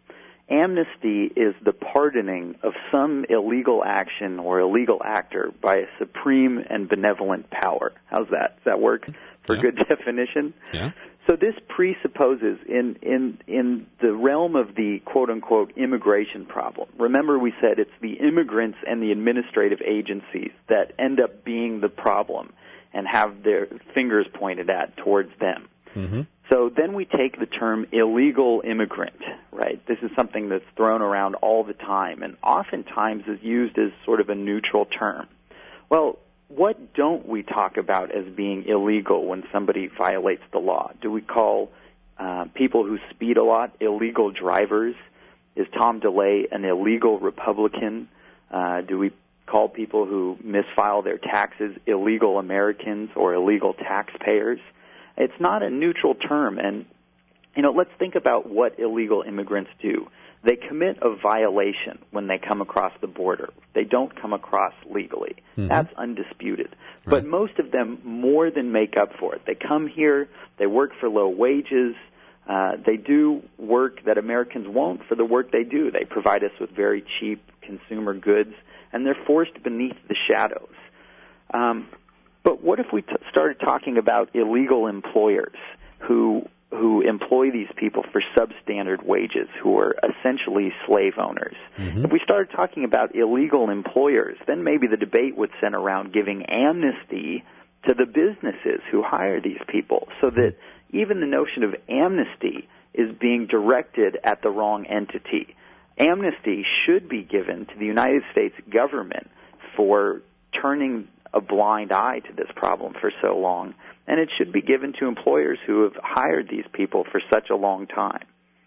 Amnesty is the pardoning of some illegal action or illegal actor by a supreme and benevolent power. How's that? Does that work for yeah. good definition? Yeah. So this presupposes in, in, in the realm of the quote-unquote immigration problem. Remember we said it's the immigrants and the administrative agencies that end up being the problem and have their fingers pointed at towards them. Mm-hmm. So then we take the term illegal immigrant, right? This is something that's thrown around all the time and oftentimes is used as sort of a neutral term. Well, what don't we talk about as being illegal when somebody violates the law? Do we call uh, people who speed a lot illegal drivers? Is Tom DeLay an illegal Republican? Uh, do we call people who misfile their taxes illegal Americans or illegal taxpayers? It's not a neutral term, and, you know, let's think about what illegal immigrants do. They commit a violation when they come across the border. They don't come across legally. Mm-hmm. That's undisputed. Right. But most of them more than make up for it. They come here, they work for low wages, uh, they do work that Americans won't for the work they do. They provide us with very cheap consumer goods, and they're forced beneath the shadows. Um But what if we t- started talking about illegal employers who who employ these people for substandard wages, who are essentially slave owners. Mm-hmm. If we started talking about illegal employers, then maybe the debate would center around giving amnesty to the businesses who hire these people, so that even the notion of amnesty is being directed at the wrong entity. Amnesty should be given to the United States government for turning a blind eye to this problem for so long, and it should be given to employers who have hired these people for such a long time.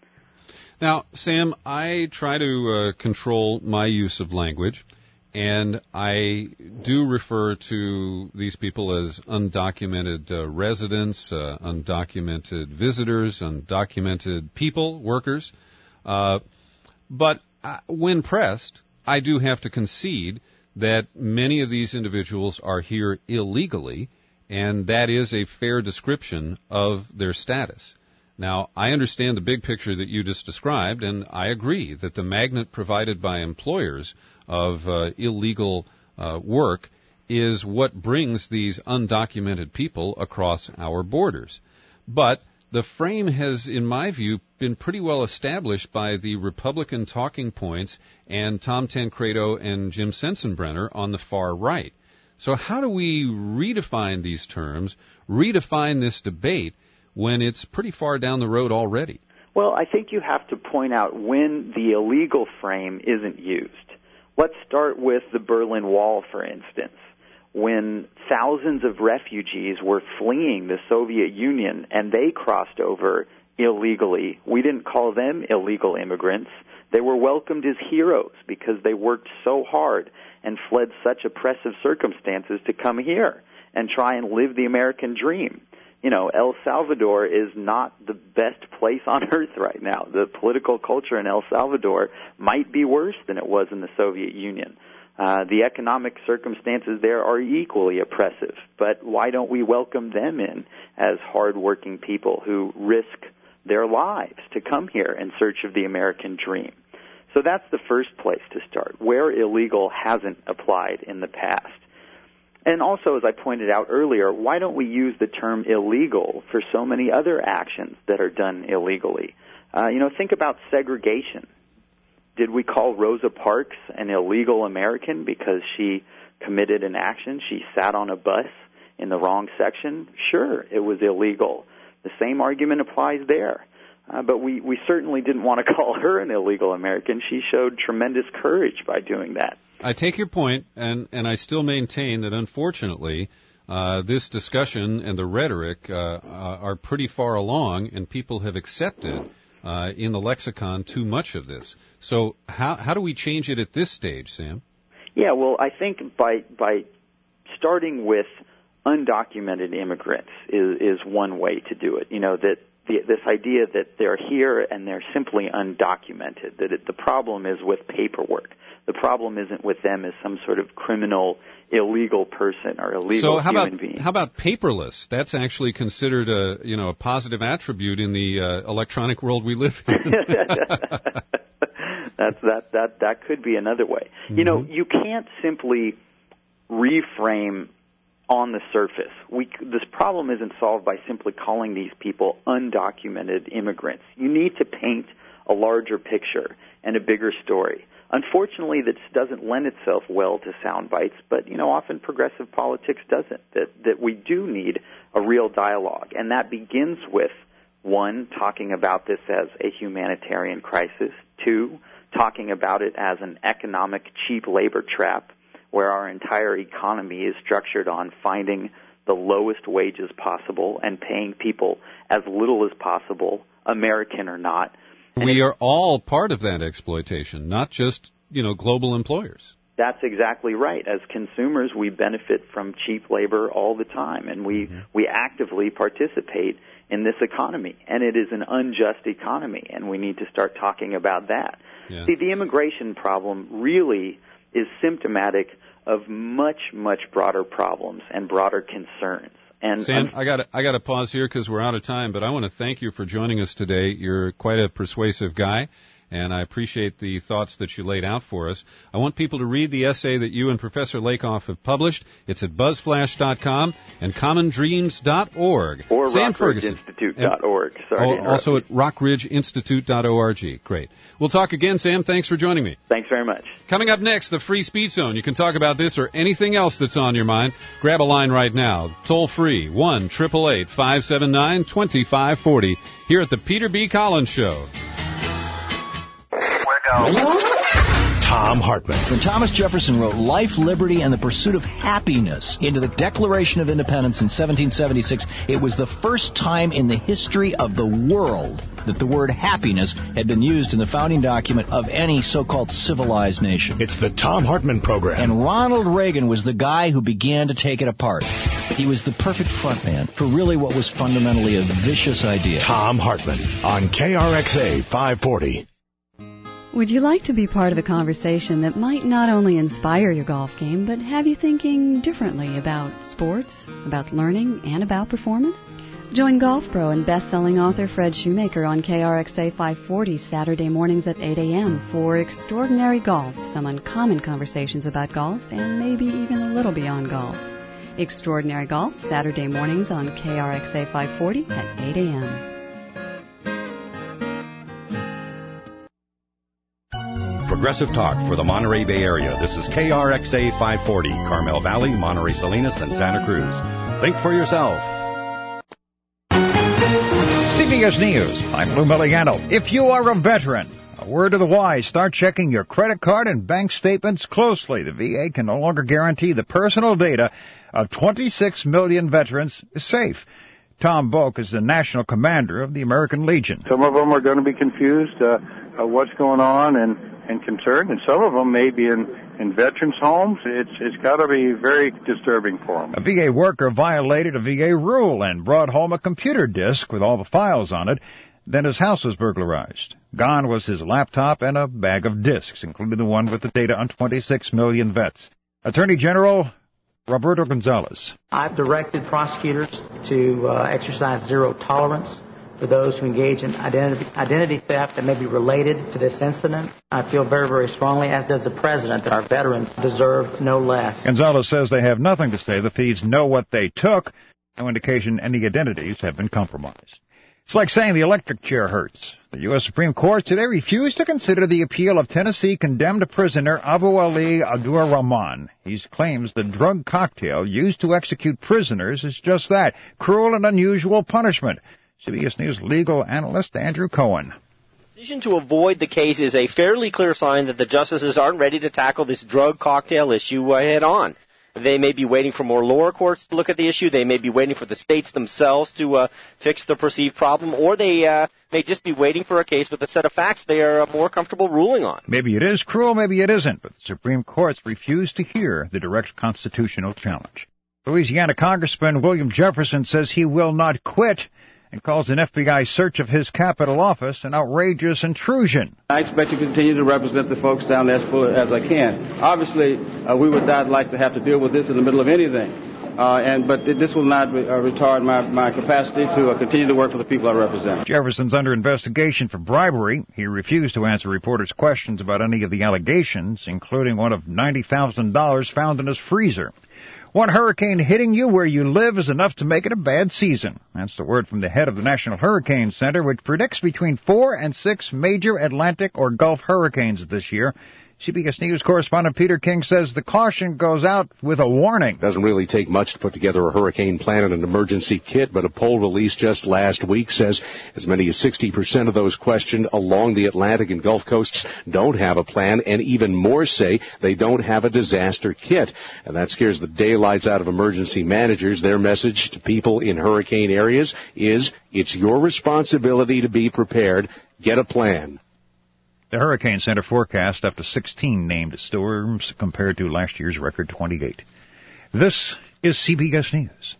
Now, Sam, I try to uh, control my use of language, and I do refer to these people as undocumented uh, residents, uh, undocumented visitors, undocumented people, workers. Uh, but uh, when pressed, I do have to concede that many of these individuals are here illegally, and that is a fair description of their status. Now, I understand the big picture that you just described, and I agree that the magnet provided by employers of uh, illegal uh, work is what brings these undocumented people across our borders. But the frame has, in my view, been pretty well established by the Republican talking points and Tom Tancredo and Jim Sensenbrenner on the far right. So how do we redefine these terms, redefine this debate, when it's pretty far down the road already? Well, I think you have to point out when the illegal frame isn't used. Let's start with the Berlin Wall, for instance. When thousands of refugees were fleeing the Soviet Union and they crossed over illegally, we didn't call them illegal immigrants. They were welcomed as heroes because they worked so hard and fled such oppressive circumstances to come here and try and live the American dream. You know, El Salvador is not the best place on earth right now. The political culture in El Salvador might be worse than it was in the Soviet Union. Uh, the economic circumstances there are equally oppressive, but why don't we welcome them in as hardworking people who risk their lives to come here in search of the American dream? So that's the first place to start, where illegal hasn't applied in the past. And also, as I pointed out earlier, why don't we use the term illegal for so many other actions that are done illegally? Uh, you know, think about segregation. Did we call Rosa Parks an illegal American because she committed an action? She sat on a bus in the wrong section? Sure, it was illegal. The same argument applies there. Uh, but we, we certainly didn't want to call her an illegal American. She showed tremendous courage by doing that. I take your point, and, and I still maintain that, unfortunately, uh, this discussion and the rhetoric uh, uh, are pretty far along, and people have accepted uh, in the lexicon too much of this. So how how do we change it at this stage, Sam? Yeah, well, I think by by starting with undocumented immigrants is, is one way to do it. You know, that the, this idea that they're here and they're simply undocumented, that it, the problem is with paperwork. The problem isn't with them as some sort of criminal, illegal person or illegal so how human about, being. How about paperless? That's actually considered a you know a positive attribute in the uh, electronic world we live in. That's that that that could be another way. Mm-hmm. You know, you can't simply reframe on the surface. We this problem isn't solved by simply calling these people undocumented immigrants. You need to paint a larger picture and a bigger story. Unfortunately, this doesn't lend itself well to sound bites, but, you know, often progressive politics doesn't, that, that we do need a real dialogue. And that begins with, one, talking about this as a humanitarian crisis, two, talking about it as an economic cheap labor trap, where our entire economy is structured on finding the lowest wages possible and paying people as little as possible, American or not. We are all part of that exploitation, not just, you know, global employers. That's exactly right. As consumers, we benefit from cheap labor all the time, and we, mm-hmm. we actively participate in this economy. And it is an unjust economy, and we need to start talking about that. Yeah. See, the immigration problem really is symptomatic of much, much broader problems and broader concerns. And Sam, I got I got to pause here because we're out of time, but I want to thank you for joining us today. You're quite a persuasive guy, and I appreciate the thoughts that you laid out for us. I want people to read the essay that you and Professor Lakoff have published. It's at buzzflash dot com and common dreams dot org. Or Sam rock ridge Ferguson. institute dot org. Sorry Oh, to interrupt also you. at rock ridge institute dot org. Great. We'll talk again, Sam. Thanks for joining me. Thanks very much. Coming up next, the Free Speech Zone. You can talk about this or anything else that's on your mind. Grab a line right now. Toll free, one eight eight eight, five seven nine, two five four zero. Here at the Peter B. Collins Show. Tom Hartman. When Thomas Jefferson wrote Life, Liberty, and the Pursuit of Happiness into the Declaration of Independence in seventeen seventy-six, it was the first time in the history of the world that the word happiness had been used in the founding document of any so-called civilized nation. It's the Tom Hartman Program. And Ronald Reagan was the guy who began to take it apart. He was the perfect frontman for really what was fundamentally a vicious idea. Tom Hartman on K R X A five forty. Would you like to be part of a conversation that might not only inspire your golf game, but have you thinking differently about sports, about learning, and about performance? Join Golf Pro and best-selling author Fred Shoemaker on K R X A five forty Saturday mornings at eight a.m. for Extraordinary Golf, some uncommon conversations about golf, and maybe even a little beyond golf. Extraordinary Golf, Saturday mornings on K R X A five forty at eight a.m. Progressive Talk for the Monterey Bay Area. This is K R X A five forty, Carmel Valley, Monterey Salinas, and Santa Cruz. Think for yourself. C B S News, I'm Lou Miliano. If you are a veteran, a word to the wise, start checking your credit card and bank statements closely. The V A can no longer guarantee the personal data of twenty-six million veterans is safe. Tom Boak is the national commander of the American Legion. Some of them are going to be confused uh, uh, what's going on and, and concerned, and some of them may be in, in veterans' homes. It's it's got to be very disturbing for them. A V A worker violated a V A rule and brought home a computer disk with all the files on it. Then his house was burglarized. Gone was his laptop and a bag of disks, including the one with the data on twenty-six million vets. Attorney General Roberto Gonzalez. I've directed prosecutors to uh, exercise zero tolerance for those who engage in identity, identity theft that may be related to this incident. I feel very, very strongly, as does the President, that our veterans deserve no less. Gonzalez says they have nothing to say. The thieves know what they took. No indication any identities have been compromised. It's like saying the electric chair hurts. The U S Supreme Court today refused to consider the appeal of Tennessee condemned prisoner Abu Ali Abdur Rahman. He claims the drug cocktail used to execute prisoners is just that, cruel and unusual punishment. C B S News legal analyst Andrew Cohen. The decision to avoid the case is a fairly clear sign that the justices aren't ready to tackle this drug cocktail issue uh, head on. They may be waiting for more lower courts to look at the issue. They may be waiting for the states themselves to uh, fix the perceived problem, or they uh, may just be waiting for a case with a set of facts they are uh, more comfortable ruling on. Maybe it is cruel, maybe it isn't, but the Supreme Court's refused to hear the direct constitutional challenge. Louisiana Congressman William Jefferson says he will not quit and calls an F B I search of his Capitol office an outrageous intrusion. I expect to continue to represent the folks down there as fully as I can. Obviously, uh, we would not like to have to deal with this in the middle of anything, uh, and but this will not re- uh, retard my, my capacity to uh, continue to work for the people I represent. Jefferson's under investigation for bribery. He refused to answer reporters' questions about any of the allegations, including one of ninety thousand dollars found in his freezer. One hurricane hitting you where you live is enough to make it a bad season. That's the word from the head of the National Hurricane Center, which predicts between four and six major Atlantic or Gulf hurricanes this year. C B S News correspondent Peter King says the caution goes out with a warning. Doesn't really take much to put together a hurricane plan and an emergency kit, but a poll released just last week says as many as sixty percent of those questioned along the Atlantic and Gulf coasts don't have a plan, and even more say they don't have a disaster kit. And that scares the daylights out of emergency managers. Their message to people in hurricane areas is it's your responsibility to be prepared. Get a plan. The Hurricane Center forecast up to sixteen named storms compared to last year's record twenty-eight. This is C B S News.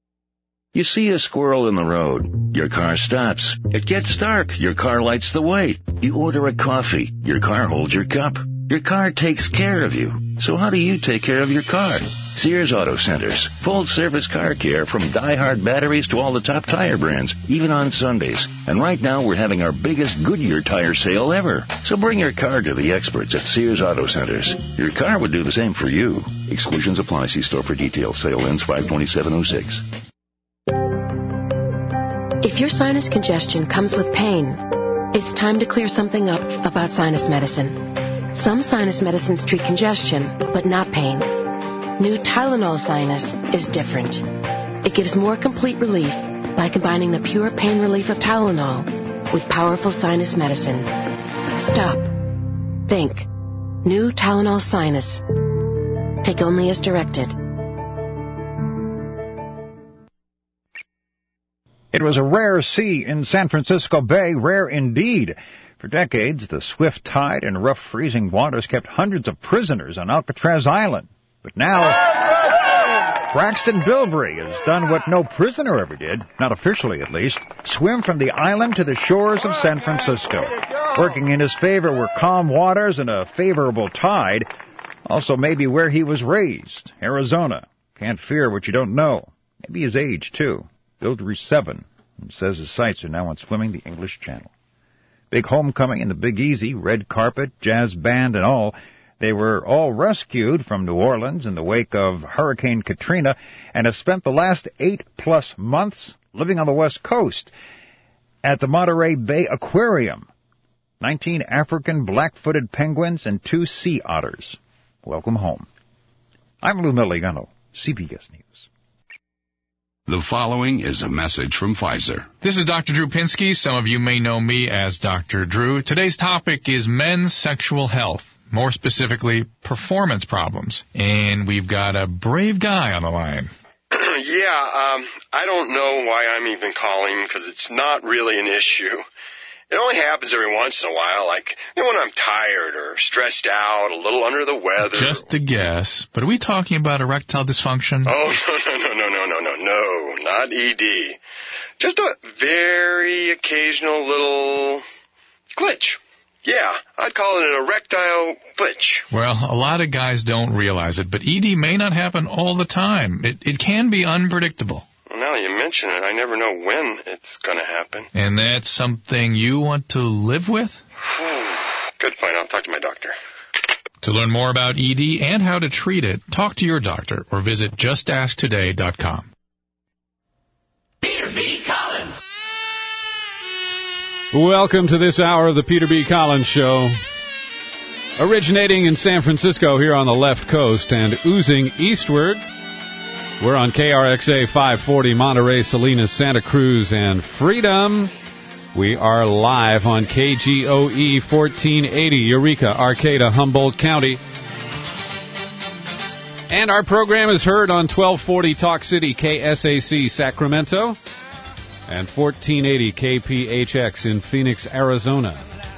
You see a squirrel in the road. Your car stops. It gets dark. Your car lights the way. You order a coffee. Your car holds your cup. Your car takes care of you. So how do you take care of your car? Sears Auto Centers. Full-service car care from die-hard batteries to all the top tire brands, even on Sundays. And right now we're having our biggest Goodyear tire sale ever. So bring your car to the experts at Sears Auto Centers. Your car would do the same for you. Exclusions apply. See store for details. Sale ends five twenty-seven oh six. If your sinus congestion comes with pain, it's time to clear something up about sinus medicine. Some sinus medicines treat congestion, but not pain. New Tylenol Sinus is different. It gives more complete relief by combining the pure pain relief of Tylenol with powerful sinus medicine. Stop. Think. New Tylenol Sinus. Take only as directed. It was a rare sea in San Francisco Bay, rare indeed. For decades, the swift tide and rough freezing waters kept hundreds of prisoners on Alcatraz Island. But now, Braxton Bilbrey has done what no prisoner ever did, not officially at least, swim from the island to the shores of San Francisco. Working in his favor were calm waters and a favorable tide, also maybe where he was raised, Arizona. Can't fear what you don't know. Maybe his age, too. Bilbrey's seven, and says his sights are now on swimming the English Channel. Big homecoming in the Big Easy, red carpet, jazz band and all. They were all rescued from New Orleans in the wake of Hurricane Katrina and have spent the last eight-plus months living on the West Coast at the Monterey Bay Aquarium. Nineteen African black-footed penguins and two sea otters. Welcome home. I'm Lou Milligano, C B S News. The following is a message from Pfizer. This is Doctor Drew Pinsky. Some of you may know me as Doctor Drew. Today's topic is men's sexual health. More specifically, performance problems. And we've got a brave guy on the line. yeah, um, I don't know why I'm even calling, because it's not really an issue. It only happens every once in a while, like you know, when I'm tired or stressed out, a little under the weather. Just a guess. But are we talking about erectile dysfunction? Oh, no, no, no, no, no, no, no, no, not E D. Just a very occasional little glitch. Yeah, I'd call it an erectile glitch. Well, a lot of guys don't realize it, but E D may not happen all the time. It it can be unpredictable. Well, now that you mention it, I never know when it's going to happen. And that's something you want to live with? Good point. I'll talk to my doctor. To learn more about E D and how to treat it, talk to your doctor or visit just ask today dot com. Peter B. Collins. Welcome to this hour of the Peter B. Collins Show. Originating in San Francisco here on the left coast and oozing eastward, we're on K R X A five forty, Monterey, Salinas, Santa Cruz, and Freedom. We are live on K G O E fourteen eighty, Eureka, Arcata, Humboldt County. And our program is heard on twelve forty Talk City, K S A C, Sacramento, and fourteen eighty K P H X in Phoenix, Arizona.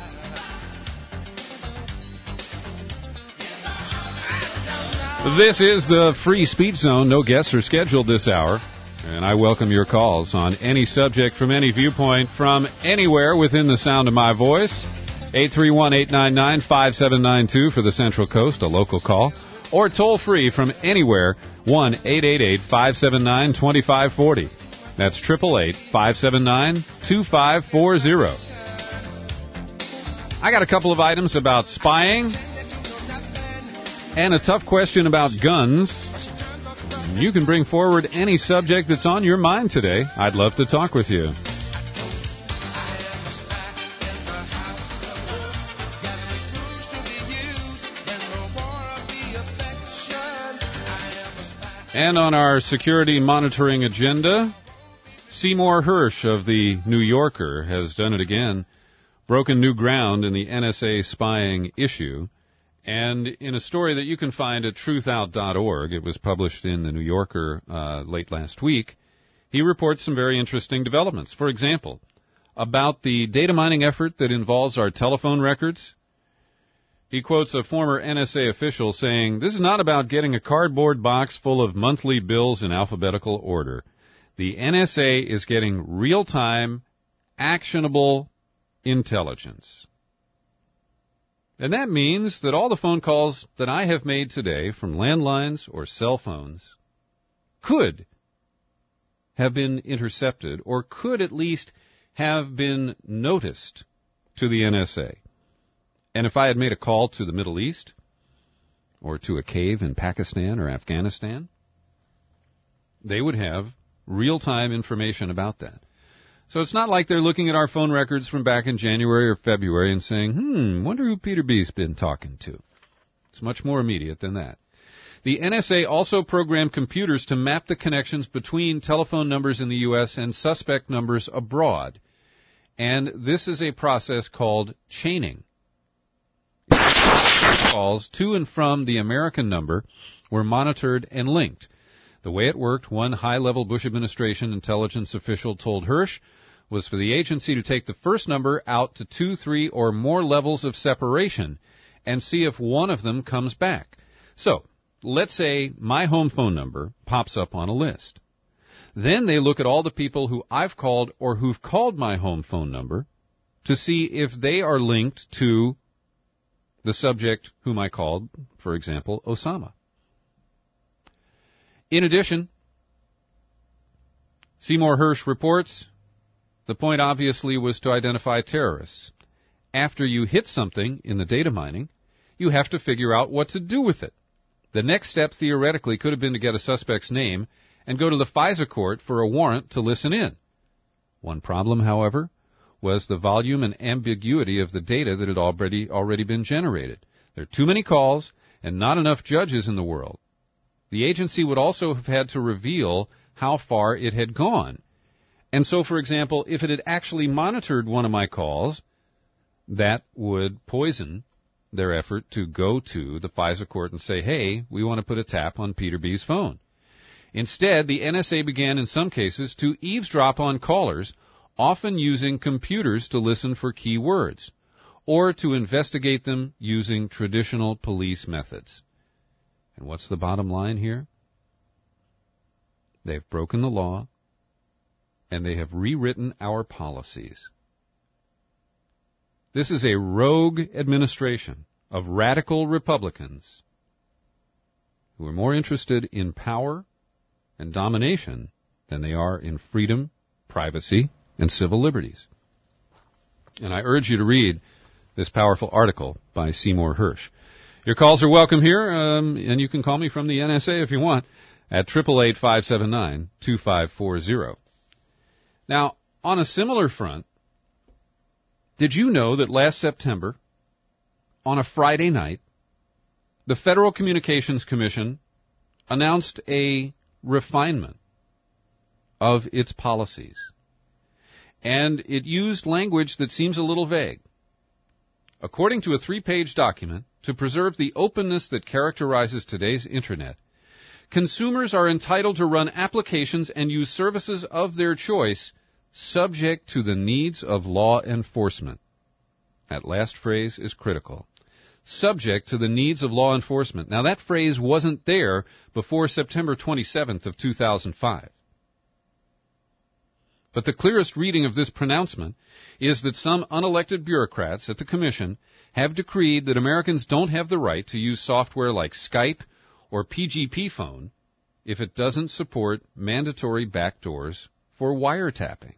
This is the Free Speech Zone. No guests are scheduled this hour, and I welcome your calls on any subject from any viewpoint from anywhere within the sound of my voice. eight three one, eight nine nine, five seven nine two for the Central Coast, a local call, or toll free from anywhere, one eight eight eight, five seven nine, two five four zero. That's eight eight eight, five seven nine, two five four zero. I got a couple of items about spying and a tough question about guns. You can bring forward any subject that's on your mind today. I'd love to talk with you. And on our security monitoring agenda, Seymour Hersh of the New Yorker has done it again, broken new ground in the N S A spying issue. And in a story that you can find at truth out dot org, it was published in the New Yorker uh, late last week, he reports some very interesting developments. For example, about the data mining effort that involves our telephone records. He quotes a former N S A official saying, "This is not about getting a cardboard box full of monthly bills in alphabetical order. The N S A is getting real-time, actionable intelligence." And that means that all the phone calls that I have made today from landlines or cell phones could have been intercepted or could at least have been noticed to the N S A. And if I had made a call to the Middle East or to a cave in Pakistan or Afghanistan, they would have real-time information about that. So it's not like they're looking at our phone records from back in January or February and saying, hmm, wonder who Peter B's been talking to. It's much more immediate than that. The N S A also programmed computers to map the connections between telephone numbers in the U S and suspect numbers abroad. And this is a process called chaining. Calls to and from the American number were monitored and linked. The way it worked, one high-level Bush administration intelligence official told Hirsch, was for the agency to take the first number out to two, three, or more levels of separation and see if one of them comes back. So, let's say my home phone number pops up on a list. Then they look at all the people who I've called or who've called my home phone number to see if they are linked to the subject whom I called, for example, Osama. In addition, Seymour Hersh reports, the point obviously was to identify terrorists. After you hit something in the data mining, you have to figure out what to do with it. The next step theoretically could have been to get a suspect's name and go to the FISA court for a warrant to listen in. One problem, however, was the volume and ambiguity of the data that had already already been generated. There are too many calls and not enough judges in the world. The agency would also have had to reveal how far it had gone. And so, for example, if it had actually monitored one of my calls, that would poison their effort to go to the FISA court and say, hey, we want to put a tap on Peter B's phone. Instead, the N S A began in some cases to eavesdrop on callers, often using computers to listen for key words, or to investigate them using traditional police methods. And what's the bottom line here? They've broken the law, and they have rewritten our policies. This is a rogue administration of radical Republicans who are more interested in power and domination than they are in freedom, privacy, and civil liberties. And I urge you to read this powerful article by Seymour Hersh. Your calls are welcome here, um, and you can call me from the N S A if you want at eight eight eight, five seven nine, two five four zero. Now, on a similar front, did you know that last September, on a Friday night, the Federal Communications Commission announced a refinement of its policies? And it used language that seems a little vague. According to a three-page document, to preserve the openness that characterizes today's Internet, consumers are entitled to run applications and use services of their choice subject to the needs of law enforcement. That last phrase is critical. Subject to the needs of law enforcement. Now, that phrase wasn't there before September twenty-seventh of two thousand five. But the clearest reading of this pronouncement is that some unelected bureaucrats at the Commission have decreed that Americans don't have the right to use software like Skype or P G P phone if it doesn't support mandatory backdoors for wiretapping.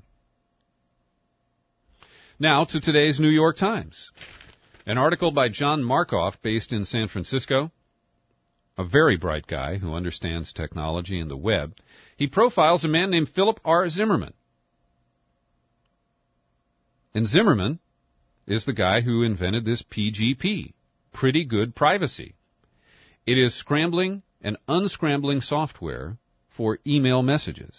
Now to today's New York Times. An article by John Markoff, based in San Francisco, a very bright guy who understands technology and the web. He profiles a man named Philip R. Zimmerman. And Zimmerman is the guy who invented this P G P, Pretty Good Privacy. It is scrambling and unscrambling software for email messages.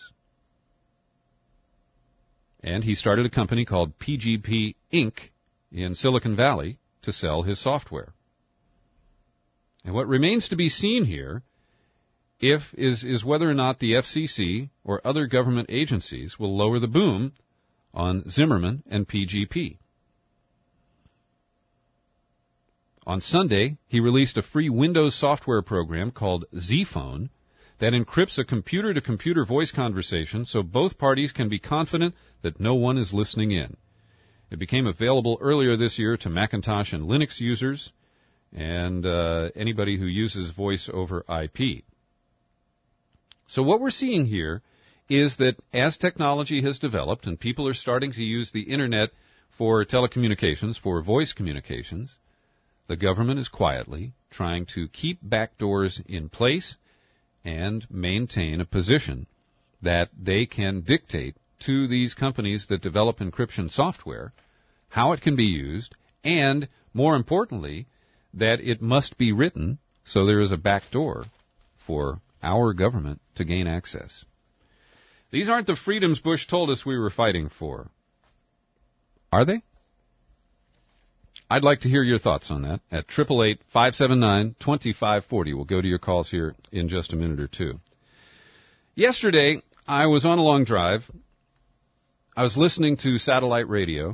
And he started a company called P G P Incorporated in Silicon Valley to sell his software. And what remains to be seen here if is, is whether or not the F C C or other government agencies will lower the boom on Zimmerman and P G P. On Sunday, he released a free Windows software program called Z-Phone that encrypts a computer-to-computer voice conversation so both parties can be confident that no one is listening in. It became available earlier this year to Macintosh and Linux users and uh, anybody who uses voice over I P. So what we're seeing here is that as technology has developed and people are starting to use the Internet for telecommunications, for voice communications, the government is quietly trying to keep backdoors in place and maintain a position that they can dictate to these companies that develop encryption software how it can be used, and, more importantly, that it must be written so there is a backdoor for our government to gain access. These aren't the freedoms Bush told us we were fighting for. Are they? I'd like to hear your thoughts on that at eight eight eight, five seven nine, two five four zero. We'll go to your calls here in just a minute or two. Yesterday, I was on a long drive. I was listening to satellite radio,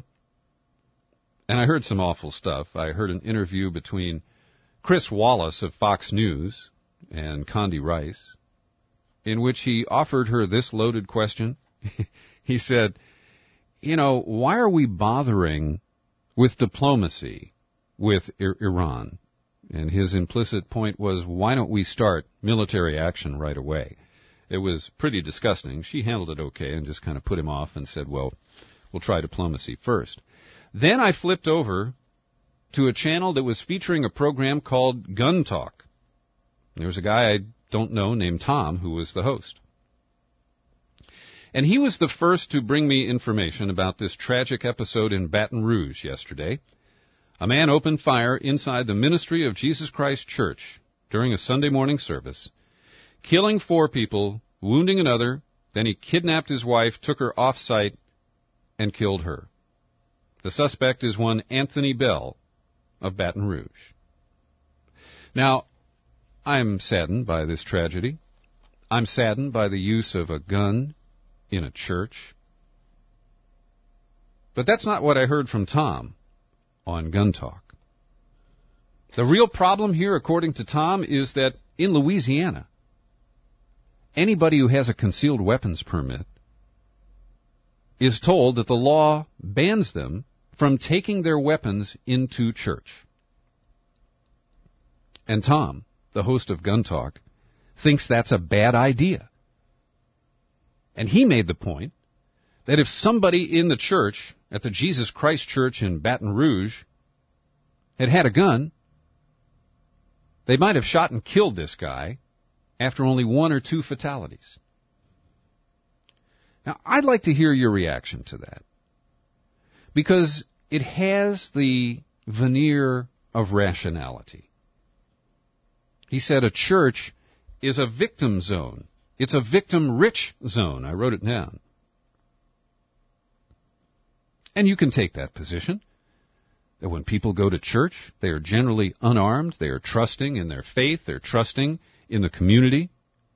and I heard some awful stuff. I heard an interview between Chris Wallace of Fox News and Condi Rice, in which he offered her this loaded question. He said, you know, why are we bothering with diplomacy with I- Iran? And his implicit point was, why don't we start military action right away? It was pretty disgusting. She handled it okay and just kind of put him off and said, well, we'll try diplomacy first. Then I flipped over to a channel that was featuring a program called Gun Talk. There was a guy I don't know named Tom who was the host. And he was the first to bring me information about this tragic episode in Baton Rouge yesterday. A man opened fire inside the Ministry of Jesus Christ Church during a Sunday morning service, killing four people, wounding another. Then he kidnapped his wife, took her off-site, and killed her. The suspect is one Anthony Bell of Baton Rouge. Now, I'm saddened by this tragedy. I'm saddened by the use of a gun in a church. But that's not what I heard from Tom on Gun Talk. The real problem here, according to Tom, is that in Louisiana, anybody who has a concealed weapons permit is told that the law bans them from taking their weapons into church. And Tom, the host of Gun Talk, thinks that's a bad idea. And he made the point that if somebody in the church, at the Jesus Christ Church in Baton Rouge, had had a gun, they might have shot and killed this guy after only one or two fatalities. Now, I'd like to hear your reaction to that, because it has the veneer of rationality. He said a church is a victim zone. It's a victim-rich zone. I wrote it down. And you can take that position, that when people go to church, they are generally unarmed, they are trusting in their faith, they're trusting in the community.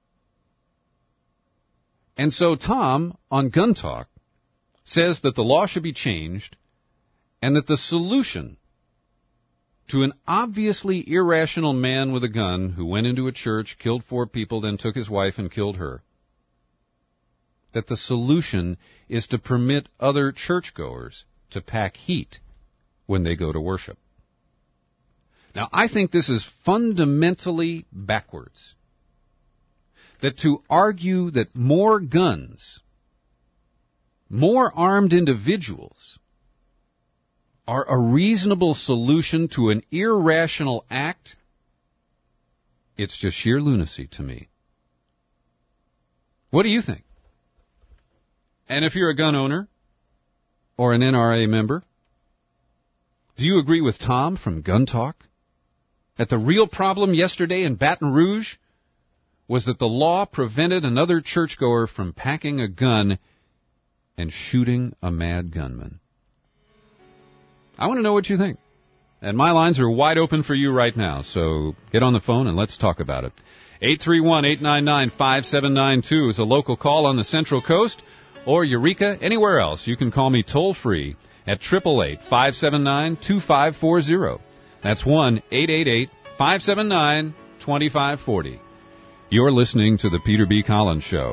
And so Tom, on Gun Talk, says that the law should be changed and that the solution to an obviously irrational man with a gun who went into a church, killed four people, then took his wife and killed her, that the solution is to permit other churchgoers to pack heat when they go to worship. Now, I think this is fundamentally backwards. That to argue that more guns, more armed individuals, are a reasonable solution to an irrational act, it's just sheer lunacy to me. What do you think? And if you're a gun owner or an N R A member, do you agree with Tom from Gun Talk that the real problem yesterday in Baton Rouge was that the law prevented another churchgoer from packing a gun and shooting a mad gunman? I want to know what you think. And my lines are wide open for you right now, so get on the phone and let's talk about it. eight three one, eight nine nine, five seven nine two is a local call on the Central Coast, or Eureka, anywhere else. You can call me toll-free at eight eight eight, five seven nine, two five four zero. That's one eight eight eight, five seven nine, two five four zero. You're listening to The Peter B. Collins Show.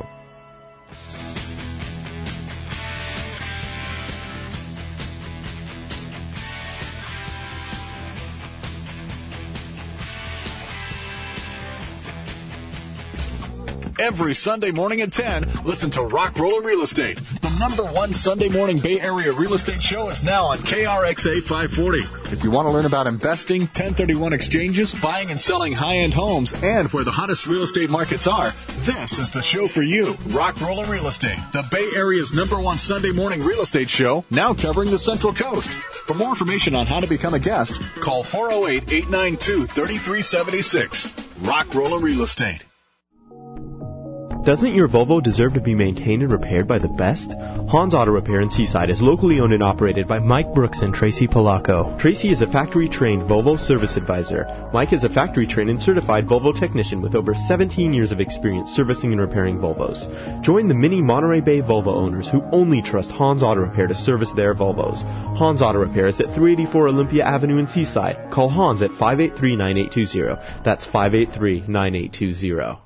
Every Sunday morning at ten, listen to Rock Roller Real Estate. The number one Sunday morning Bay Area real estate show is now on K R X A five forty. If you want to learn about investing, ten thirty-one exchanges, buying and selling high-end homes, and where the hottest real estate markets are, this is the show for you. Rock Roller Real Estate, the Bay Area's number one Sunday morning real estate show, now covering the Central Coast. For more information on how to become a guest, call four oh eight, eight nine two, three three seven six. Rock Roller Real Estate. Doesn't your Volvo deserve to be maintained and repaired by the best? Hans Auto Repair in Seaside is locally owned and operated by Mike Brooks and Tracy Polacco. Tracy is a factory-trained Volvo service advisor. Mike is a factory-trained and certified Volvo technician with over seventeen years of experience servicing and repairing Volvos. Join the many Monterey Bay Volvo owners who only trust Hans Auto Repair to service their Volvos. Hans Auto Repair is at three eighty-four Olympia Avenue in Seaside. Call Hans at five eight three, nine eight two zero. That's five eight three, nine eight two zero.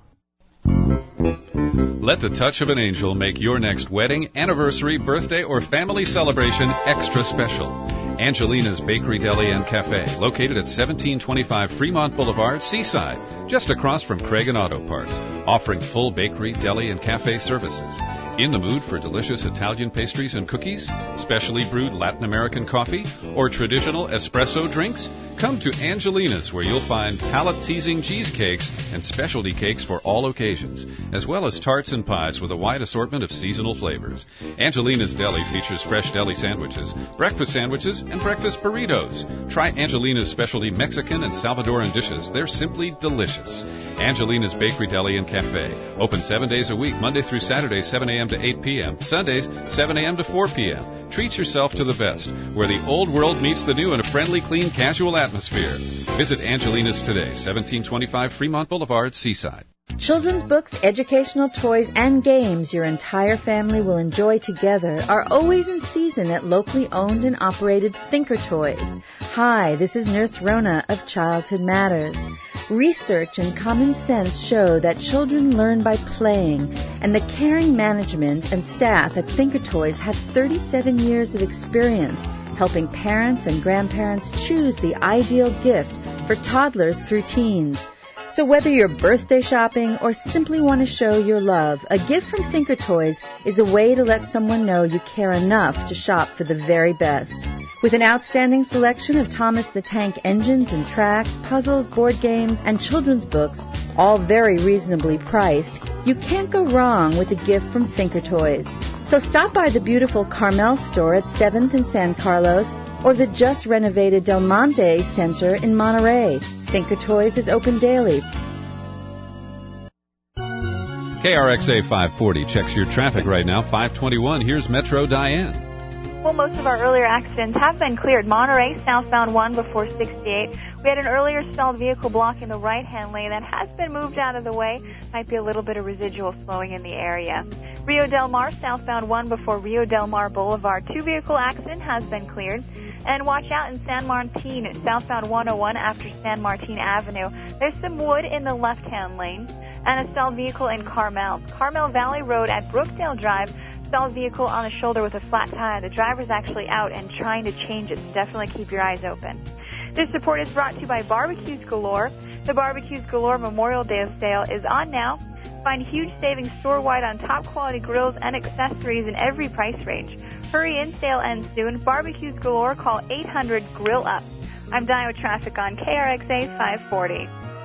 Let the touch of an angel make your next wedding, anniversary, birthday, or family celebration extra special. Angelina's Bakery, Deli, and Cafe, located at seventeen twenty-five Fremont Boulevard, Seaside, just across from Craig and Auto Parts, offering full bakery, deli, and cafe services. In the mood for delicious Italian pastries and cookies, specially brewed Latin American coffee, or traditional espresso drinks? Come to Angelina's, where you'll find palate-teasing cheesecakes and specialty cakes for all occasions, as well as tarts and pies with a wide assortment of seasonal flavors. Angelina's Deli features fresh deli sandwiches, breakfast sandwiches, and breakfast burritos. Try Angelina's specialty Mexican and Salvadoran dishes. They're simply delicious. Angelina's Bakery, Deli, and Cafe. Open seven days a week, Monday through Saturday, seven a.m. to eight p.m., Sundays, seven a.m. to four p.m. Treat yourself to the best, where the old world meets the new in a friendly, clean, casual atmosphere. Visit Angelina's today, seventeen twenty-five Fremont Boulevard, Seaside. Children's books, educational toys, and games your entire family will enjoy together are always in season at locally owned and operated Thinker Toys. Hi, this is Nurse Rona of Childhood Matters. Research and common sense show that children learn by playing, and the caring management and staff at Thinker Toys have thirty-seven years of experience helping parents and grandparents choose the ideal gift for toddlers through teens. So whether you're birthday shopping or simply want to show your love, a gift from Thinker Toys is a way to let someone know you care enough to shop for the very best. With an outstanding selection of Thomas the Tank engines and tracks, puzzles, board games, and children's books, all very reasonably priced, you can't go wrong with a gift from Thinker Toys. So stop by the beautiful Carmel store at seventh and San Carlos or the just renovated Del Monte Center in Monterey. Thinker Toys is open daily. K R X A five forty checks your traffic right now. five twenty-one. Here's Metro Diane. Well, most of our earlier accidents have been cleared. Monterey, southbound one before sixty-eight. We had an earlier stalled vehicle blocking the right-hand lane that has been moved out of the way. Might be a little bit of residual slowing in the area. Rio Del Mar, southbound one before Rio Del Mar Boulevard. Two-vehicle accident has been cleared. And watch out in San Martin, southbound one oh one after San Martin Avenue. There's some wood in the left-hand lane. And a stalled vehicle in Carmel. Carmel Valley Road at Brookdale Drive. Stalled vehicle on the shoulder with a flat tire. The driver's actually out and trying to change it, so definitely keep your eyes open. This report is brought to you by Barbecues Galore. The Barbecues Galore Memorial Day sale is on now. Find huge savings store-wide on top-quality grills and accessories in every price range. Hurry in, sale ends soon. Barbecues Galore, call eight hundred grill up. I'm Diane with traffic on K R X A five forty.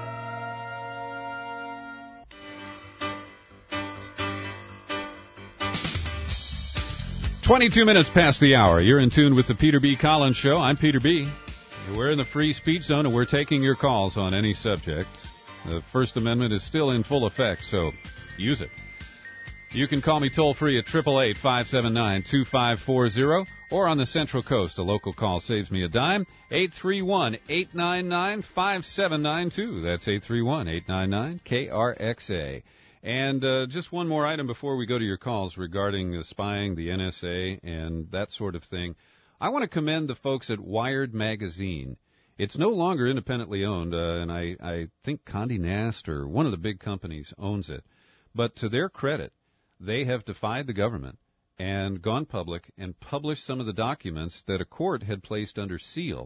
twenty-two minutes past the hour. You're in tune with the Peter B. Collins Show. I'm Peter B. We're in the free speech zone, and we're taking your calls on any subject. The First Amendment is still in full effect, so use it. You can call me toll-free at eight eight eight, five seven nine, two five four zero, or on the Central Coast, a local call saves me a dime, eight three one, eight nine nine, five seven nine two. That's eight three one, eight nine nine, K R X A. And uh, just one more item before we go to your calls regarding uh, spying, the N S A, and that sort of thing. I want to commend the folks at Wired Magazine. It's no longer independently owned, uh, and I, I think Condé Nast or one of the big companies owns it. But to their credit, they have defied the government and gone public and published some of the documents that a court had placed under seal.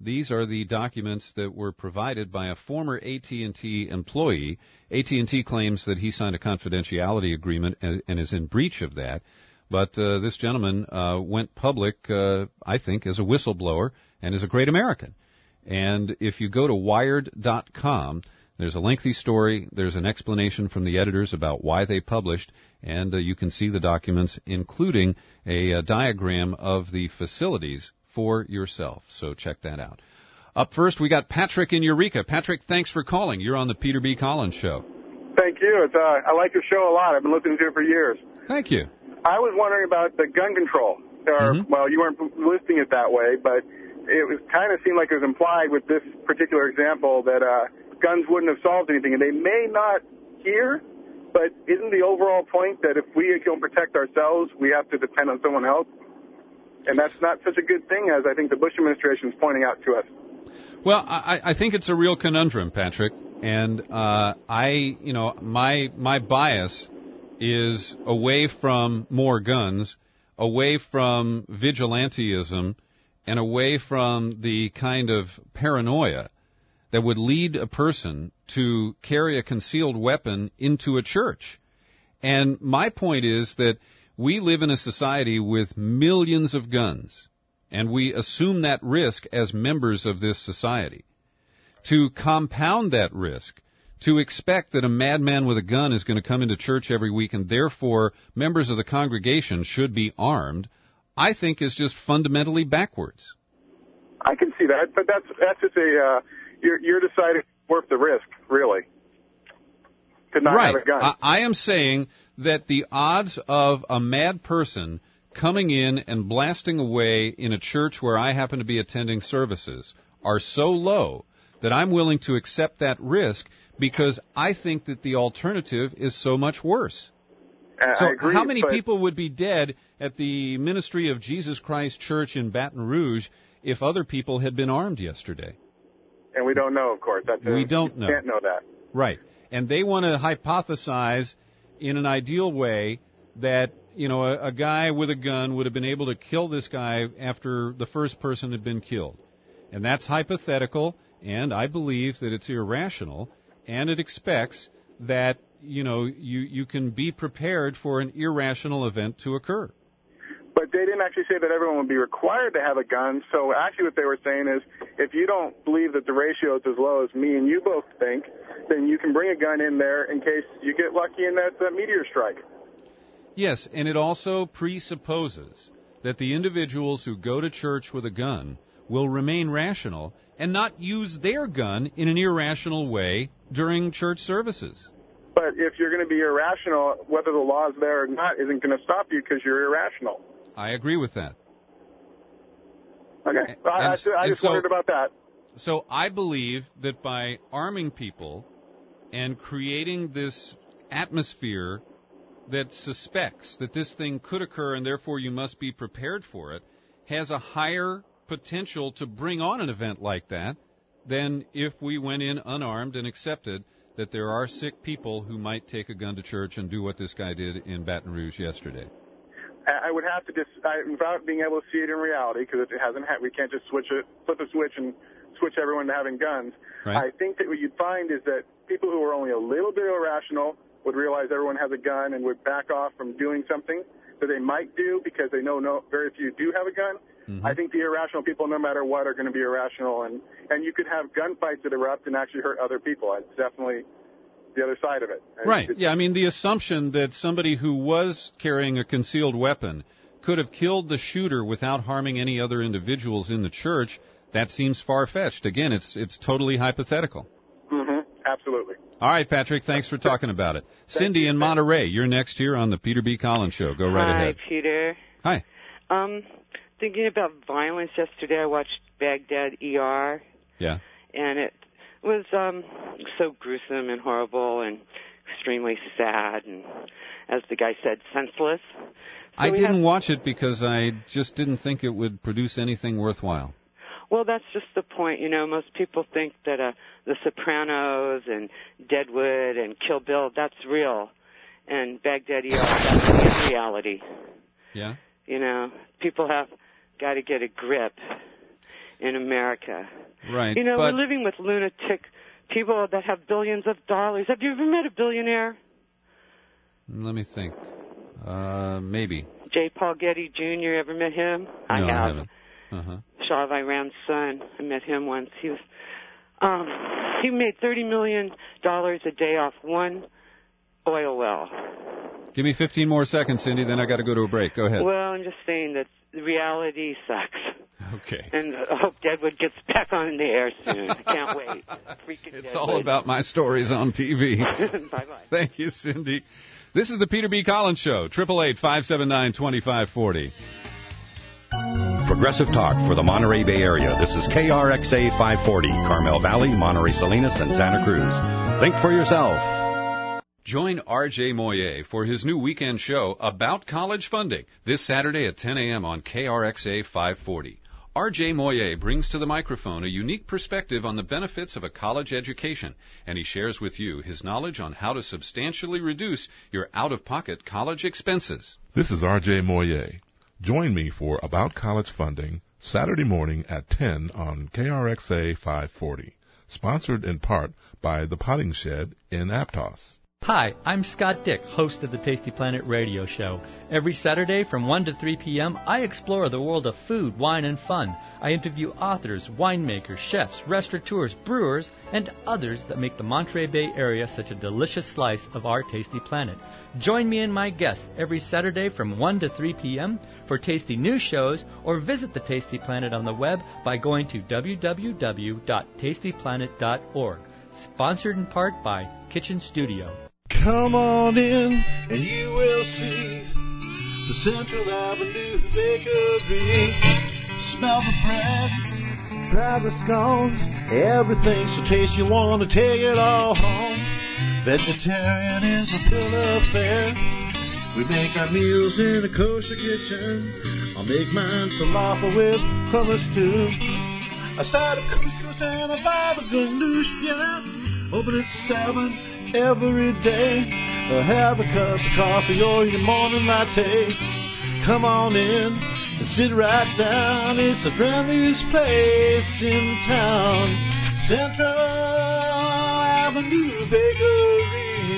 These are the documents that were provided by a former A T and T employee. A T and T claims that he signed a confidentiality agreement and, and is in breach of that. But uh, this gentleman uh, went public, uh, I think, as a whistleblower and is a great American. And if you go to Wired dot com, there's a lengthy story. There's an explanation from the editors about why they published, and uh, you can see the documents, including a, a diagram of the facilities for yourself. So check that out. Up first, we got Patrick in Eureka. Patrick, thanks for calling. You're on the Peter B. Collins Show. Thank you. It's, uh, I like your show a lot. I've been listening to it for years. Thank you. I was wondering about the gun control. Or, mm-hmm. Well, you weren't listing it that way, but it was kind of seemed like it was implied with this particular example that uh, guns wouldn't have solved anything. And they may not here, but isn't the overall point that if we don't protect ourselves, we have to depend on someone else? And that's not such a good thing as I think the Bush administration is pointing out to us. Well, I, I think it's a real conundrum, Patrick. And uh, I, you know, my my bias is away from more guns, away from vigilantism, and away from the kind of paranoia that would lead a person to carry a concealed weapon into a church. And my point is that we live in a society with millions of guns, and we assume that risk as members of this society. To compound that risk, to expect that a madman with a gun is going to come into church every week and therefore members of the congregation should be armed, I think is just fundamentally backwards. I can see that, but that's that's just a uh, you're you're deciding worth the risk, really, to not right. have a gun. I, I am saying that the odds of a mad person coming in and blasting away in a church where I happen to be attending services are so low that I'm willing to accept that risk because I think that the alternative is so much worse. Uh, so I agree, how many but people would be dead at the Ministry of Jesus Christ Church in Baton Rouge if other people had been armed yesterday? And we don't know, of course. That's a, we don't know. You can't know that. Right. And they want to hypothesize in an ideal way that, you know, a, a guy with a gun would have been able to kill this guy after the first person had been killed. And that's hypothetical, and I believe that it's irrational, and it expects that, you know, you, you can be prepared for an irrational event to occur. But they didn't actually say that everyone would be required to have a gun. So actually what they were saying is if you don't believe that the ratio is as low as me and you both think, then you can bring a gun in there in case you get lucky in that uh, meteor strike. Yes, and it also presupposes that the individuals who go to church with a gun will remain rational and not use their gun in an irrational way during church services. But if you're going to be irrational, whether the law is there or not isn't going to stop you because you're irrational. I agree with that. Okay. And, I, I, I just so, wondered about that. So I believe that by arming people and creating this atmosphere that suspects that this thing could occur and therefore you must be prepared for it, has a higher potential to bring on an event like that than if we went in unarmed and accepted that there are sick people who might take a gun to church and do what this guy did in Baton Rouge yesterday. I would have to just, I, without being able to see it in reality, because it hasn't, ha- we can't just switch it, flip a switch and switch everyone to having guns. Right. I think that what you'd find is that people who are only a little bit irrational would realize everyone has a gun and would back off from doing something that they might do because they know no, very few do have a gun. Mm-hmm. I think the irrational people, no matter what, are going to be irrational, and, and you could have gunfights that erupt and actually hurt other people. It's definitely the other side of it. Right. Yeah, I mean, the assumption that somebody who was carrying a concealed weapon could have killed the shooter without harming any other individuals in the church, that seems far-fetched. Again, it's it's totally hypothetical. Mm-hmm. Absolutely. All right, Patrick, thanks for talking about it. Cindy in Monterey, you're next here on the Peter B. Collins Show. Go right Hi, ahead. Hi, Peter. Hi. Um, thinking about violence yesterday, I watched Baghdad E R. Yeah. And it was um, so gruesome and horrible and extremely sad and, as the guy said, senseless. So I didn't have, watch it because I just didn't think it would produce anything worthwhile. Well, that's just the point. You know, most people think that uh, The Sopranos and Deadwood and Kill Bill, that's real. And Baghdad E R, that's reality. Yeah? You know, people have got to get a grip. in America. Right. You know, but we're living with lunatic people that have billions of dollars. Have you ever met a billionaire? let me think. Uh, maybe. J. Paul Getty Junior Ever met him? No, I have. I haven't. Uh-huh. Shah of Iran's son. I met him once. He was. Um, he made thirty million dollars a day off one oil well. Give me fifteen more seconds, Cindy, then I got to go to a break. Go ahead. Well, I'm just saying that reality sucks. Okay. And I hope Deadwood gets back on the air soon. I can't wait. Freaking It's Deadwood. all about my stories on T V. Bye-bye. Thank you, Cindy. This is the Peter B. Collins Show, eight eight eight, five seven nine, two five four zero. Progressive Talk for the Monterey Bay Area. This is K R X A five forty, Carmel Valley, Monterey Salinas, and Santa Cruz. Think for yourself. Join R J Moyer for his new weekend show about college funding this Saturday at ten a.m. on K R X A five forty. R J Moyer brings to the microphone a unique perspective on the benefits of a college education, and he shares with you his knowledge on how to substantially reduce your out-of-pocket college expenses. This is R J Moyer. Join me for About College Funding Saturday morning at ten on K R X A five forty, sponsored in part by The Potting Shed in Aptos. Hi, I'm Scott Dick, host of the Tasty Planet radio show. Every Saturday from one to three p.m., I explore the world of food, wine, and fun. I interview authors, winemakers, chefs, restaurateurs, brewers, and others that make the Monterey Bay Area such a delicious slice of our Tasty Planet. Join me and my guests every Saturday from one to three p.m. for tasty news shows, or visit the Tasty Planet on the web by going to w w w dot tasty planet dot org. Sponsored in part by Kitchen Studio. Come on in and you will see the Central Avenue Bakery. Smell the bread, try the scones, everything's so tasty you want to take it all home. Vegetarian is a bill of fare. We make our meals in a kosher kitchen. I'll make mine falafel with hummus too. A side of couscous and a vibe of ganoush, yeah. Open at seven every day. Or have a cup of coffee or your morning latte. Come on in and sit right down. It's the friendliest place in town. Central Avenue Bakery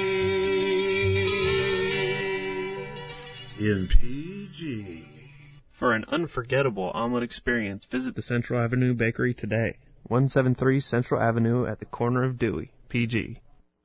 in P G. For an unforgettable omelet experience, visit the Central Avenue Bakery today. one seventy-three Central Avenue at the corner of Dewey, P G.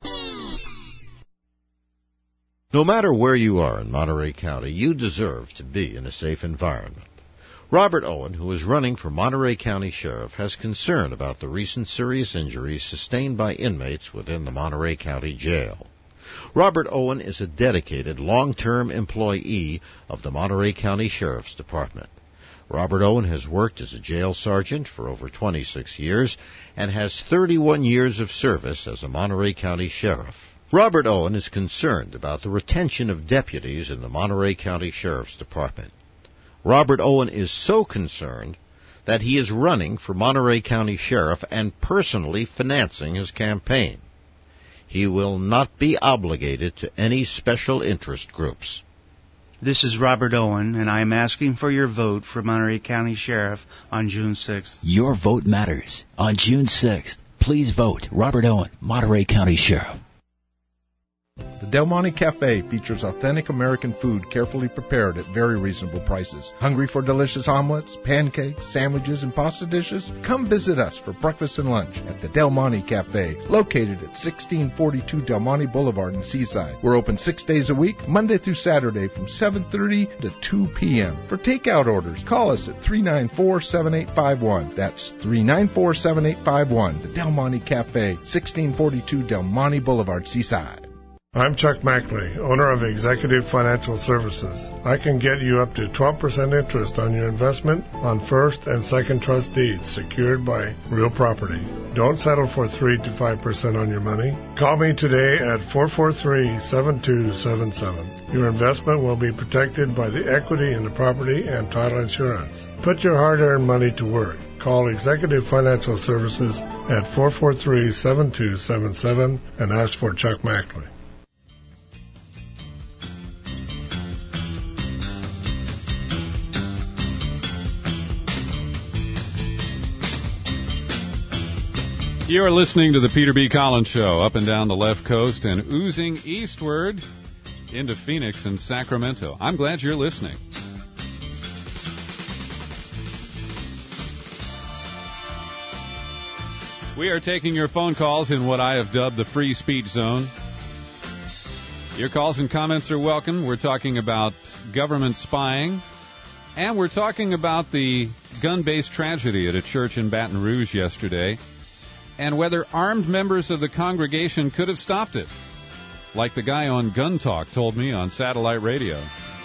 No matter where you are in Monterey County, you deserve to be in a safe environment. Robert Owen, who is running for Monterey County Sheriff, has concern about the recent serious injuries sustained by inmates within the Monterey County Jail. Robert Owen is a dedicated long-term employee of the Monterey County Sheriff's Department. Robert Owen has worked as a jail sergeant for over twenty-six years and has thirty-one years of service as a Monterey County Sheriff. Robert Owen is concerned about the retention of deputies in the Monterey County Sheriff's Department. Robert Owen is so concerned that he is running for Monterey County Sheriff and personally financing his campaign. He will not be obligated to any special interest groups. This is Robert Owen, and I am asking for your vote for Monterey County Sheriff on June sixth. Your vote matters. On June sixth, please vote Robert Owen, Monterey County Sheriff. The Del Monte Cafe features authentic American food carefully prepared at very reasonable prices. Hungry for delicious omelets, pancakes, sandwiches, and pasta dishes? Come visit us for breakfast and lunch at the Del Monte Cafe, located at sixteen forty-two Del Monte Boulevard in Seaside. We're open six days a week, Monday through Saturday from seven thirty to two p.m. For takeout orders, call us at three nine four, seven eight five one. That's three nine four, seven eight five one. The Del Monte Cafe, sixteen forty-two Del Monte Boulevard, Seaside. I'm Chuck Mackley, owner of Executive Financial Services. I can get you up to twelve percent interest on your investment on first and second trust deeds secured by real property. Don't settle for three to five percent on your money. Call me today at four four three, seven two seven seven. Your investment will be protected by the equity in the property and title insurance. Put your hard-earned money to work. Call Executive Financial Services at four four three, seven two seven seven and ask for Chuck Mackley. You're listening to the Peter B. Collins Show, up and down the left coast and oozing eastward into Phoenix and Sacramento. I'm glad you're listening. We are taking your phone calls in what I have dubbed the free speech zone. Your calls and comments are welcome. We're talking about government spying, and we're talking about the gun-based tragedy at a church in Baton Rouge yesterday, and whether armed members of the congregation could have stopped it, like the guy on Gun Talk told me on satellite radio.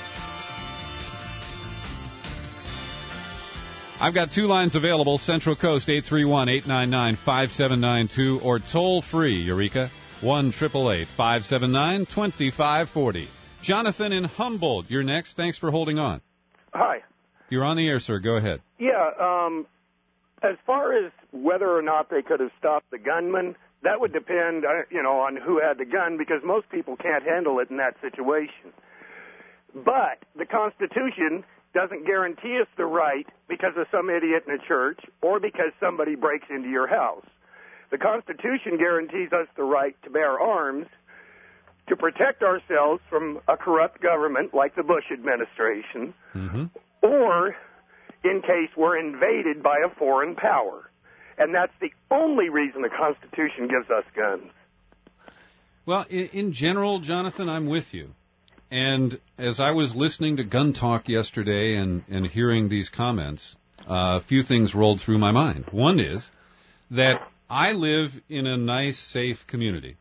I've got two lines available, Central Coast, eight three one, eight nine nine, five seven nine two, or toll-free, Eureka, one eight eight eight, five seven nine, two five four zero. Jonathan in Humboldt, you're next. Thanks for holding on. Hi. You're on the air, sir. Go ahead. Yeah, um, as far as whether or not they could have stopped the gunman, that would depend, uh, you know, on who had the gun, because most people can't handle it in that situation. But the Constitution doesn't guarantee us the right because of some idiot in a church or because somebody breaks into your house. The Constitution guarantees us the right to bear arms to protect ourselves from a corrupt government like the Bush administration, mm-hmm. or in case we're invaded by a foreign power. And that's the only reason the Constitution gives us guns. Well, in, in general, Jonathan, I'm with you. And as I was listening to Gun Talk yesterday and, and hearing these comments, uh, a few things rolled through my mind. One is that I live in a nice, safe community.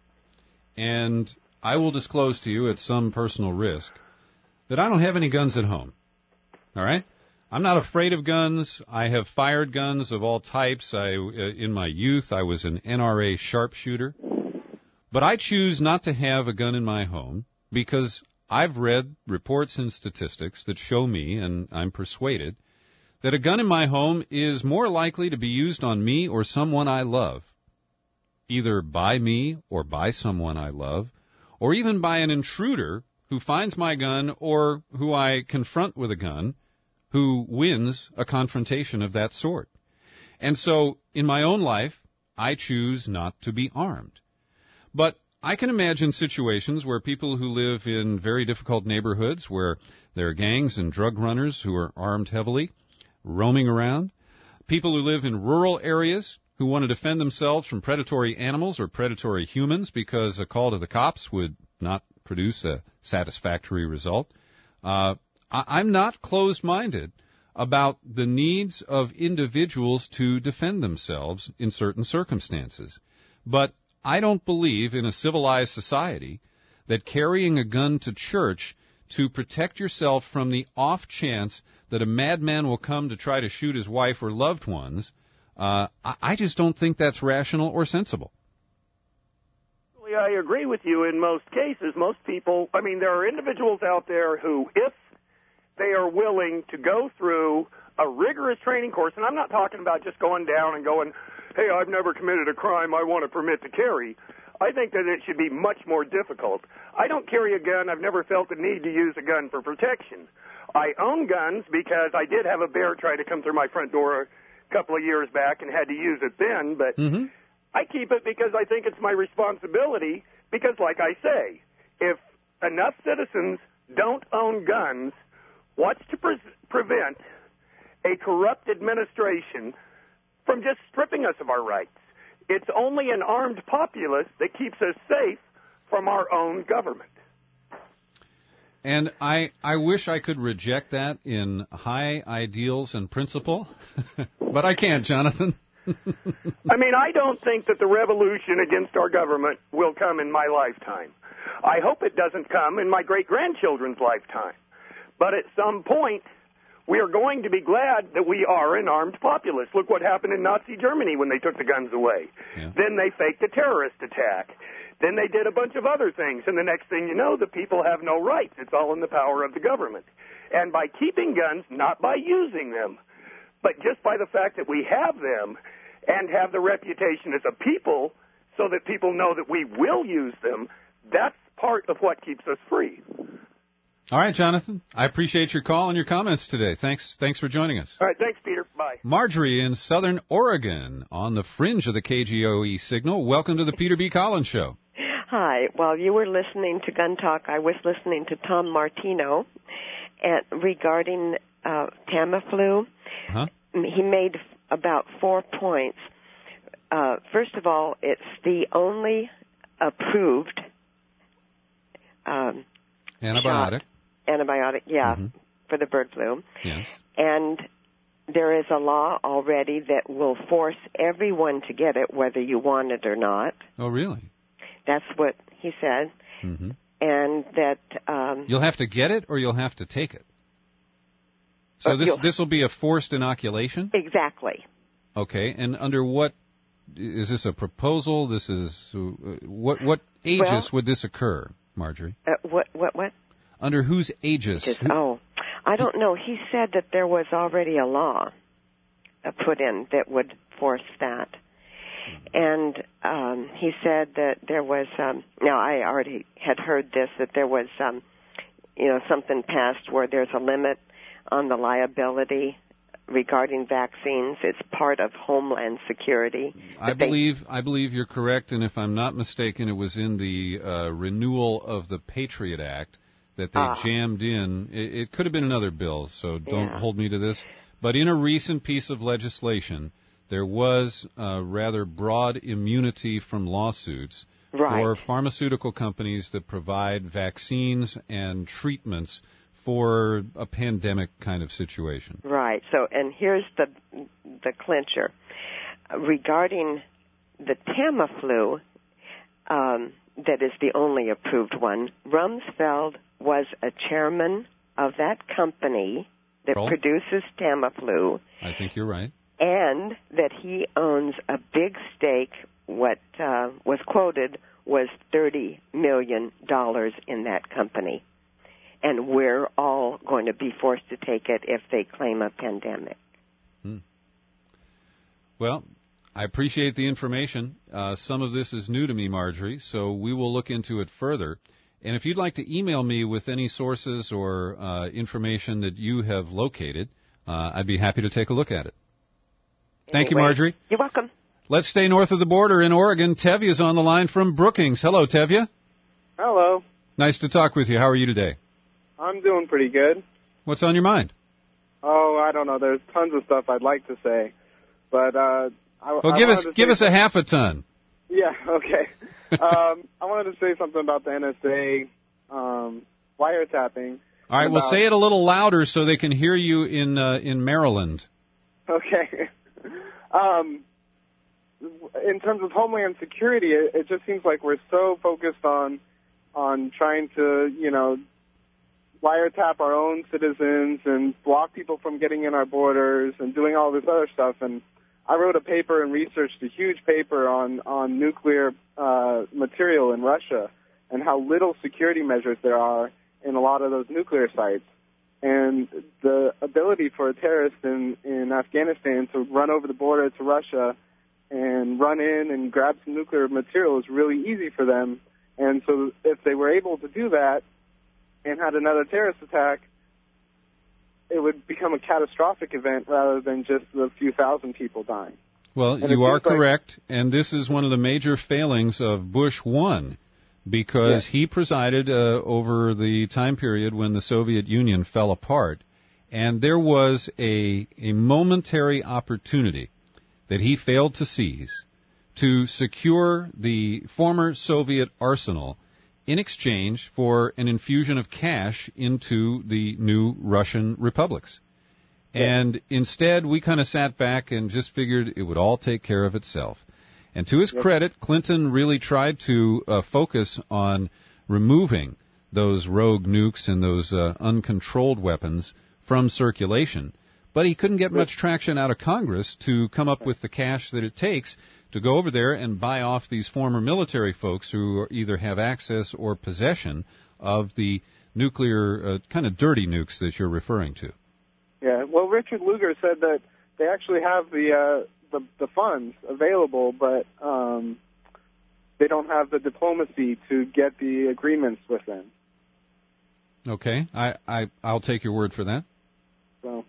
And I will disclose to you at some personal risk that I don't have any guns at home. All right? I'm not afraid of guns. I have fired guns of all types. I, uh, in my youth, I was an N R A sharpshooter. But I choose not to have a gun in my home because I've read reports and statistics that show me, and I'm persuaded, that a gun in my home is more likely to be used on me or someone I love, either by me or by someone I love, or even by an intruder who finds my gun or who I confront with a gun, who wins a confrontation of that sort. And so, in my own life, I choose not to be armed. But I can imagine situations where people who live in very difficult neighborhoods, where there are gangs and drug runners who are armed heavily, roaming around, people who live in rural areas who want to defend themselves from predatory animals or predatory humans because a call to the cops would not produce a satisfactory result. Uh, I- I'm not closed-minded about the needs of individuals to defend themselves in certain circumstances. But I don't believe in a civilized society that carrying a gun to church to protect yourself from the off chance that a madman will come to try to shoot his wife or loved ones, uh, I just don't think that's rational or sensible. I agree with you in most cases. Most people, I mean, there are individuals out there who, if they are willing to go through a rigorous training course, and I'm not talking about just going down and going, hey, I've never committed a crime, I want a permit to carry. I think that it should be much more difficult. I don't carry a gun. I've never felt the need to use a gun for protection. I own guns because I did have a bear try to come through my front door a couple of years back and had to use it then, but mm-hmm. I keep it because I think it's my responsibility because, like I say, if enough citizens don't own guns, what's to pre- prevent a corrupt administration from just stripping us of our rights? It's only an armed populace that keeps us safe from our own government. And I, I wish I could reject that in high ideals and principle, but I can't, Jonathan. I mean, I don't think that the revolution against our government will come in my lifetime. I hope it doesn't come in my great-grandchildren's lifetime. But at some point, we are going to be glad that we are an armed populace. Look what happened in Nazi Germany when they took the guns away. Yeah. Then they faked a terrorist attack. Then they did a bunch of other things. And the next thing you know, the people have no rights. It's all in the power of the government. And by keeping guns, not by using them, but just by the fact that we have them and have the reputation as a people so that people know that we will use them, that's part of what keeps us free. All right, Jonathan. I appreciate your call and your comments today. Thanks Thanks for joining us. All right, thanks, Peter. Bye. Marjorie in Southern Oregon on the fringe of the K G O E signal. Welcome to the Peter B. Collins Show. Hi. While you were listening to Gun Talk, I was listening to Tom Martino and regarding uh, Tamiflu. Huh? He made about four points. Uh, first of all, it's the only approved um, antibiotic. Shot, antibiotic, yeah, mm-hmm. for the bird flu. Yes. And there is a law already that will force everyone to get it, whether you want it or not. Oh, really? That's what he said. Mm-hmm. And that... Um, you'll have to get it or you'll have to take it? So uh, this this will be a forced inoculation? Exactly. Okay, and under what... Is this a proposal? This is... Uh, what what aegis well, would this occur, Marjorie? Uh, what, what, what? Under whose aegis? Just, oh, I don't know. He said that there was already a law uh, put in that would force that. And um, he said that there was, um, now I already had heard this, that there was, um, you know, something passed where there's a limit on the liability regarding vaccines. It's part of Homeland Security. I believe I believe you're correct, and if I'm not mistaken, it was in the uh, renewal of the Patriot Act that they Ah. jammed in. It, it could have been another bill, so don't Yeah. hold me to this. But in a recent piece of legislation, there was uh, rather broad immunity from lawsuits Right. for pharmaceutical companies that provide vaccines and treatments for a pandemic kind of situation. Right. So, and here's the the clincher regarding the Tamiflu. Um, that is the only approved one. Rumsfeld was a chairman of that company that Well, produces Tamiflu, I think you're right. and that he owns a big stake. What uh, was quoted was thirty million dollars in that company. And we're all going to be forced to take it if they claim a pandemic. Hmm. Well, I appreciate the information. Uh, some of this is new to me, Marjorie, so we will look into it further. And if you'd like to email me with any sources or uh, information that you have located, uh, I'd be happy to take a look at it. Thank you, Anyway, Marjorie. You're welcome. Let's stay north of the border in Oregon. Tevye is on the line from Brookings. Hello, Tevye. Hello. Nice to talk with you. How are you today? I'm doing pretty good. What's on your mind? Oh, I don't know. There's tons of stuff I'd like to say, but uh, I, Well, I give us wanted to give say us a half a ton. Yeah, okay. um, I wanted to say something about the N S A um, wiretapping. All right, well, about- say it a little louder so they can hear you in uh, in Maryland. Okay. um, in terms of Homeland Security, it, it just seems like we're so focused on on trying to, you know, wiretap our own citizens and block people from getting in our borders and doing all this other stuff. And I wrote a paper and researched a huge paper on on nuclear uh, material in Russia and how little security measures there are in a lot of those nuclear sites. And the ability for a terrorist in, in Afghanistan to run over the border to Russia and run in and grab some nuclear material is really easy for them. And so if they were able to do that and had another terrorist attack, it would become a catastrophic event rather than just a few thousand people dying. Well, And it you are seems like- correct, and this is one of the major failings of Bush one, because he presided uh, over the time period when the Soviet Union fell apart, and there was a, a momentary opportunity that he failed to seize to secure the former Soviet arsenal in exchange for an infusion of cash into the new Russian republics. And instead, we kind of sat back and just figured it would all take care of itself. And to his Yep. credit, Clinton really tried to uh, focus on removing those rogue nukes and those uh, uncontrolled weapons from circulation. But he couldn't get much traction out of Congress to come up with the cash that it takes to go over there and buy off these former military folks who either have access or possession of the nuclear, uh, kind of dirty nukes that you're referring to. Yeah, well, Richard Lugar said that they actually have the uh, the, the funds available, but um, they don't have the diplomacy to get the agreements with them. Okay, I, I, I'll take your word for that. So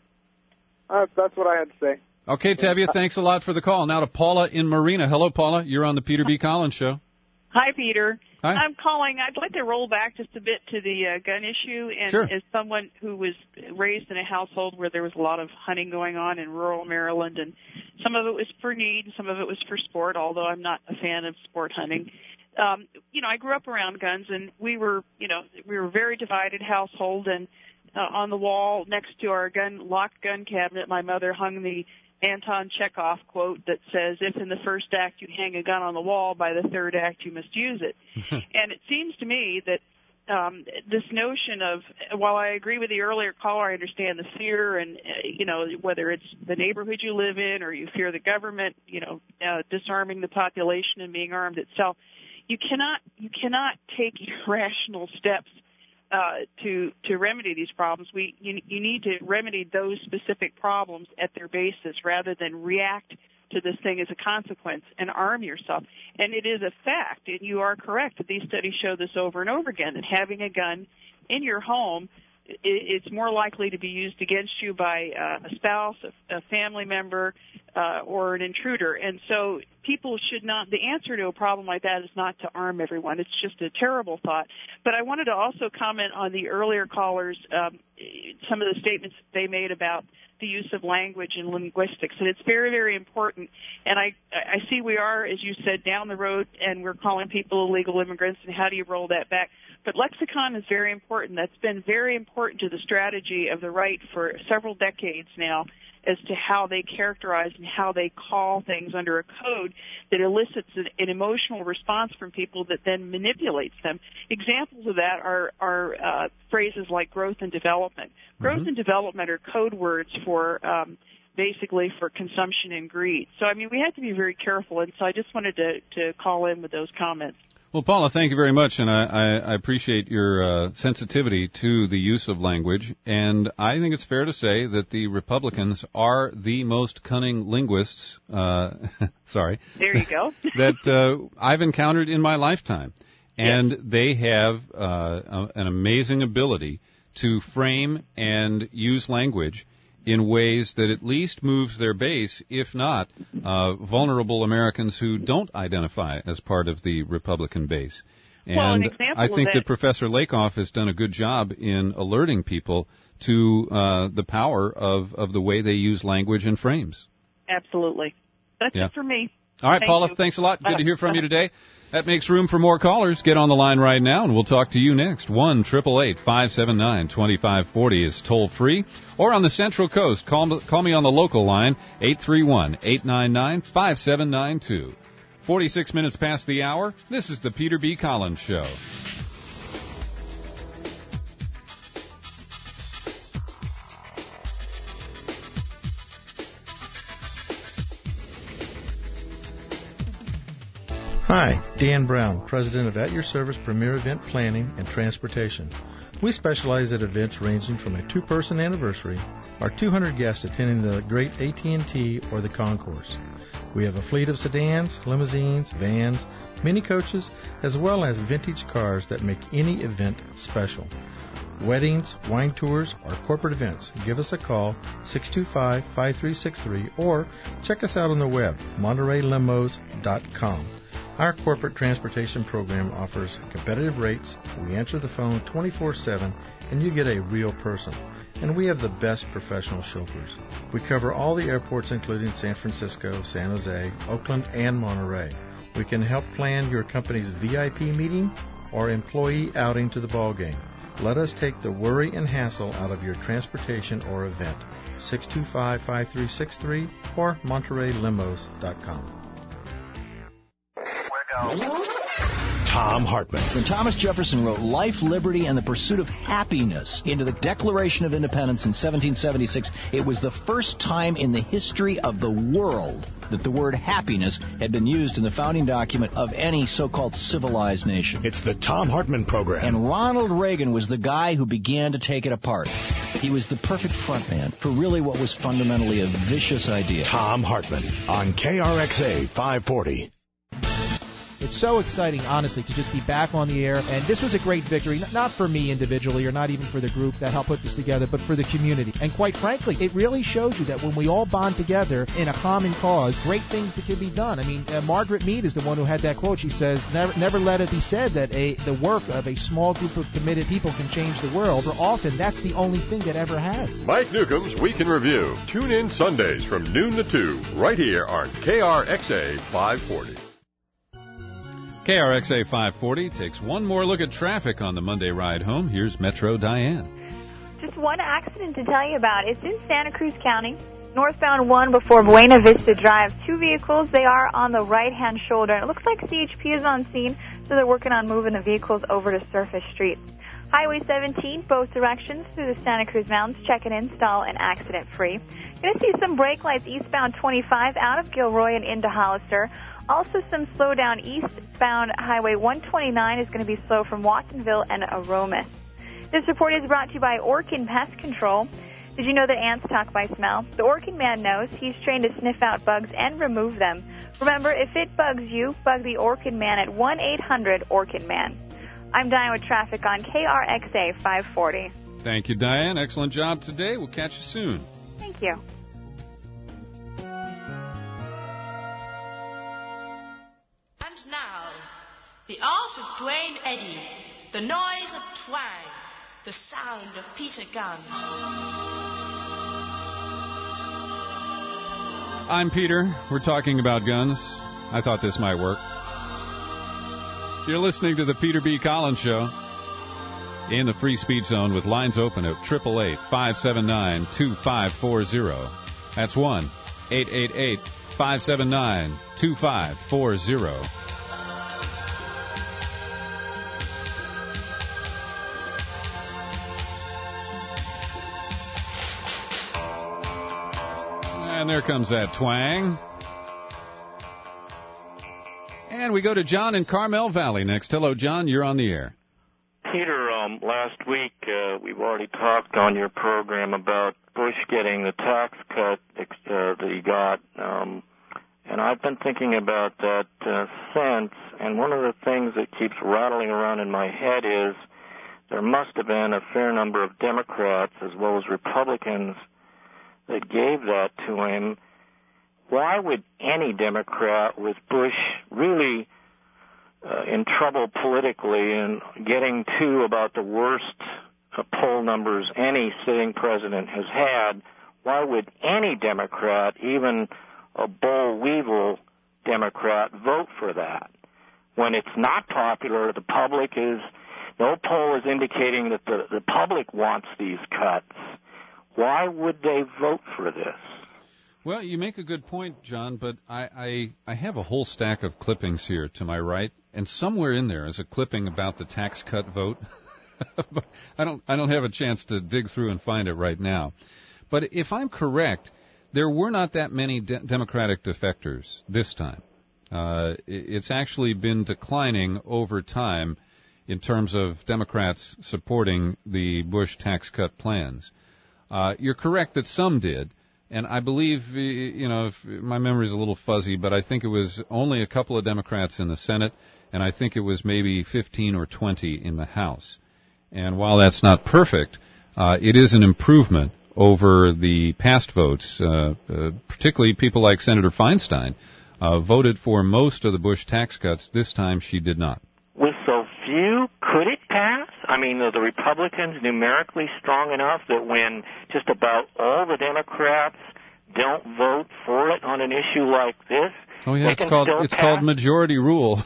uh, that's what I had to say. Okay, Tevye, thanks a lot for the call. Now to Paula in Marina. Hello, Paula. You're on the Peter B. Collins Show. Hi, Peter. Hi. I'm calling. I'd like to roll back just a bit to the uh, gun issue. And Sure. as someone who was raised in a household where there was a lot of hunting going on in rural Maryland, and some of it was for need, some of it was for sport, although I'm not a fan of sport hunting. Um, you know, I grew up around guns, and we were, you know, we were a very divided household. And uh, on the wall next to our gun locked gun cabinet, my mother hung the Anton Chekhov quote that says, if in the first act you hang a gun on the wall, by the third act you must use it. And it seems to me that um, this notion of, while I agree with the earlier caller, I understand the fear and, uh, you know, whether it's the neighborhood you live in or you fear the government, you know, uh, disarming the population and being armed itself, you cannot, you cannot take irrational steps Uh, to to remedy these problems. We you, you need to remedy those specific problems at their basis rather than react to this thing as a consequence and arm yourself. And it is a fact, and you are correct that these studies show this over and over again, that having a gun in your home, it, it's more likely to be used against you by uh, a spouse, a, a family member, uh, or an intruder. And so people should not, the answer to a problem like that is not to arm everyone. It's just a terrible thought. But I wanted to also comment on the earlier callers, um, some of the statements they made about the use of language and linguistics. And it's very, very important. And I, I see we are, as you said, down the road, and we're calling people illegal immigrants, and how do you roll that back? But lexicon is very important. That's been very important to the strategy of the right for several decades now, as to how they characterize and how they call things under a code that elicits an, an emotional response from people that then manipulates them. Examples of that are, are uh, phrases like growth and development. Growth mm-hmm. and development are code words for um, basically for consumption and greed. So, I mean, we have to be very careful, and so I just wanted to, to call in with those comments. Well, Paula, thank you very much, and I, I, I appreciate your uh, sensitivity to the use of language. And I think it's fair to say that the Republicans are the most cunning linguists, uh, sorry, there you go, that uh, I've encountered in my lifetime. And yes. they have uh, a, an amazing ability to frame and use language in ways that at least moves their base, if not uh, vulnerable Americans who don't identify as part of the Republican base. And well, an example I think of that, that Professor Lakoff has done a good job in alerting people to uh, the power of, of the way they use language and frames. Absolutely. That's yeah. it for me. All right, Thank Paula, you. thanks a lot. Good to hear from you today. That makes room for more callers. Get on the line right now, and we'll talk to you next. one eight eight eight, five seven nine, two five four zero is toll-free. Or on the Central Coast, call, call me on the local line, eight three one, eight nine nine, five seven nine two. forty-six minutes past the hour, this is the Peter B. Collins Show. Hi, Dan Brown, President of At Your Service Premier Event Planning and Transportation. We specialize at events ranging from a two-person anniversary or two hundred guests attending the great A T and T or the concourse. We have a fleet of sedans, limousines, vans, mini coaches, as well as vintage cars that make any event special. Weddings, wine tours, or corporate events, give us a call, six two five, five three six three, or check us out on the web, monterey limos dot com. Our corporate transportation program offers competitive rates, we answer the phone twenty-four seven, and you get a real person. And we have the best professional chauffeurs. We cover all the airports including San Francisco, San Jose, Oakland, and Monterey. We can help plan your company's V I P meeting or employee outing to the ball game. Let us take the worry and hassle out of your transportation or event. six two five, five three six three or monterey limos dot com. Tom Hartman. When Thomas Jefferson wrote Life, Liberty, and the Pursuit of Happiness into the Declaration of Independence in seventeen seventy-six, it was the first time in the history of the world that the word happiness had been used in the founding document of any so-called civilized nation. It's the Tom Hartman Program. And Ronald Reagan was the guy who began to take it apart. He was the perfect frontman for really what was fundamentally a vicious idea. Tom Hartman on K R X A five forty. It's so exciting, honestly, to just be back on the air. And this was a great victory, not for me individually or not even for the group that helped put this together, but for the community. And quite frankly, it really shows you that when we all bond together in a common cause, great things that can be done. I mean, uh, Margaret Mead is the one who had that quote. She says, never, never let it be said that a the work of a small group of committed people can change the world. For often, that's the only thing that ever has. Mike Newcomb's Week in Review. Tune in Sundays from noon to two, right here on K R X A five forty. K R X A five forty takes one more look at traffic on the Monday ride home. Here's Metro Diane. Just one accident to tell you about. It's in Santa Cruz County. Northbound one before Buena Vista Drive. Two vehicles. They are on the right-hand shoulder. It looks like C H P is on scene, so they're working on moving the vehicles over to surface streets. Highway seventeen, both directions through the Santa Cruz Mountains. Check and install and accident-free. You're going to see some brake lights eastbound twenty-five out of Gilroy and into Hollister. Also some slowdown eastbound Highway one twenty-nine is going to be slow from Watsonville and Aromas. This report is brought to you by Orkin Pest Control. Did you know that ants talk by smell? The Orkin man knows. He's trained to sniff out bugs and remove them. Remember, if it bugs you, bug the Orkin man at one eight hundred Orkin man. I'm Diane with traffic on K R X A five forty. Thank you, Diane. Excellent job today. We'll catch you soon. Thank you. And now, the art of Dwayne Eddy, the noise of twang, the sound of Peter Gunn. I'm Peter. We're talking about guns. I thought this might work. You're listening to the Peter B. Collins Show in the Free Speech Zone with lines open at eight eight eight, five seven nine, two five four zero. That's one eight eight eight, five seven nine, two five four zero. And there comes that twang. And we go to John in Carmel Valley next. Hello, John. You're on the air. Peter, um, last week uh, we've already talked on your program about Bush getting the tax cut uh, that he got. Um, and I've been thinking about that uh, since. And one of the things that keeps rattling around in my head is there must have been a fair number of Democrats as well as Republicans that gave that to him. Why would any Democrat with Bush really uh, in trouble politically and getting to about the worst uh, poll numbers any sitting president has had, why would any Democrat, even a boll weevil Democrat, vote for that? When it's not popular, the public is, no poll is indicating that the, the public wants these cuts. Why would they vote for this? Well, you make a good point, John, but I, I, I have a whole stack of clippings here to my right, and somewhere in there is a clipping about the tax cut vote. But I don't I don't have a chance to dig through and find it right now. But if I'm correct, there were not that many de- Democratic defectors this time. Uh, it's actually been declining over time in terms of Democrats supporting the Bush tax cut plans. Uh, you're correct that some did, and I believe, you know, if my memory is a little fuzzy, but I think it was only a couple of Democrats in the Senate, and I think it was maybe fifteen or twenty in the House. And while that's not perfect, uh, it is an improvement over the past votes, uh, uh, particularly people like Senator Feinstein, uh, voted for most of the Bush tax cuts. This time she did not. With so few, could it pass? I mean, are the Republicans numerically strong enough that when just about all the Democrats don't vote for it on an issue like this, oh yeah, they it's can called still it's pass? called majority rule.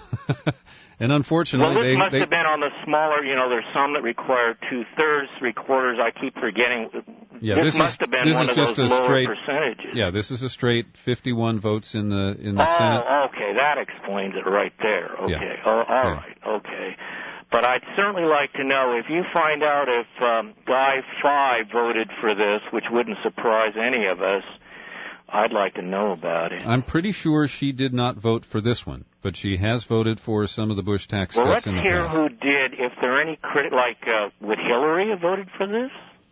And unfortunately, well, this they, must they have been on the smaller. You know, there's some that require two thirds, three quarters. I keep forgetting. yeah, this, this must is, have been this one is of just those a lower straight, percentages. Yeah, this is a straight fifty-one votes in the in the oh, Senate. okay, that explains it right there. Okay, Yeah. oh, all Yeah. right, okay. But I'd certainly like to know if you find out if um, Guy Fry voted for this, which wouldn't surprise any of us. I'd like to know about it. I'm pretty sure she did not vote for this one, but she has voted for some of the Bush tax well, cuts let's in the hear past. who did. If there are any critics, like uh, would Hillary have voted for this?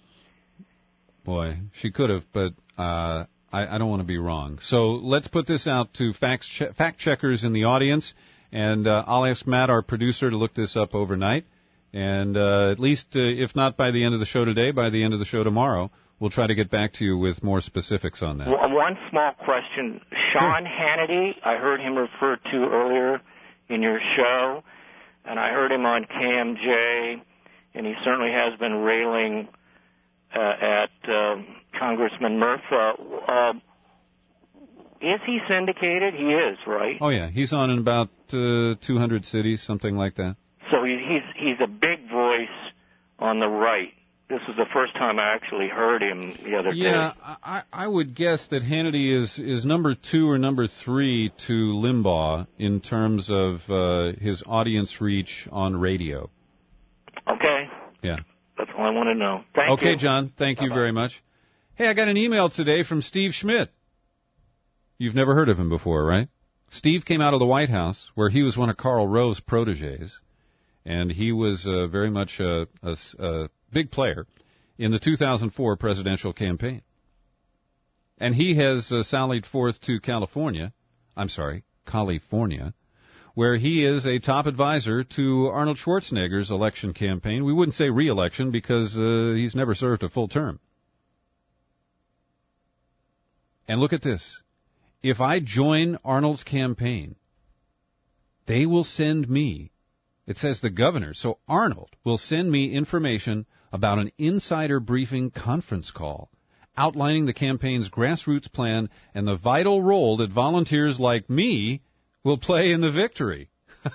Boy, she could have, but uh, I, I don't want to be wrong. So let's put this out to fact che- fact checkers in the audience, And uh, I'll ask Matt, our producer, to look this up overnight. And uh, at least, uh, if not by the end of the show today, by the end of the show tomorrow, we'll try to get back to you with more specifics on that. Well, one small question. Sean Hannity, I heard him referred to earlier in your show, and I heard him on K M J, and he certainly has been railing uh, at uh, Congressman Murtha. Uh, is he syndicated? He is, right? Oh, yeah. He's on in about uh, two hundred cities, something like that. So he, he's he's a big voice on the right. This was the first time I actually heard him the other yeah, day. Yeah, I, I would guess that Hannity is, is number two or number three to Limbaugh in terms of uh, his audience reach on radio. Okay. Yeah. That's all I want to know. Thank okay, you. Okay, John, thank Bye-bye. you very much. Hey, I got an email today from Steve Schmidt. You've never heard of him before, right? Steve came out of the White House, where he was one of Karl Rove's proteges, and he was uh, very much a, a, a big player in the two thousand four presidential campaign. And he has uh, sallied forth to California, I'm sorry, California, where he is a top advisor to Arnold Schwarzenegger's election campaign. We wouldn't say re-election because uh, he's never served a full term. And look at this. If I join Arnold's campaign, they will send me, it says the governor, so Arnold will send me information about an insider briefing conference call outlining the campaign's grassroots plan and the vital role that volunteers like me will play in the victory.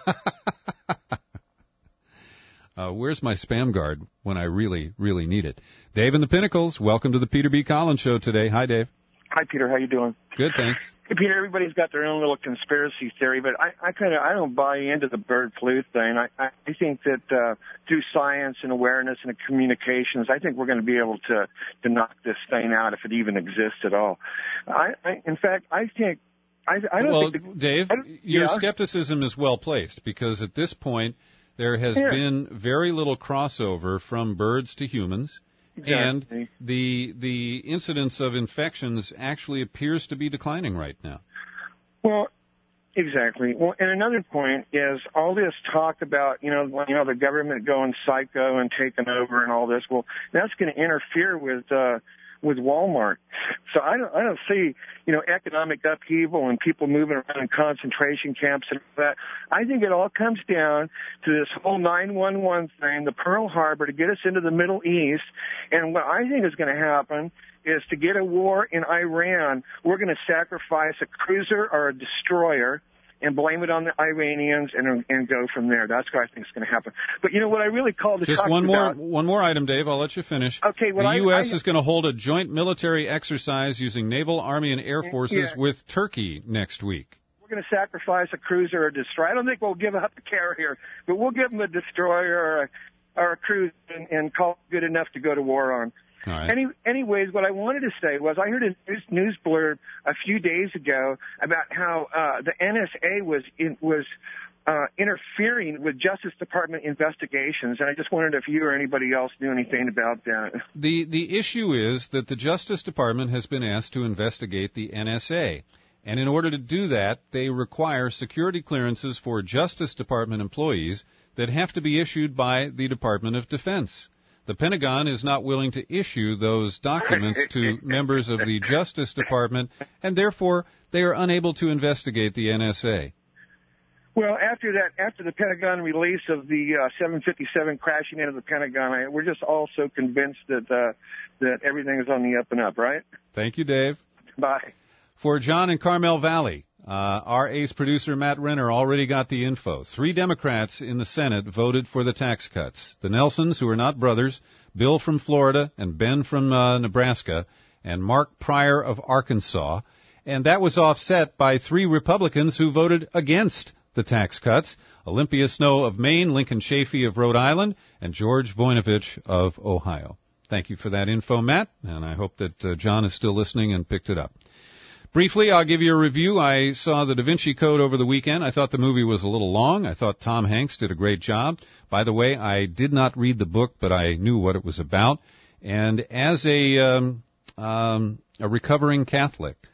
uh, where's my spam guard when I really, really need it? Dave and the Pinnacles, welcome to the Peter B. Collins Show today. Hi, Dave. Hi, Peter. How you doing? Good, thanks. Hey, Peter, everybody's got their own little conspiracy theory, but I, I kind of I don't buy into the bird flu thing. I, I think that uh, through science and awareness and communications, I think we're going to be able to to knock this thing out if it even exists at all. I, I in fact, I think I, I don't well, think the, Dave, I, your yeah. skepticism is well placed because at this point there has yeah. been very little crossover from birds to humans. Exactly. And the the incidence of infections actually appears to be declining right now. Well, exactly. Well, and another point is all this talk about, you know, you know, the government going psycho and taking over and all this. Well, that's going to interfere with uh, with Walmart. So I don't I don't see, you know, economic upheaval and people moving around in concentration camps and all that. I think it all comes down to this whole nine one one thing, the Pearl Harbor, to get us into the Middle East. And what I think is going to happen is to get a war in Iran, we're going to sacrifice a cruiser or a destroyer and blame it on the Iranians and and go from there. That's what I think is going to happen. But you know what I really called to Just talk one more about, one more item, Dave. I'll let you finish. Okay, well, the I, U S I, is going to hold a joint military exercise using naval, army, and air forces yeah. with Turkey next week. We're going to sacrifice a cruiser or a destroyer. I don't think we'll give up a carrier, but we'll give them a destroyer or a, or a cruiser and, and call it good enough to go to war on. All right. Any, anyways, what I wanted to say was I heard a news, news blurb a few days ago about how uh, the N S A was in, was uh, interfering with Justice Department investigations, and I just wondered if you or anybody else knew anything about that. The the issue is that the Justice Department has been asked to investigate the N S A. And in order to do that, they require security clearances for Justice Department employees that have to be issued by the Department of Defense. The Pentagon is not willing to issue those documents to members of the Justice Department, and therefore they are unable to investigate the N S A. Well, after that, after the Pentagon release of the uh, seven fifty-seven crashing into the Pentagon, I, we're just all so convinced that uh, that everything is on the up and up, right? Thank you, Dave. Bye. For John in Carmel Valley, uh, our ace producer Matt Renner already got the info. Three Democrats in the Senate voted for the tax cuts. The Nelsons, who are not brothers, Bill from Florida and Ben from uh, Nebraska, and Mark Pryor of Arkansas. And that was offset by three Republicans who voted against the tax cuts: Olympia Snow of Maine, Lincoln Chafee of Rhode Island, and George Voinovich of Ohio. Thank you for that info, Matt, and I hope that uh, John is still listening and picked it up. Briefly, I'll give you a review. I saw the Da Vinci Code over the weekend. I thought the movie was a little long. I thought Tom Hanks did a great job. By the way, I did not read the book, but I knew what it was about. And as a um, um, a recovering Catholic,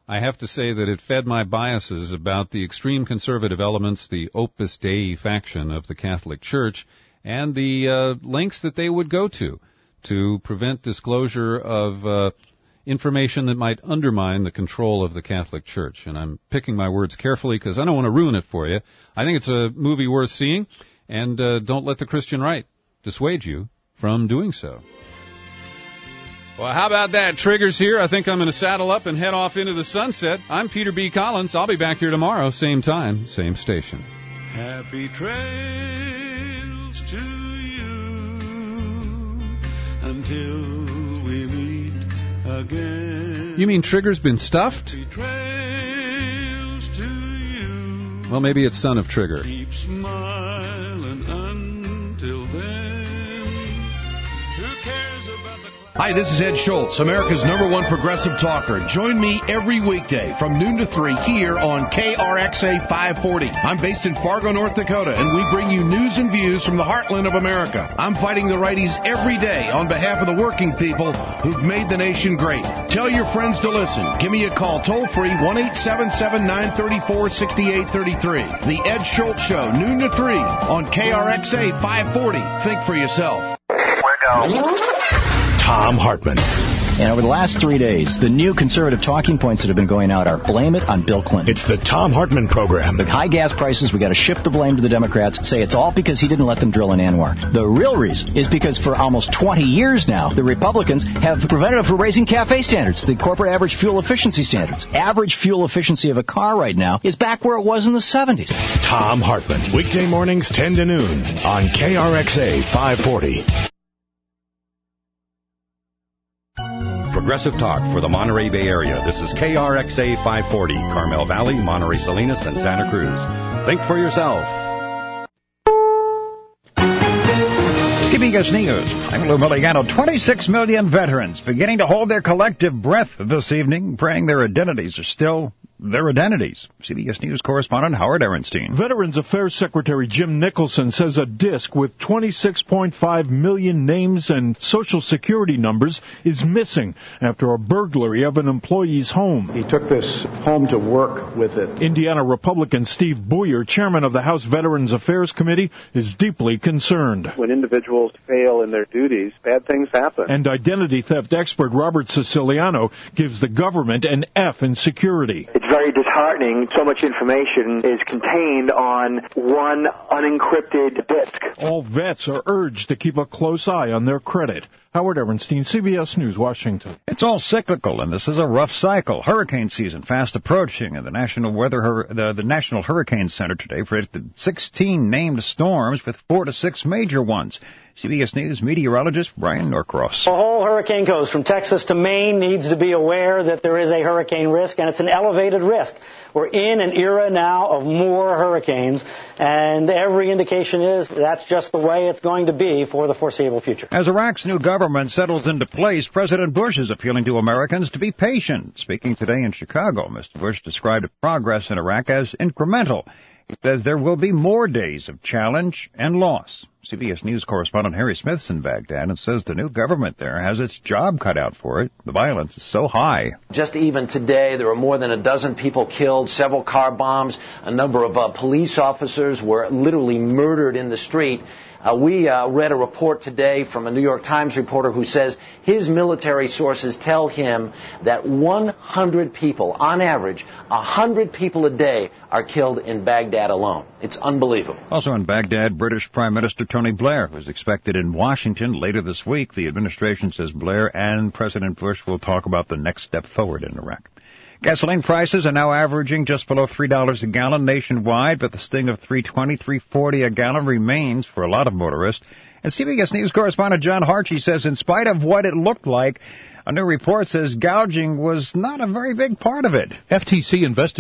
I have to say that it fed my biases about the extreme conservative elements, the Opus Dei faction of the Catholic Church, and the uh, lengths that they would go to to prevent disclosure of uh, information that might undermine the control of the Catholic Church. And I'm picking my words carefully because I don't want to ruin it for you. I think it's a movie worth seeing, and uh, don't let the Christian right dissuade you from doing so. Well, how about that? Triggers here. I think I'm going to saddle up and head off into the sunset. I'm Peter B. Collins. I'll be back here tomorrow, same time, same station. Happy trails to you until we meet again. You mean Trigger's been stuffed? Happy trails to you. Well, maybe it's Son of Trigger. Keep smiling until then. Who cares about the... Hi, this is Ed Schultz, America's number one progressive talker. Join me every weekday from noon to three here on K R X A five forty. I'm based in Fargo, North Dakota, and we bring you news and views from the heartland of America. I'm fighting the righties every day on behalf of the working people who've made the nation great. Tell your friends to listen. Give me a call toll-free, one eight seven seven, nine three four, six eight three three. The Ed Schultz Show, noon to three on K R X A five forty. Think for yourself. We're going. Tom Hartman. And over the last three days, the new conservative talking points that have been going out are blame it on Bill Clinton. It's the Tom Hartman program. The high gas prices, we got to shift the blame to the Democrats, say it's all because he didn't let them drill in Anwar. The real reason is because for almost twenty years now, the Republicans have prevented them from raising CAFE standards, the corporate average fuel efficiency standards. Average fuel efficiency of a car right now is back where it was in the seventies. Tom Hartman. Weekday mornings ten to noon on K R X A five forty. Progressive talk for the Monterey Bay Area. This is K R X A five forty, Carmel Valley, Monterey Salinas, and Santa Cruz. Think for yourself. C B S News. I'm Lou Miliano. twenty-six million veterans beginning to hold their collective breath this evening, praying their identities are still their identities. C B S News correspondent Howard Ehrenstein. Veterans Affairs Secretary Jim Nicholson says a disk with twenty-six point five million names and Social Security numbers is missing after a burglary of an employee's home. He took this home to work with it. Indiana Republican Steve Boyer, chairman of the House Veterans Affairs Committee, is deeply concerned. When individuals fail in their duties, bad things happen. And identity theft expert Robert Siciliano gives the government an F in security. It's very disheartening. So much information is contained on one unencrypted disk. All vets are urged to keep a close eye on their credit. Howard Ehrenstein, C B S News, Washington. It's all cyclical, and this is a rough cycle. Hurricane season fast approaching, and the National Weather the, the National Hurricane Center today predicted sixteen named storms with four to six major ones. C B S News meteorologist Brian Norcross. The whole hurricane coast from Texas to Maine needs to be aware that there is a hurricane risk, and it's an elevated risk. We're in an era now of more hurricanes, and every indication is that's just the way it's going to be for the foreseeable future. As Iraq's new government settles into place, President Bush is appealing to Americans to be patient. Speaking today in Chicago, Mister Bush described progress in Iraq as incremental. He says there will be more days of challenge and loss. C B S News correspondent Harry Smith's in Baghdad and says the new government there has its job cut out for it. The violence is so high. Just even today, there were more than a dozen people killed, several car bombs, a number of uh, police officers were literally murdered in the street. Uh, we uh, read a report today from a New York Times reporter who says his military sources tell him that one hundred people, on average, one hundred people a day are killed in Baghdad alone. It's unbelievable. Also in Baghdad, British Prime Minister Tony Blair, who is expected in Washington later this week. The administration says Blair and President Bush will talk about the next step forward in Iraq. Gasoline prices are now averaging just below three dollars a gallon nationwide, but the sting of three twenty, three forty a gallon remains for a lot of motorists. And C B S News correspondent John Harchie says in spite of what it looked like, a new report says gouging was not a very big part of it. F T C investigated